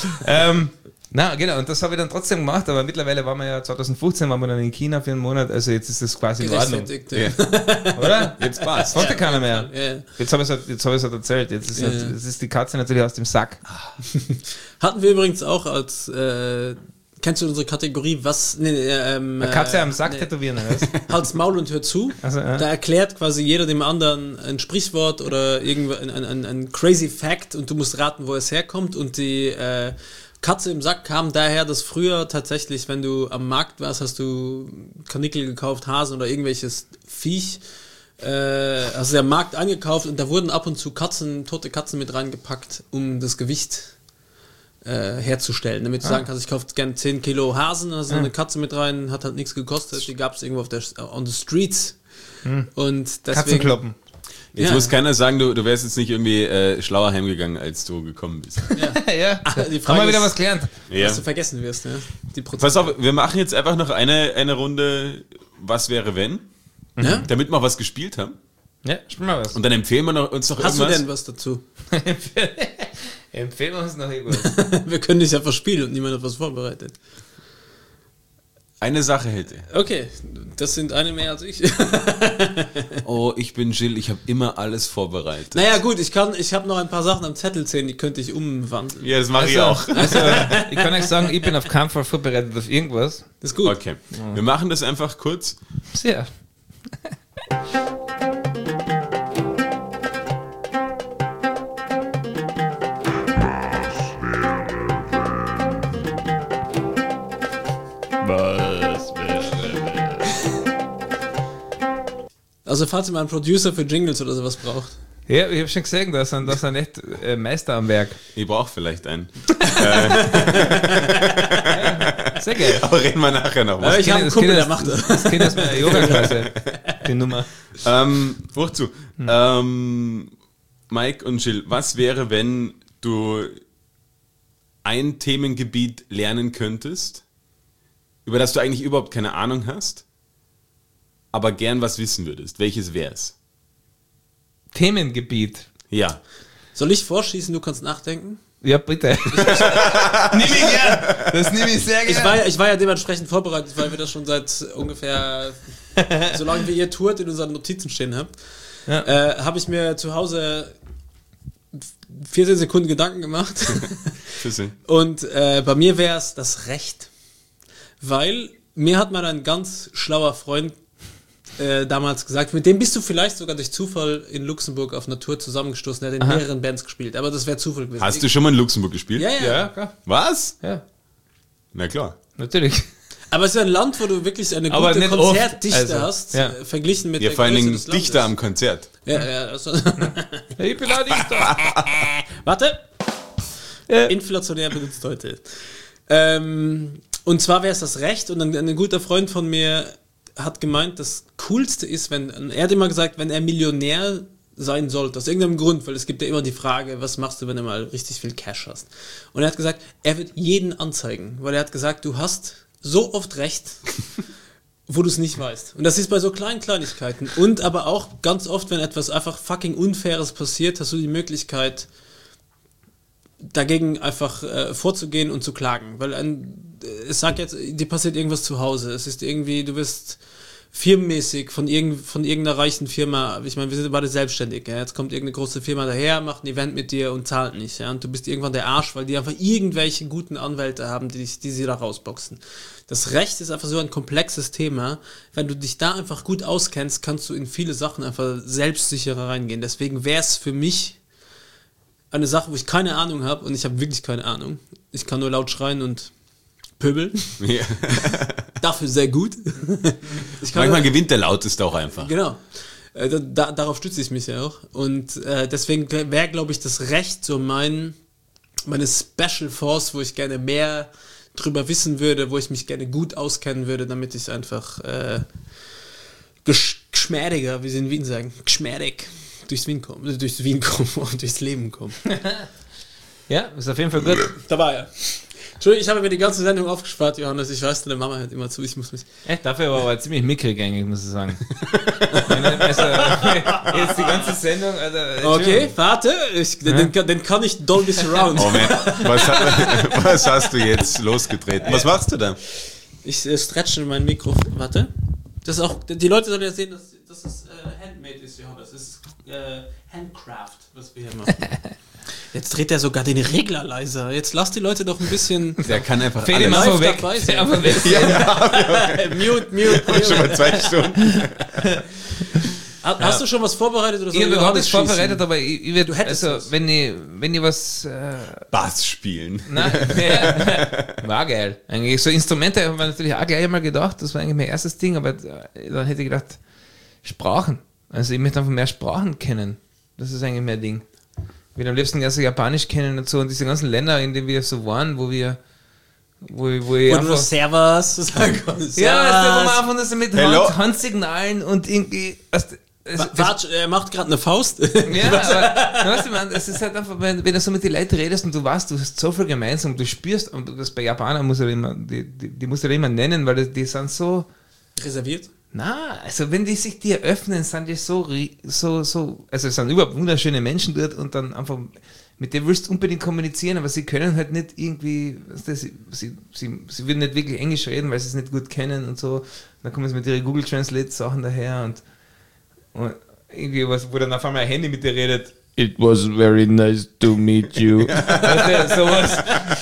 Na, genau, und das habe ich dann trotzdem gemacht, aber mittlerweile waren wir ja 2015 waren wir dann in China für einen Monat, also jetzt ist das quasi in Ordnung. Ja. Oder? Jetzt passt. Konnte keiner mehr. Ja. Jetzt habe ich es halt erzählt. Jetzt ist die Katze natürlich aus dem Sack. Hatten wir übrigens auch als kennst du unsere Kategorie, was Katze am Sack tätowieren, oder was? Halt's Maul und hör zu. Also, ja. Da erklärt quasi jeder dem anderen ein Sprichwort oder ein crazy Fact und du musst raten, wo es herkommt. Und die Katze im Sack kam daher, dass früher tatsächlich, wenn du am Markt warst, hast du Karnickel gekauft, Hasen oder irgendwelches Viech, hast du am Markt eingekauft und da wurden ab und zu tote Katzen mit reingepackt, um das Gewicht herzustellen, damit du sagen kannst, ich kaufe gerne 10 Kilo Hasen, da ist eine Katze mit rein, hat halt nichts gekostet, die gab es irgendwo on the streets. Und deswegen, Katzenkloppen. Jetzt muss keiner sagen, du wärst jetzt nicht irgendwie schlauer heimgegangen, als du gekommen bist. Ja. Die Frage Haben wir wieder ist, was gelernt. Ja. was du vergessen wirst. Ja? Die Pass auf, wir machen jetzt einfach noch eine Runde, was wäre wenn, Ja? damit wir was gespielt haben. Ja, spiel mal was. Und dann empfehlen wir uns noch Hast irgendwas. du denn was dazu? Empfehlen wir uns noch irgendwas. Wir können dich ja verspielen und niemand hat was vorbereitet. Eine Sache hätte. Okay, das sind eine mehr als ich. Oh, ich bin Jill, ich habe immer alles vorbereitet. Naja gut, ich habe noch ein paar Sachen am Zettel sehen, die könnte ich umwandeln. Ja, das mache ich auch. Also, ich kann euch sagen, ich bin auf keinen Fall vorbereitet auf irgendwas. Das ist gut. Okay, wir machen das einfach kurz. Sehr. Also falls ihr mal einen Producer für Jingles oder sowas braucht. Ja, ich habe schon gesehen, da sind echt Meister am Werk. Ich brauche vielleicht einen. Sehr geil. Aber reden wir nachher noch was. Aber ich habe einen Kumpel, der macht das. Das Kind aus meiner Yoga-Klasse, die Nummer. Hoch zu. Mike und Jill, was wäre, wenn du ein Themengebiet lernen könntest, über das du eigentlich überhaupt keine Ahnung hast, aber gern was wissen würdest? Welches wär's? Themengebiet. Ja. Soll ich vorschießen, du kannst nachdenken? Ja, bitte. Nimm ich gern. Das nehme ich sehr gern. Ich war ja dementsprechend vorbereitet, weil wir das schon seit ungefähr, solange wie ihr tourt, in unseren Notizen stehen habt. habe ich mir zu Hause 14 Sekunden Gedanken gemacht. Und bei mir wäre es das Recht. Weil mir hat mal ein ganz schlauer Freund damals gesagt, mit dem bist du vielleicht sogar durch Zufall in Luxemburg auf einer Tour zusammengestoßen, der hat in mehreren Bands gespielt, aber das wäre Zufall gewesen. Hast du schon mal in Luxemburg gespielt? Ja, klar. Was? Ja. Na klar. Natürlich. Aber es ist ein Land, wo du wirklich eine Aber gute nicht Konzertdichte oft, hast, ja. verglichen mit Ja, der vor allen Größe Dingen des Landes. Dichter am Konzert. Ja, also Ich bin auch Dichter. Warte. Ja. Inflationär benutzt heute. Und zwar wäre es das Recht, und ein guter Freund von mir hat gemeint, das Coolste ist, er hat immer gesagt, wenn er Millionär sein sollte, aus irgendeinem Grund, weil es gibt ja immer die Frage, was machst du, wenn du mal richtig viel Cash hast? Und er hat gesagt, er wird jeden anzeigen, weil er hat gesagt, du hast so oft recht, wo du es nicht weißt. Und das ist bei so kleinen Kleinigkeiten. Und aber auch ganz oft, wenn etwas einfach fucking Unfaires passiert, hast du die Möglichkeit, dagegen einfach vorzugehen und zu klagen. Weil es sagt jetzt, dir passiert irgendwas zu Hause. Es ist irgendwie, du wirst firmenmäßig von irgendeiner reichen Firma, ich meine, wir sind beide selbstständig, ja? Jetzt kommt irgendeine große Firma daher, macht ein Event mit dir und zahlt nicht, ja? Und du bist irgendwann der Arsch, weil die einfach irgendwelche guten Anwälte haben, die sie da rausboxen. Das Recht ist einfach so ein komplexes Thema. Wenn du dich da einfach gut auskennst, kannst du in viele Sachen einfach selbstsicherer reingehen. Deswegen wäre es für mich eine Sache, wo ich keine Ahnung habe, und ich habe wirklich keine Ahnung. Ich kann nur laut schreien und pöbeln. Ja. Dafür sehr gut. Manchmal gewinnt der Lauteste auch einfach. Genau. Darauf stütze ich mich ja auch. Und deswegen wäre, glaube ich, das Recht so meine Special Force, wo ich gerne mehr drüber wissen würde, wo ich mich gerne gut auskennen würde, damit ich einfach geschmeidiger, wie sie in Wien sagen, geschmeidig durchs Leben komme und durchs Leben komme. Ja, ist auf jeden Fall gut. Da war er. Entschuldigung, ich habe mir die ganze Sendung aufgespart, Johannes. Ich weiß, deine Mama hört immer zu. Ich muss mich... Echt, dafür war aber ziemlich mickrig eigentlich, muss ich sagen. Also, jetzt die ganze Sendung... Also, okay, warte. Den kann ich Dolby Surround. Oh man, was hast du jetzt losgetreten? Was machst du da? Ich stretche mein Mikrofon. Warte. Das ist auch... Die Leute sollen ja sehen, dass es handmade ist, Johannes. Das ist Handcraft, was wir hier machen. Jetzt dreht er sogar den Regler leiser. Jetzt lass die Leute doch ein bisschen... Der kann einfach alle live weg. Dabei sein. Einfach weg. Mute. Schon mal 2 Stunden. Hast du schon was vorbereitet? Oder so? Ich habe überhaupt nichts vorbereitet, aber ich werde... Du hättest also, wenn ich was... Bass spielen. Nein, war geil. Eigentlich so Instrumente haben wir natürlich auch gleich einmal gedacht. Das war eigentlich mein erstes Ding, aber dann hätte ich gedacht, Sprachen. Also ich möchte einfach mehr Sprachen kennen. Das ist eigentlich mein Ding. Ich will am liebsten erst Japanisch kennen und so, und diese ganzen Länder, in denen wir so waren, wo ich einfach... nur Servus sagen kannst. Ja, wo man einfach nur so mit Handsignalen und irgendwie... Er macht gerade eine Faust. Ja, aber weißt du, man, es ist halt einfach, wenn du so mit den Leuten redest und du weißt, du hast so viel gemeinsam, du spürst, und das bei Japanern muss er immer, die muss er immer nennen, weil die sind so... Reserviert? Na, also wenn die sich dir öffnen, sind die so, also es sind überhaupt wunderschöne Menschen dort, und dann einfach, mit denen willst du unbedingt kommunizieren, aber sie können halt nicht irgendwie, sie würden nicht wirklich Englisch reden, weil sie es nicht gut kennen und so. Dann kommen sie mit ihren Google Translate Sachen daher und irgendwie was, wo dann auf einmal ein Handy mit dir redet. It was very nice to meet you. Sowas.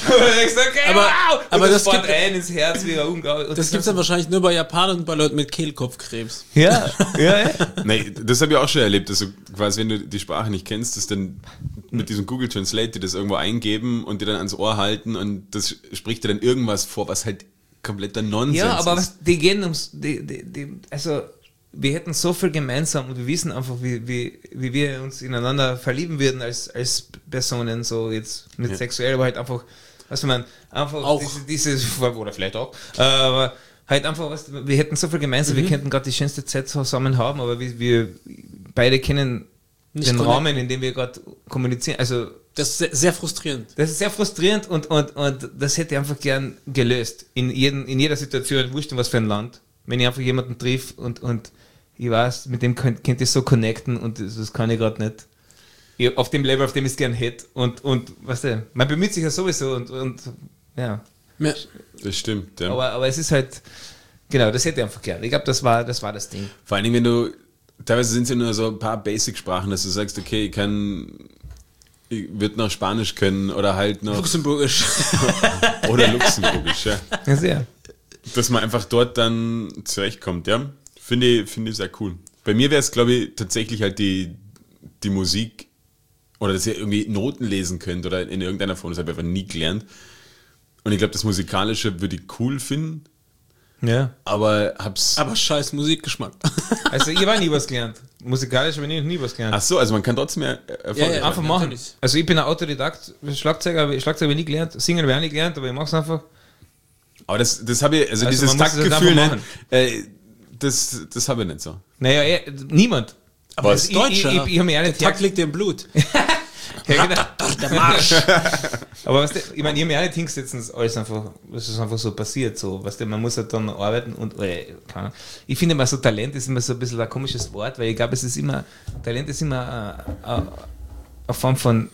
Aber das gibt ein ins Herz wie ein unglaublich. Das gibt es dann wahrscheinlich nur bei Japanern und bei Leuten mit Kehlkopfkrebs. Ja. Nee, das habe ich auch schon erlebt, dass du quasi, wenn du die Sprache nicht kennst, dass dann mit diesem Google Translate die das irgendwo eingeben und dir dann ans Ohr halten, und das spricht dir dann irgendwas vor, was halt kompletter Nonsens ist. Ja, aber die gehen also wir hätten so viel gemeinsam, und wir wissen einfach, wie wir uns ineinander verlieben würden als Personen, so jetzt nicht sexuell, aber halt einfach, was man einfach auch diese oder vielleicht auch, aber halt einfach, wir hätten so viel gemeinsam, wir könnten gerade die schönste Zeit zusammen haben, aber wir beide kennen nicht den Rahmen, in dem wir gerade kommunizieren, also das ist sehr frustrierend. Das ist sehr frustrierend, und das hätte ich einfach gern gelöst, in jeder Situation, wurscht in was für ein Land. Wenn ich einfach jemanden triff und ich weiß, mit dem könnt ihr so connecten, und das kann ich gerade nicht. Auf dem Level, auf dem ich es gern hätte. Und weißt du, man bemüht sich ja sowieso und ja. Das stimmt, ja. Aber es ist halt, genau, das hätte ich einfach gern. Ich glaube, das war das Ding. Vor allen Dingen, wenn du teilweise sind es ja nur so ein paar Basic-Sprachen, dass du sagst, okay, ich würde noch Spanisch können oder halt noch... Luxemburgisch. Oder Luxemburgisch, ja. Ja, sehr. Dass man einfach dort dann zurechtkommt, ja. Finde ich sehr cool. Bei mir wäre es, glaube ich, tatsächlich halt die Musik oder dass ihr irgendwie Noten lesen könnt oder in irgendeiner Form, das habe ich einfach nie gelernt. Und ich glaube, das Musikalische würde ich cool finden, Ja. aber hab's... Aber scheiß Musikgeschmack. Also ich habe nie was gelernt. Musikalisch habe ich nie was gelernt. Ach so, also man kann trotzdem Erfolg Ja, Einfach machen. natürlich. Also ich bin ein Autodidakt, Schlagzeuger habe ich nie gelernt, Singen habe ich auch nicht gelernt, aber ich mache es einfach. Aber das habe ich, also Also dieses man muss es Taktgefühl, einfach ne, das habe ich nicht so. Naja, niemand. Aber Was? das Deutsche. Ich habe mir ja nicht Takt liegt dir im Blut. Ja, genau. Der Marsch. Aber weißt du, ich meine, ich habe mir auch nicht hingesetzt, und alles einfach, das ist einfach so passiert. So, weißt du, man muss halt dann arbeiten und keine Ahnung. Ich finde immer so, Talent ist immer so ein bisschen ein komisches Wort, weil ich glaube, Talent ist immer eine Form von,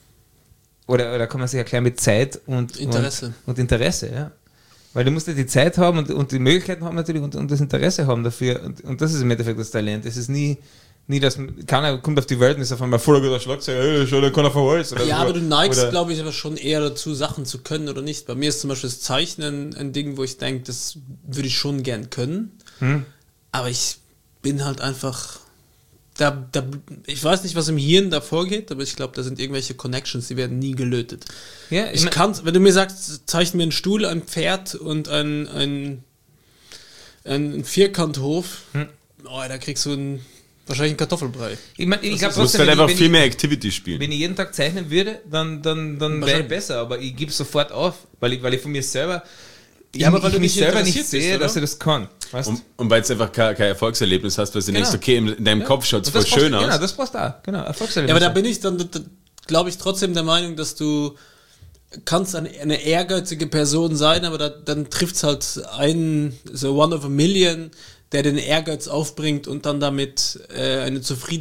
oder kann man sich erklären mit Zeit und Interesse. Und Interesse, ja. Weil du musst ja die Zeit haben und die Möglichkeiten haben natürlich und das Interesse haben dafür. Und das ist im Endeffekt das Talent. Es ist nie, dass keiner kommt auf die Welt und ist auf einmal voller guter Schlagzeuger, schon der kann er von Holz. Oder Ja, so. aber du neigst, Oder- glaube ich, aber schon eher dazu, Sachen zu können oder nicht. Bei mir ist zum Beispiel das Zeichnen ein Ding, wo ich denke, das würde ich schon gern können. Aber ich bin halt einfach... ich weiß nicht, was im Hirn da vorgeht, aber ich glaube, da sind irgendwelche Connections, die werden nie gelötet. Ja, Ich kann, wenn du mir sagst, zeichne mir einen Stuhl, ein Pferd und ein Vierkanthof, da kriegst du wahrscheinlich einen Kartoffelbrei. Ich glaube Du musst trotzdem, halt einfach wenn viel mehr Activity spielen. wenn ich jeden Tag zeichnen würde, dann wäre ich besser, aber ich gebe sofort auf, weil ich von mir selber, Ja, aber weil du mich nicht selber nicht interessiert sehe, bist, dass oder? ich das kann. Weißt? Und weil du einfach kein Erfolgserlebnis hast, weil du denkst, okay, in deinem Kopf schaut es Und voll das brauchst- schön aus. Genau, das brauchst du auch. Genau, Erfolgserlebnis. Ja, aber da bin ich dann, glaube ich, trotzdem der Meinung, dass du kannst eine ehrgeizige Person sein, aber dann trifft es halt einen, so one of a million, der den Ehrgeiz aufbringt und dann damit ein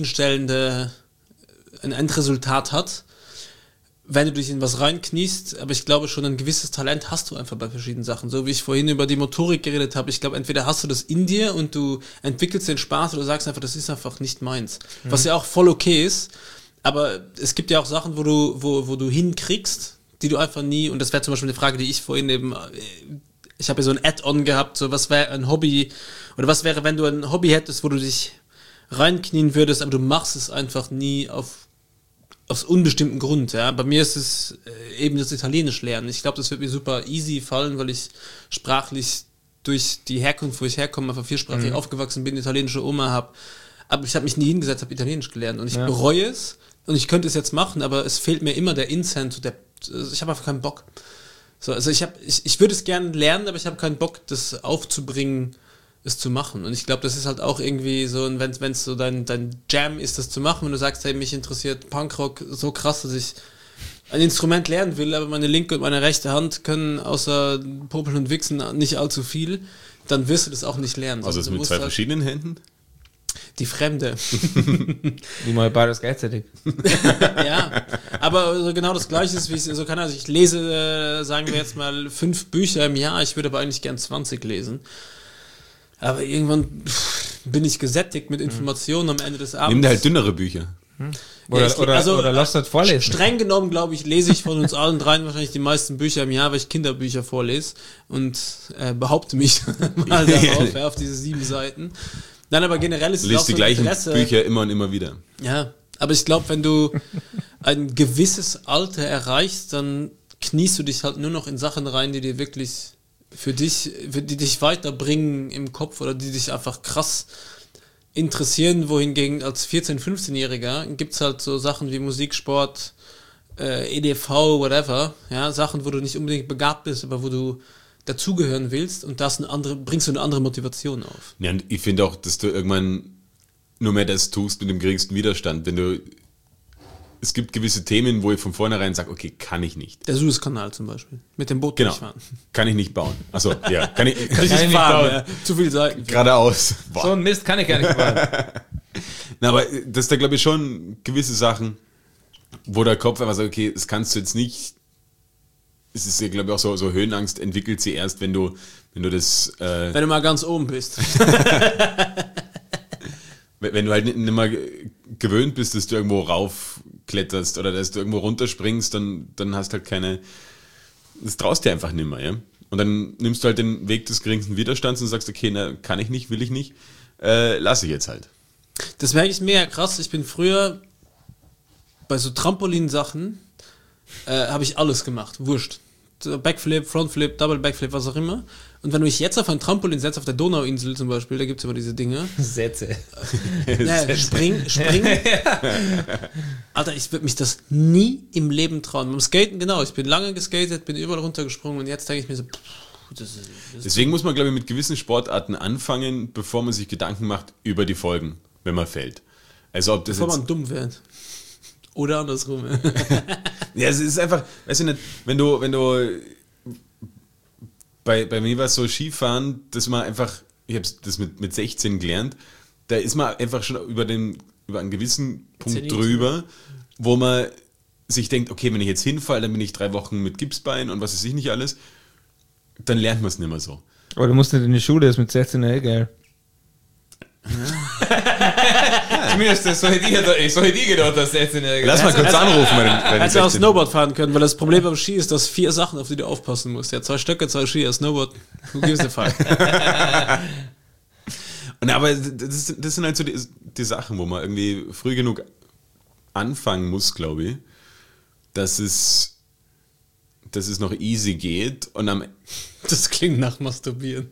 Endresultat hat, wenn du dich in was reinkniest. Aber ich glaube schon, ein gewisses Talent hast du einfach bei verschiedenen Sachen. So wie ich vorhin über die Motorik geredet habe. Ich glaube, entweder hast du das in dir und du entwickelst den Spaß oder du sagst einfach, das ist einfach nicht meins. Was ja auch voll okay ist. Aber es gibt ja auch Sachen, wo du hinkriegst, die du einfach nie, und das wäre zum Beispiel eine Frage, die ich vorhin eben, ich habe ja so ein Add-on gehabt, so was wäre ein Hobby, oder was wäre, wenn du ein Hobby hättest, wo du dich reinknien würdest, aber du machst es einfach nie aus unbestimmten Grund, ja. Bei mir ist es eben das Italienisch lernen. Ich glaube, das wird mir super easy fallen, weil ich sprachlich durch die Herkunft, wo ich herkomme, einfach viersprachig aufgewachsen bin, italienische Oma habe. Aber ich habe mich nie hingesetzt, habe Italienisch gelernt und ich bereue es und ich könnte es jetzt machen, aber es fehlt mir immer der Incent, ich habe einfach keinen Bock. So, also ich würde es gerne lernen, aber ich habe keinen Bock, das aufzubringen, es zu machen. Und ich glaube, das ist halt auch irgendwie so, wenn es so dein Jam ist, das zu machen, wenn du sagst, hey, mich interessiert Punkrock so krass, dass ich ein Instrument lernen will, aber meine linke und meine rechte Hand können außer Popeln und Wichsen nicht allzu viel, dann wirst du das auch nicht lernen. Also Sondern es du mit musst zwei halt verschiedenen Händen? die Fremde. Wie mal beides gleichzeitig. Ja, aber so genau das Gleiche ist, wie ich so kann. Also ich lese, sagen wir jetzt mal, 5 Bücher im Jahr, ich würde aber eigentlich gern 20 lesen. Aber irgendwann bin ich gesättigt mit Informationen am Ende des Abends. Nimm dir halt dünnere Bücher. Oder lass das vorlesen. Streng genommen, glaube ich, lese ich von uns allen dreien wahrscheinlich die meisten Bücher im Jahr, weil ich Kinderbücher vorlese und behaupte mich mal darauf, auf diese 7 Seiten. Nein, aber generell ist Du es liest auch die so gleichen Interesse. Bücher immer und immer wieder. Ja, aber ich glaube, wenn du ein gewisses Alter erreichst, dann kniest du dich halt nur noch in Sachen rein, die dir wirklich die dich weiterbringen im Kopf oder die dich einfach krass interessieren, wohingegen als 14-, 15-Jähriger gibt es halt so Sachen wie Musik, Sport, EDV, whatever, ja, Sachen, wo du nicht unbedingt begabt bist, aber wo du dazugehören willst und bringst du eine andere Motivation auf. Ja, und ich finde auch, dass du irgendwann nur mehr das tust mit dem geringsten Widerstand. Es gibt gewisse Themen, wo ich von vornherein sage, okay, kann ich nicht. Der Suezkanal zum Beispiel, mit dem Boot Genau, durchfahren. kann ich nicht bauen. Also ja, kann ich Kann ich nicht fahren, ja. Zu viele Seiten. geradeaus. So Boah. ein Mist kann ich gar nicht fahren. Na, aber das ist da, glaube ich, schon gewisse Sachen, wo der Kopf einfach sagt, okay, das kannst du jetzt nicht. Es ist ja, glaube ich, auch so Höhenangst entwickelt sie erst, wenn du das, Wenn du mal ganz oben bist. wenn du halt nicht mehr gewöhnt bist, dass du irgendwo raufkletterst oder dass du irgendwo runterspringst, dann hast halt das traust dir einfach nicht mehr, ja. Und dann nimmst du halt den Weg des geringsten Widerstands und sagst, okay, na, kann ich nicht, will ich nicht, lasse ich jetzt halt. Das merke ich mega krass. Ich bin früher bei so Trampolin-Sachen, habe ich alles gemacht, wurscht. Backflip, Frontflip, Double Backflip, was auch immer. Und wenn du dich jetzt auf ein Trampolin setzt, auf der Donauinsel zum Beispiel, da gibt es immer diese Dinge. Sätze. Ja, spring. Alter, ich würde mich das nie im Leben trauen. Beim Skaten, genau, ich bin lange geskatet, bin überall runtergesprungen und jetzt denke ich mir so, Deswegen muss man, glaube ich, mit gewissen Sportarten anfangen, bevor man sich Gedanken macht über die Folgen, wenn man fällt. Also ob das bevor jetzt man dumm wird. Oder andersrum. Ja, es ist einfach, weißt du nicht, wenn du bei mir war es so Skifahren, dass man einfach, ich habe das mit 16 gelernt, da ist man einfach schon über einen gewissen Punkt drüber, wo man sich denkt, okay, wenn ich jetzt hinfalle, dann bin ich 3 Wochen mit Gipsbein und was weiß ich nicht alles, dann lernt man es nicht mehr so. Aber du musst nicht in die Schule, das ist mit 16 geil. Zumindest so hätte ich gedacht, dass 16-Jährige. Lass mal kurz anrufen. Hättest du auch Snowboard fahren können, weil das Problem beim Ski ist, dass 4 Sachen, auf die du aufpassen musst. Ja, 2 Stöcke, 2 Skier, Snowboard. Who gives a fuck? Aber das sind halt so die Sachen, wo man irgendwie früh genug anfangen muss, glaube ich, dass es noch easy geht und das klingt nach Masturbieren.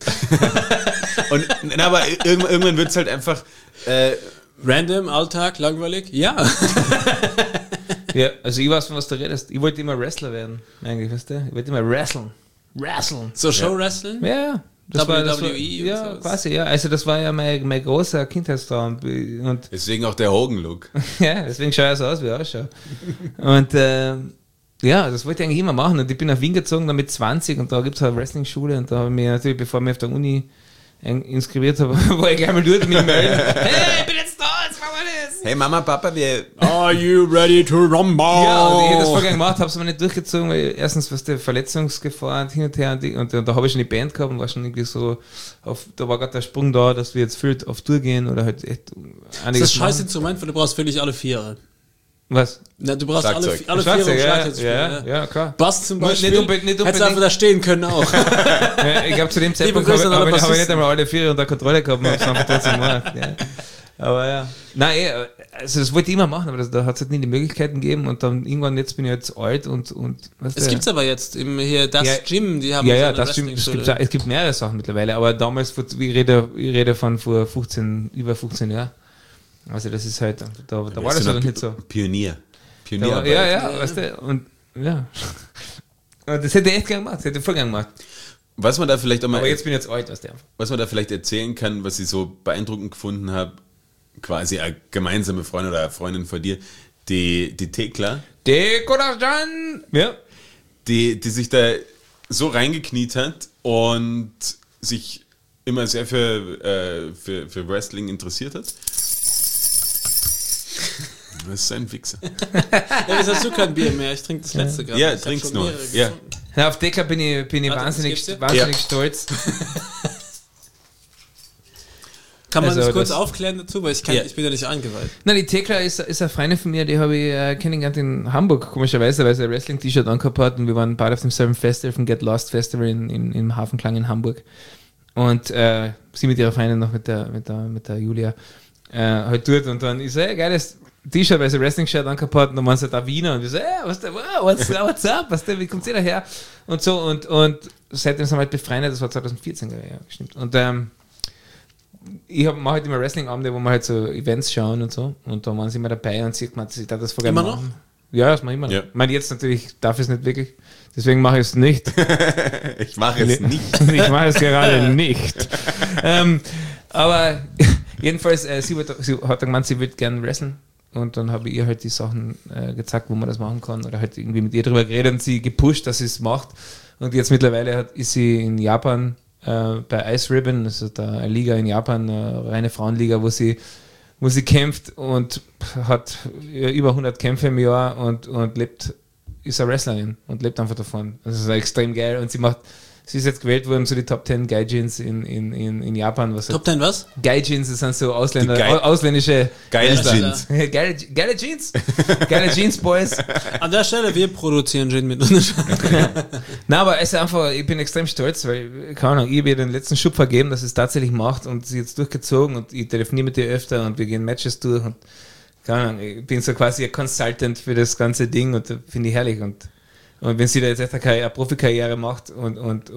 Aber irgendwann wird es halt einfach random, Alltag, langweilig? Ja. Ja, also ich weiß, von was du redest. Ich wollte immer Wrestler werden, eigentlich, weißt du? Ich wollte immer wrestlen. So Show-Wrestling? Ja. Das war WWE ja, und so. quasi, ja. Also das war ja mein großer Kindheitstraum. Und deswegen auch der Hogan-Look. ja, deswegen schaue ich so aus, wie ich ausschaue. Und ja, das wollte ich eigentlich immer machen. Und ich bin nach Wien gezogen, dann mit 20 und da gibt es eine Wrestling-Schule und da habe ich mich natürlich, bevor ich mich auf der Uni inskribiert habe, war ich gleich mal dort mit melden. Hey, ich bin jetzt da, jetzt machen wir das. Hey Mama, Papa, wir... Are you ready to rumble? Ja, und ich hätte das vorher gemacht, habe es aber nicht durchgezogen, weil erstens, was der Verletzungsgefahr und hin und her und da habe ich schon die Band gehabt und war schon irgendwie so, da war gerade der Sprung da, dass wir jetzt fühlt auf Tour gehen oder halt echt einiges. Das ist scheiß Instrument, weil du brauchst völlig alle 4 Jahre. Was? Na, du brauchst alle 4 um Schlagzeug zu spielen. Ja, klar. Bass zum Beispiel. Nicht hättest einfach da stehen können auch. Ja, ich glaube, zu dem Zeitpunkt habe ich nicht einmal alle 4 unter Kontrolle gehabt und habe es einfach trotzdem gemacht. Ja. Aber ja. Nein, also das wollte ich immer machen, aber da hat es halt nie die Möglichkeiten gegeben und dann irgendwann, jetzt bin ich jetzt alt und es gibt es aber jetzt, hier das Gym, die haben das Gym, es gibt mehrere Sachen mittlerweile, aber damals, ich rede von vor über 15 Jahren. Also das ist halt, da war das halt nicht so. Pionier. Ja, weißt du, und ja. Und das hätte ich echt gern gemacht, das hätte ich voll gern gemacht. Was man da vielleicht auch mal... Aber jetzt bin ich jetzt alt, weißt du. Was man da vielleicht erzählen kann, was ich so beeindruckend gefunden habe, quasi eine gemeinsame Freundin oder eine Freundin von dir, die Thekla. Ja. Die sich da so reingekniet hat und sich immer sehr für Wrestling interessiert hat. Das ist ein Wichser. Ja, jetzt hast du kein Bier mehr. Ich trinke das letzte gerade. Ja, trinkst nur. Ja. Ja, auf Thekla bin ich wahnsinnig stolz. Kann man das kurz aufklären dazu? Weil ich bin ja nicht eingeweiht. Nein, die Thekla ist eine Freundin von mir, die habe ich kennengelernt in Hamburg, komischerweise, weil sie ein Wrestling-T-Shirt angehabt hat und wir waren beide auf demselben Festival, vom Get Lost Festival im Hafenklang in Hamburg. Und sie mit ihrer Freundin noch mit der Julia halt dort und dann ist hey, geiles T-Shirt, weil sie Wrestling-Shirt angehabt hat und dann waren sie da Wiener und wir so, what's up, wie kommt ihr daher? Und so und seitdem sind wir halt befreundet, das war 2014, ja, stimmt. Und ich mache halt immer Wrestling-Abende, wo wir halt so Events schauen und so und da waren sie immer dabei und sie hat gesagt, sie darf das vorher immer machen. Noch? Ja, das mache ich immer noch. Ja. Ich meine, jetzt natürlich darf ich es nicht wirklich, deswegen mache ich es nicht. Ich mache es nicht. Ich mache es gerade nicht. Aber jedenfalls, sie hat gemeint, sie würde gerne wrestlen. Und dann habe ich ihr halt die Sachen gezeigt, wo man das machen kann. Oder halt irgendwie mit ihr drüber geredet und sie gepusht, dass sie es macht. Und jetzt mittlerweile ist sie in Japan bei Ice Ribbon, das ist eine Liga in Japan, eine reine Frauenliga, wo sie kämpft und hat über 100 Kämpfe im Jahr und ist eine Wrestlerin und lebt einfach davon. Das ist extrem geil. Und sie macht sie ist jetzt gewählt worden zu den Top 10 Gaijins in Japan. Was Top 10 was? Gaijins, das sind so ausländische Geile Jeans. geile Jeans. Geile Jeans, Boys. An der Stelle, wir produzieren Gin mit. Nein, aber es ist einfach, ich bin extrem stolz, weil, keine Ahnung, ich habe ihr den letzten Schub vergeben, dass es tatsächlich macht und sie jetzt durchgezogen und ich telefoniere mit ihr öfter und wir gehen Matches durch und keine Ahnung, ich bin so quasi ein Consultant für das ganze Ding und finde ich herrlich und wenn sie da jetzt echt eine Profikarriere macht und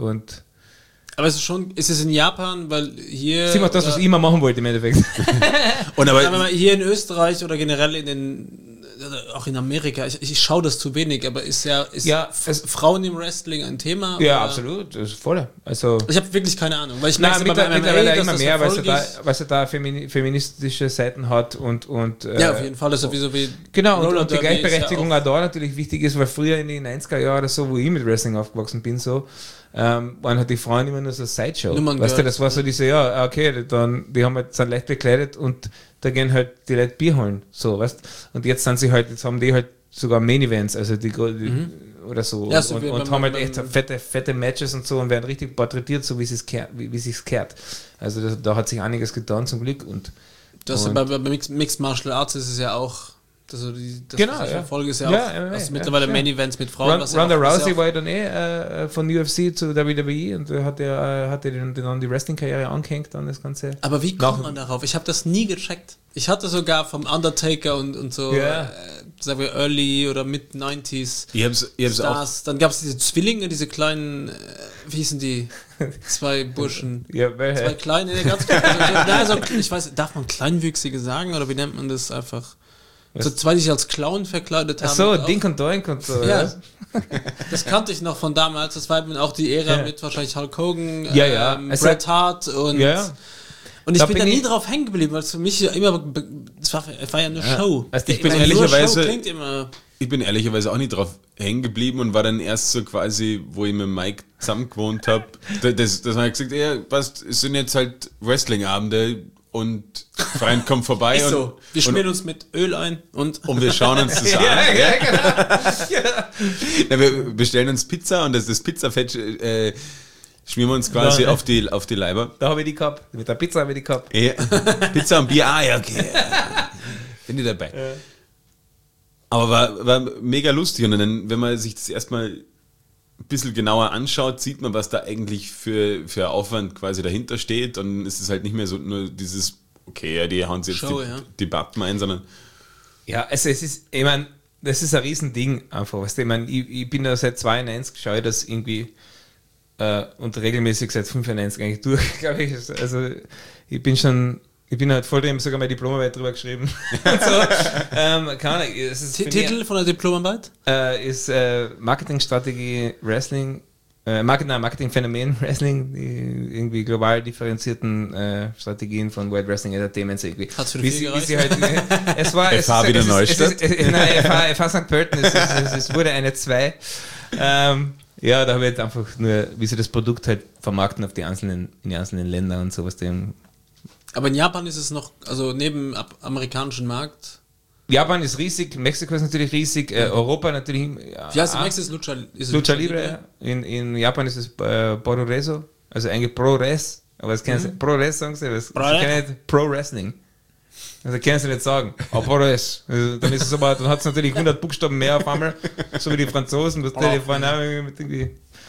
Aber es ist es in Japan, weil hier... sie macht das, was ich immer machen wollte im Endeffekt. Und Sagen wir mal, hier in Österreich oder generell auch in Amerika, ich schaue das zu wenig, aber ist Frauen im Wrestling ein Thema? Ja, oder? Absolut, das ist voll. Also, ich habe wirklich keine Ahnung, weil ich nein, merke mittlerweile immer dass mehr, das weil sie da feministische Seiten hat und ja, auf jeden Fall, das ist sowieso wie genau, Roller und die Derby Gleichberechtigung ist auch da natürlich wichtig ist, weil früher in den 90er Jahren oder so, wo ich mit Wrestling aufgewachsen bin, so, waren halt die Frauen immer nur so Sideshow. Weißt du, das war so diese, ja, okay, dann, die haben halt, sind leicht bekleidet und da gehen halt die Leute Bier holen, so, weißt und jetzt haben die halt sogar Main Events, also die oder so, ja, so und haben halt echt fette Matches und so und werden richtig porträtiert, so wie es kehrt. Also da hat sich einiges getan zum Glück und bei Mixed Martial Arts ist es ja auch, also das genau, was ich ja. verfolge, ist ja Ja, auch also mittlerweile Main Events mit Frauen. Ronda Rousey war ja dann von UFC zu WWE und hat er dann die Wrestling-Karriere angehängt an das Ganze. Aber wie kommt man darauf? Ich habe das nie gecheckt. Ich hatte sogar vom Undertaker und so, sagen wir Early oder Mid-90s Ich hab's Stars. Dann gab es diese Zwillinge, diese kleinen, wie hießen die? Zwei Burschen. Ja, Zwei kleine, ganz ich weiß, darf man Kleinwüchsige sagen oder wie nennt man das einfach? So zwei, die sich als Clown verkleidet haben. Ach so, Dink und Doink und so. Ja, das kannte ich noch von damals. Das war auch die Ära mit wahrscheinlich Hulk Hogan, Bret Hart und... Ja. Und ich bin da nie drauf hängen geblieben, weil es für mich ja immer, es war ja eine Show. Also ich bin ehrlicherweise auch nicht drauf hängen geblieben und war dann erst so quasi, wo ich mit Mike zusammen gewohnt habe, das habe ich gesagt, ja, passt, es sind jetzt halt Wrestling-Abende und Freund kommt vorbei ist und so. Wir schmieren uns mit Öl ein und wir schauen uns das an. Ja. Ja, wir bestellen uns Pizza und das Pizzafett schmieren wir uns quasi auf die Leiber. Da habe ich die gehabt. Mit der Pizza habe ich die gehabt. Ja. Pizza und Bier, ja, okay. Bin ich dabei. Ja. Aber war mega lustig. Und dann, wenn man sich das erstmal ein bisschen genauer anschaut, sieht man, was da eigentlich für Aufwand quasi dahinter steht. Und es ist halt nicht mehr so nur dieses, okay, ja, die hauen sich jetzt die Bappen ein, sondern... Ja, also es ist, ich meine, das ist ein Riesending einfach. Weißt du, ich meine, ich bin da seit 92, schaue ich das irgendwie und regelmäßig seit 95 eigentlich durch, glaube ich. Also ich bin halt voll drin, sogar meine Diplomarbeit drüber geschrieben. Und so. Keine Ahnung, Titel von der Diplomarbeit? Ist Marketingstrategie Wrestling, Marketingphänomen Wrestling, die irgendwie global differenzierten Strategien von World Wrestling Entertainment irgendwie. Hat's für viel gereicht? Es war FH wieder Neustadt. FH St. Pölten, es wurde eine 2. Ja, da habe ich jetzt einfach nur, wie sie das Produkt halt vermarkten in die einzelnen Länder und sowas. Aber in Japan ist es noch, also neben amerikanischen Markt. Japan ist riesig, Mexiko ist natürlich riesig, Europa natürlich. Wie heißt Mexiko? Ist Lucha Libre. In Japan ist es Pro-Reso, also eigentlich Pro-Res, aber das kennen sie, Pro-Res sagen sie, das kennen nicht Pro-Wrestling. Also können sie nicht sagen, aber Pro-Res. Also, dann ist es aber, dann hat es natürlich 100 Buchstaben mehr auf einmal, so wie die Franzosen, das Telefon mit irgendwie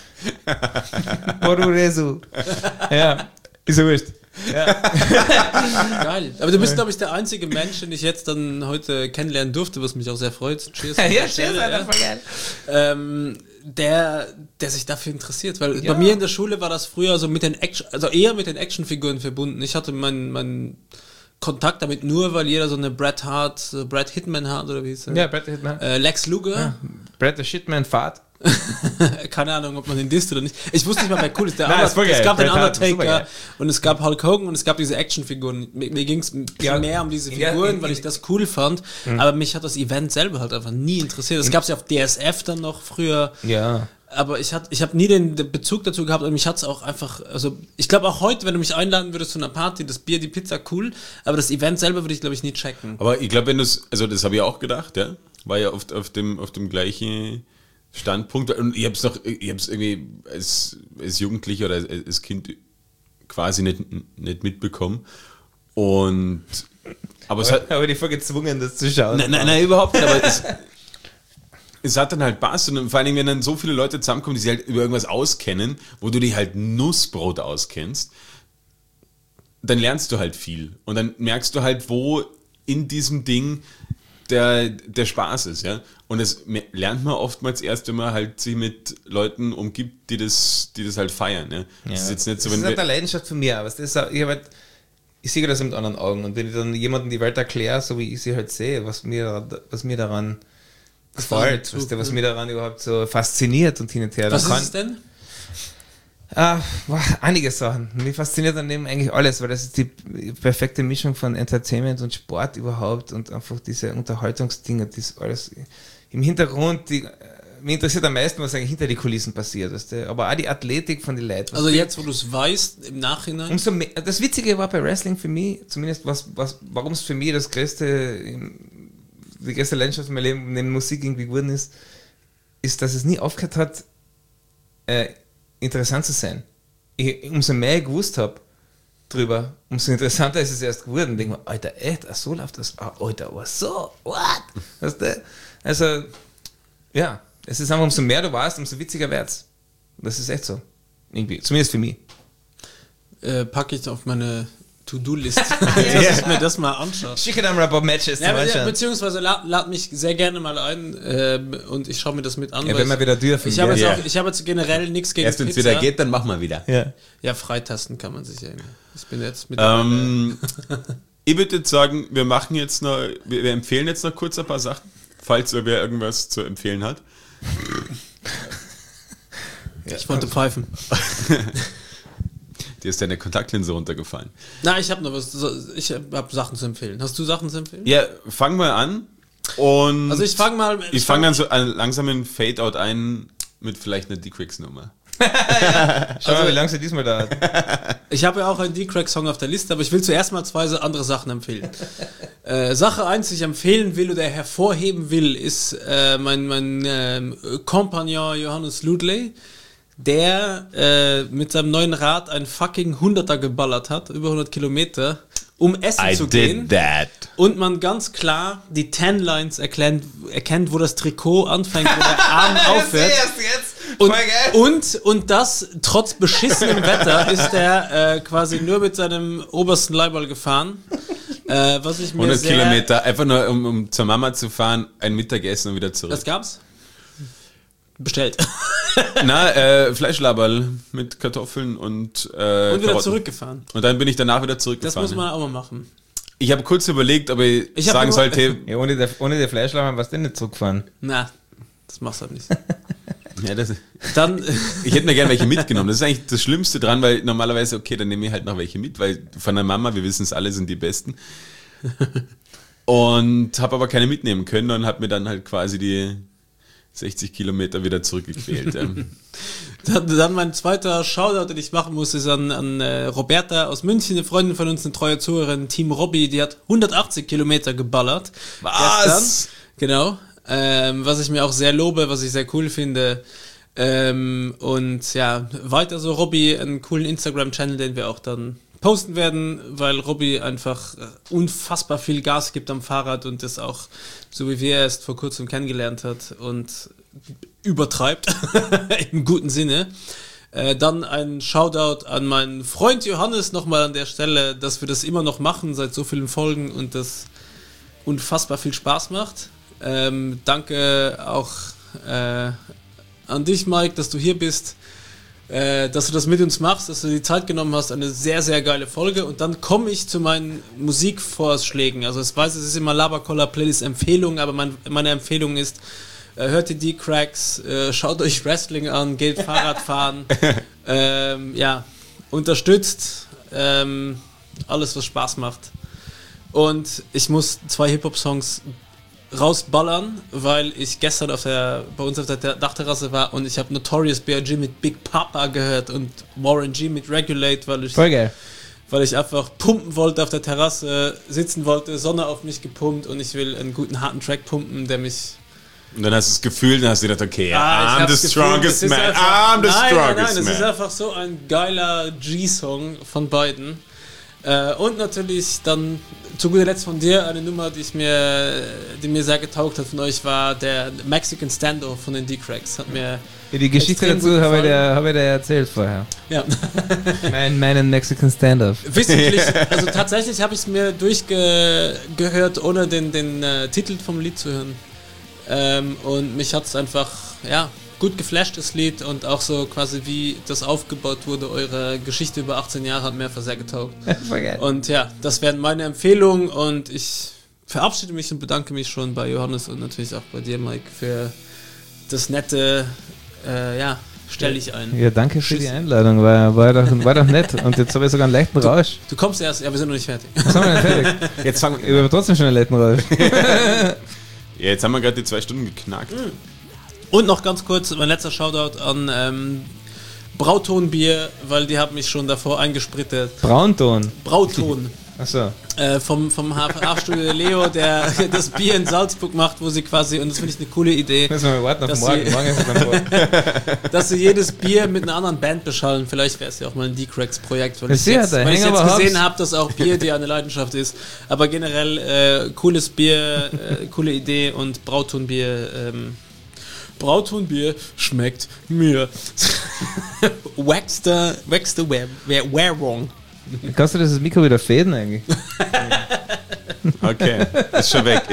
Pro-Reso. Ja, ist ja wurscht. Ja. Geil. Aber du bist, glaube ich, der einzige Mensch, den ich jetzt dann heute kennenlernen durfte, was mich auch sehr freut. Cheers. Ja, cheers, Alter, voll geil. Der sich dafür interessiert, weil bei mir in der Schule war das früher so mit den eher mit den Actionfiguren verbunden. Ich hatte meinen Kontakt damit nur, weil jeder so eine Bret Hitman hat, oder wie hieß er? Ja, Bret Hitman. Lex Luger. Ja. Bret the Shitman Fahrt. Keine Ahnung, ob man den disst oder nicht. Ich wusste nicht mal, wer cool ist. Es gab den Undertaker und es gab Hulk Hogan und es gab diese Actionfiguren. Mir ging es mehr um diese Figuren, weil ich das cool fand. Aber mich hat das Event selber halt einfach nie interessiert. Es gab es ja auf DSF dann noch früher. Ja. Aber ich habe nie den Bezug dazu gehabt und mich hat es auch einfach, also ich glaube auch heute, wenn du mich einladen würdest zu einer Party, das Bier, die Pizza, cool, aber das Event selber würde ich, glaube ich, nie checken. Aber ich glaube, wenn du es, also das habe ich auch gedacht, ja, war ja auf dem gleichen Standpunkt. Und ich hab's irgendwie als Jugendlicher oder als Kind quasi nicht mitbekommen. Aber die voll gezwungen, das zu schauen. Nein, überhaupt nicht. Aber es hat dann halt Spaß. Und vor allem, wenn dann so viele Leute zusammenkommen, die sich halt über irgendwas auskennen, wo du dich halt Nussbrot auskennst, dann lernst du halt viel. Und dann merkst du halt, wo in diesem Ding der Spaß ist, ja. Und das lernt man oftmals erst, wenn man halt sich mit Leuten umgibt, die das halt feiern, ja. Das ist jetzt nicht so, das ist halt eine Leidenschaft von mir, aber ich sehe das mit anderen Augen. Und wenn ich dann jemandem die Welt erkläre, so wie ich sie halt sehe, was mir daran gefällt, was mir daran überhaupt so fasziniert und hin und her. Was ist es denn? Einige Sachen. Mich fasziniert an dem eigentlich alles, weil das ist die perfekte Mischung von Entertainment und Sport überhaupt und einfach diese Unterhaltungsdinge, das alles im Hintergrund, mich interessiert am meisten, was eigentlich hinter die Kulissen passiert, weißt du? Aber auch die Athletik von den Leuten. Also jetzt, wo du es weißt, im Nachhinein? Umso mehr, das Witzige war bei Wrestling für mich, zumindest warum es für mich die größte Leidenschaft in meinem Leben neben Musik irgendwie geworden ist, dass es nie aufgehört hat, interessant zu sein. Umso mehr ich gewusst habe drüber, umso interessanter ist es erst geworden. Ich denke mir, Alter, echt, so läuft das? Alter, was so? What? Weißt du? Also, ja, es ist einfach, umso mehr du weißt, umso witziger wird's. Das ist echt so. Irgendwie, zumindest für mich. Packe ich auf meine To-Do-Liste, dass ich mir das mal anschaue. Schicke dann mal ein paar Matches zum Anschauen. Beziehungsweise lad mich sehr gerne mal ein und ich schaue mir das mit an. Ja, wenn wir wieder dürfen. Ich habe jetzt generell nichts gegen Erst wenn es wieder geht, dann machen wir wieder. Ja, freitasten kann man sich ja immer. Ich bin jetzt mit ich würde jetzt sagen, wir empfehlen jetzt noch kurz ein paar Sachen, falls wer irgendwas zu empfehlen hat. Ich wollte pfeifen. Dir ist deine Kontaktlinse runtergefallen. Na, ich habe noch was. Ich habe Sachen zu empfehlen. Hast du Sachen zu empfehlen? Ja, fang mal an. Und also ich fange dann so langsam in Fade-Out ein mit vielleicht einer D-Cracks-Nummer. Schau mal, wie lange sie diesmal dauert. Ich habe ja auch einen D-Crack-Song auf der Liste, aber ich will zuerst mal 2 andere Sachen empfehlen. Sache 1, die ich empfehlen will oder hervorheben will, ist mein Kompagnon Johannes Ludley, der mit seinem neuen Rad ein fucking 100er geballert hat, über 100 Kilometer, um essen zu gehen. Und man ganz klar die Tanlines erkennt, wo das Trikot anfängt, wo der Arm aufhört. Und das trotz beschissenem Wetter ist er quasi nur mit seinem obersten Leiberl gefahren. Was ich mir 100 Kilometer, einfach nur um zur Mama zu fahren, ein Mittagessen und wieder zurück. Das gab's? Bestellt. Fleischlaberl mit Kartoffeln und wieder Karotten. Zurückgefahren. Und dann bin ich danach wieder zurückgefahren. Das muss man auch mal machen. Ich habe kurz überlegt, ob ich sagen sollte... Ja, ohne die Fleischlaberl warst du nicht zurückgefahren. Na, das machst du halt nicht. Ja, dann, ich hätte mir gerne welche mitgenommen. Das ist eigentlich das Schlimmste dran, weil normalerweise, okay, dann nehme ich halt noch welche mit, weil von der Mama, wir wissen es alle, sind die Besten. Und habe aber keine mitnehmen können und habe mir dann halt quasi die 60 Kilometer wieder zurückgequält. Dann mein zweiter Shoutout, den ich machen muss, ist an Roberta aus München, eine Freundin von uns, eine treue Zuhörerin, Team Robby, die hat 180 Kilometer geballert. Was? Genau. Was ich mir auch sehr lobe, was ich sehr cool finde. Und ja, weiter so Robby, einen coolen Instagram-Channel, den wir auch dann posten werden, weil Robby einfach unfassbar viel Gas gibt am Fahrrad und das auch, so wie wir erst vor kurzem kennengelernt hat und übertreibt, im guten Sinne. Dann ein Shoutout an meinen Freund Johannes nochmal an der Stelle, dass wir das immer noch machen seit so vielen Folgen und das unfassbar viel Spaß macht. Danke auch an dich, Mike, dass du hier bist, dass du das mit uns machst, dass du die Zeit genommen hast, eine sehr, sehr geile Folge. Und dann komme ich zu meinen Musikvorschlägen. Also ich weiß, es ist immer Labercoller Playlist Empfehlung, aber meine Empfehlung ist, hört die D-Cracks, schaut euch Wrestling an, geht Fahrrad fahren, ja, unterstützt alles, was Spaß macht. Und ich muss 2 Hip-Hop-Songs rausballern, weil ich gestern bei uns auf der Dachterrasse war und ich habe Notorious B.I.G. mit Big Papa gehört und Warren G. mit Regulate, weil ich einfach pumpen wollte auf der Terrasse, sitzen wollte, Sonne auf mich gepumpt und ich will einen guten harten Track pumpen, der mich Und dann hast du das Gefühl, dann hast du gedacht, okay, ich I'm hab's the gefühlt, strongest es ist man. einfach- I'm the nein, strongest es man. ist einfach so ein geiler G-Song von beiden. Und natürlich dann zu guter Letzt von dir eine Nummer, die mir sehr getaugt hat von euch, war der Mexican Standoff von den D-Cracks. Hat mir Die Geschichte extrem dazu gut habe ich gefallen. dir erzählt vorher. Ja. Meinen Mexican Standoff. Wissentlich, also tatsächlich habe ich es mir durchgehört, ohne den Titel vom Lied zu hören. Und mich hat es einfach, gut geflasht, das Lied, und auch so quasi wie das aufgebaut wurde, eure Geschichte über 18 Jahre hat mir einfach sehr getaugt. Voll geil. Und ja, das wären meine Empfehlungen, und ich verabschiede mich und bedanke mich schon bei Johannes und natürlich auch bei dir, Mike, für das nette, stell dich ein. Ja, danke für Tschüss. die Einladung, war doch nett. Und jetzt habe ich sogar einen leichten Rausch. Du kommst erst, wir sind noch nicht fertig. Was haben wir denn fertig? Jetzt fangen Ich habe trotzdem schon einen leichten Rausch. Ja, jetzt haben wir gerade die 2 Stunden geknackt. Und noch ganz kurz, mein letzter Shoutout an Brautonbier, weil die haben mich schon davor eingesprittet. Braunton. Brauton. Achso. Vom HFA-Studio Leo, der das Bier in Salzburg macht, wo sie quasi, und das finde ich eine coole Idee, Müssen wir mal warten auf Dass morgen. sie- Morgen ist es dann vor. dass sie jedes Bier mit einer anderen Band beschallen. Vielleicht wäre es ja auch mal ein D-Cracks-Projekt, weil Ja, ich sicher, jetzt, da weil ich hängen jetzt aber gesehen Hubs. habe, dass auch Bier dir eine Leidenschaft ist. Aber generell cooles Bier, coole Idee, und Brautonbier schmeckt mir. Wax the Währung. Kannst du das Mikro wieder fäden eigentlich? Okay, ist schon weg.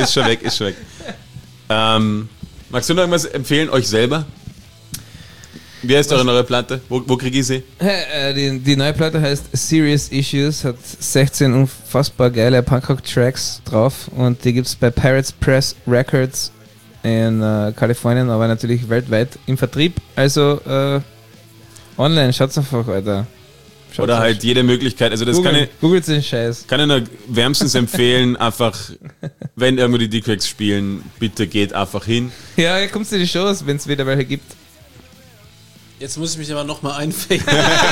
Magst du noch irgendwas empfehlen, euch selber? Wie heißt eure neue Platte? Wo kriege ich sie? Die neue Platte heißt Serious Issues, hat 16 unfassbar geile Punkrock-Tracks drauf, und die gibt es bei Pirates Press Records in Kalifornien, aber natürlich weltweit im Vertrieb. Also online, schaut's einfach, Alter. Schaut's Oder auf. halt jede Möglichkeit. Also das Googelt den Scheiß. kann ich nur wärmstens empfehlen, einfach, wenn irgendwo die D-Cracks spielen, bitte geht einfach hin. Ja, kommst du in die Shows, wenn es wieder welche gibt. Jetzt muss ich mich aber nochmal einfängen.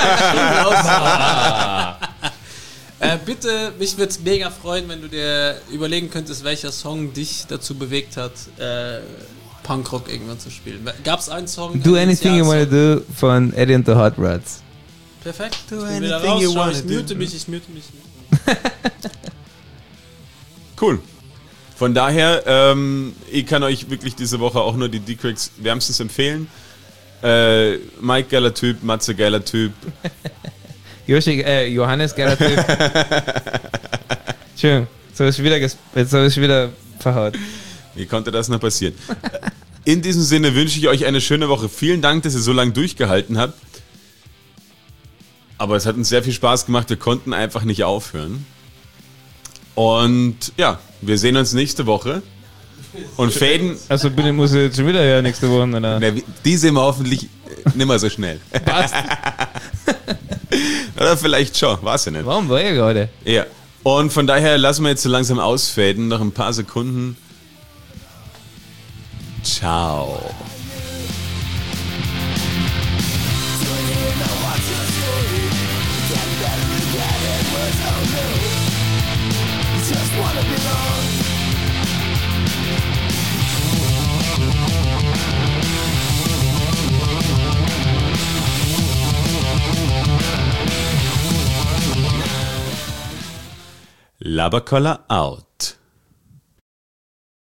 Bitte, mich würde es mega freuen, wenn du dir überlegen könntest, welcher Song dich dazu bewegt hat, Punkrock irgendwann zu spielen. Gab es einen Song? Do Anything You Wanna Do von Eddie and the Hot Rods. Perfekt. Do Ich bin wieder anything raus, you schau, wanna ich do. mute mich. Cool. Von daher, ich kann euch wirklich diese Woche auch nur die D-Cracks wärmstens empfehlen. Mike, geiler Typ, Matze, geiler Typ. Johannes, geiler Typ. Schön. Jetzt habe ich wieder verhaut. Wie konnte das noch passieren? In diesem Sinne wünsche ich euch eine schöne Woche. Vielen Dank, dass ihr so lange durchgehalten habt. Aber es hat uns sehr viel Spaß gemacht. Wir konnten einfach nicht aufhören. Und ja, wir sehen uns nächste Woche. Und faden. Also bitte muss ich jetzt schon wieder her nächste Woche, oder? Na, die sehen wir hoffentlich nimmer so schnell. Passt. Oder vielleicht schon, weiß ich nicht. Warum war ich gerade? Ja. Und von daher lassen wir jetzt so langsam ausfaden. Noch ein paar Sekunden. Ciao. Laberkoller out.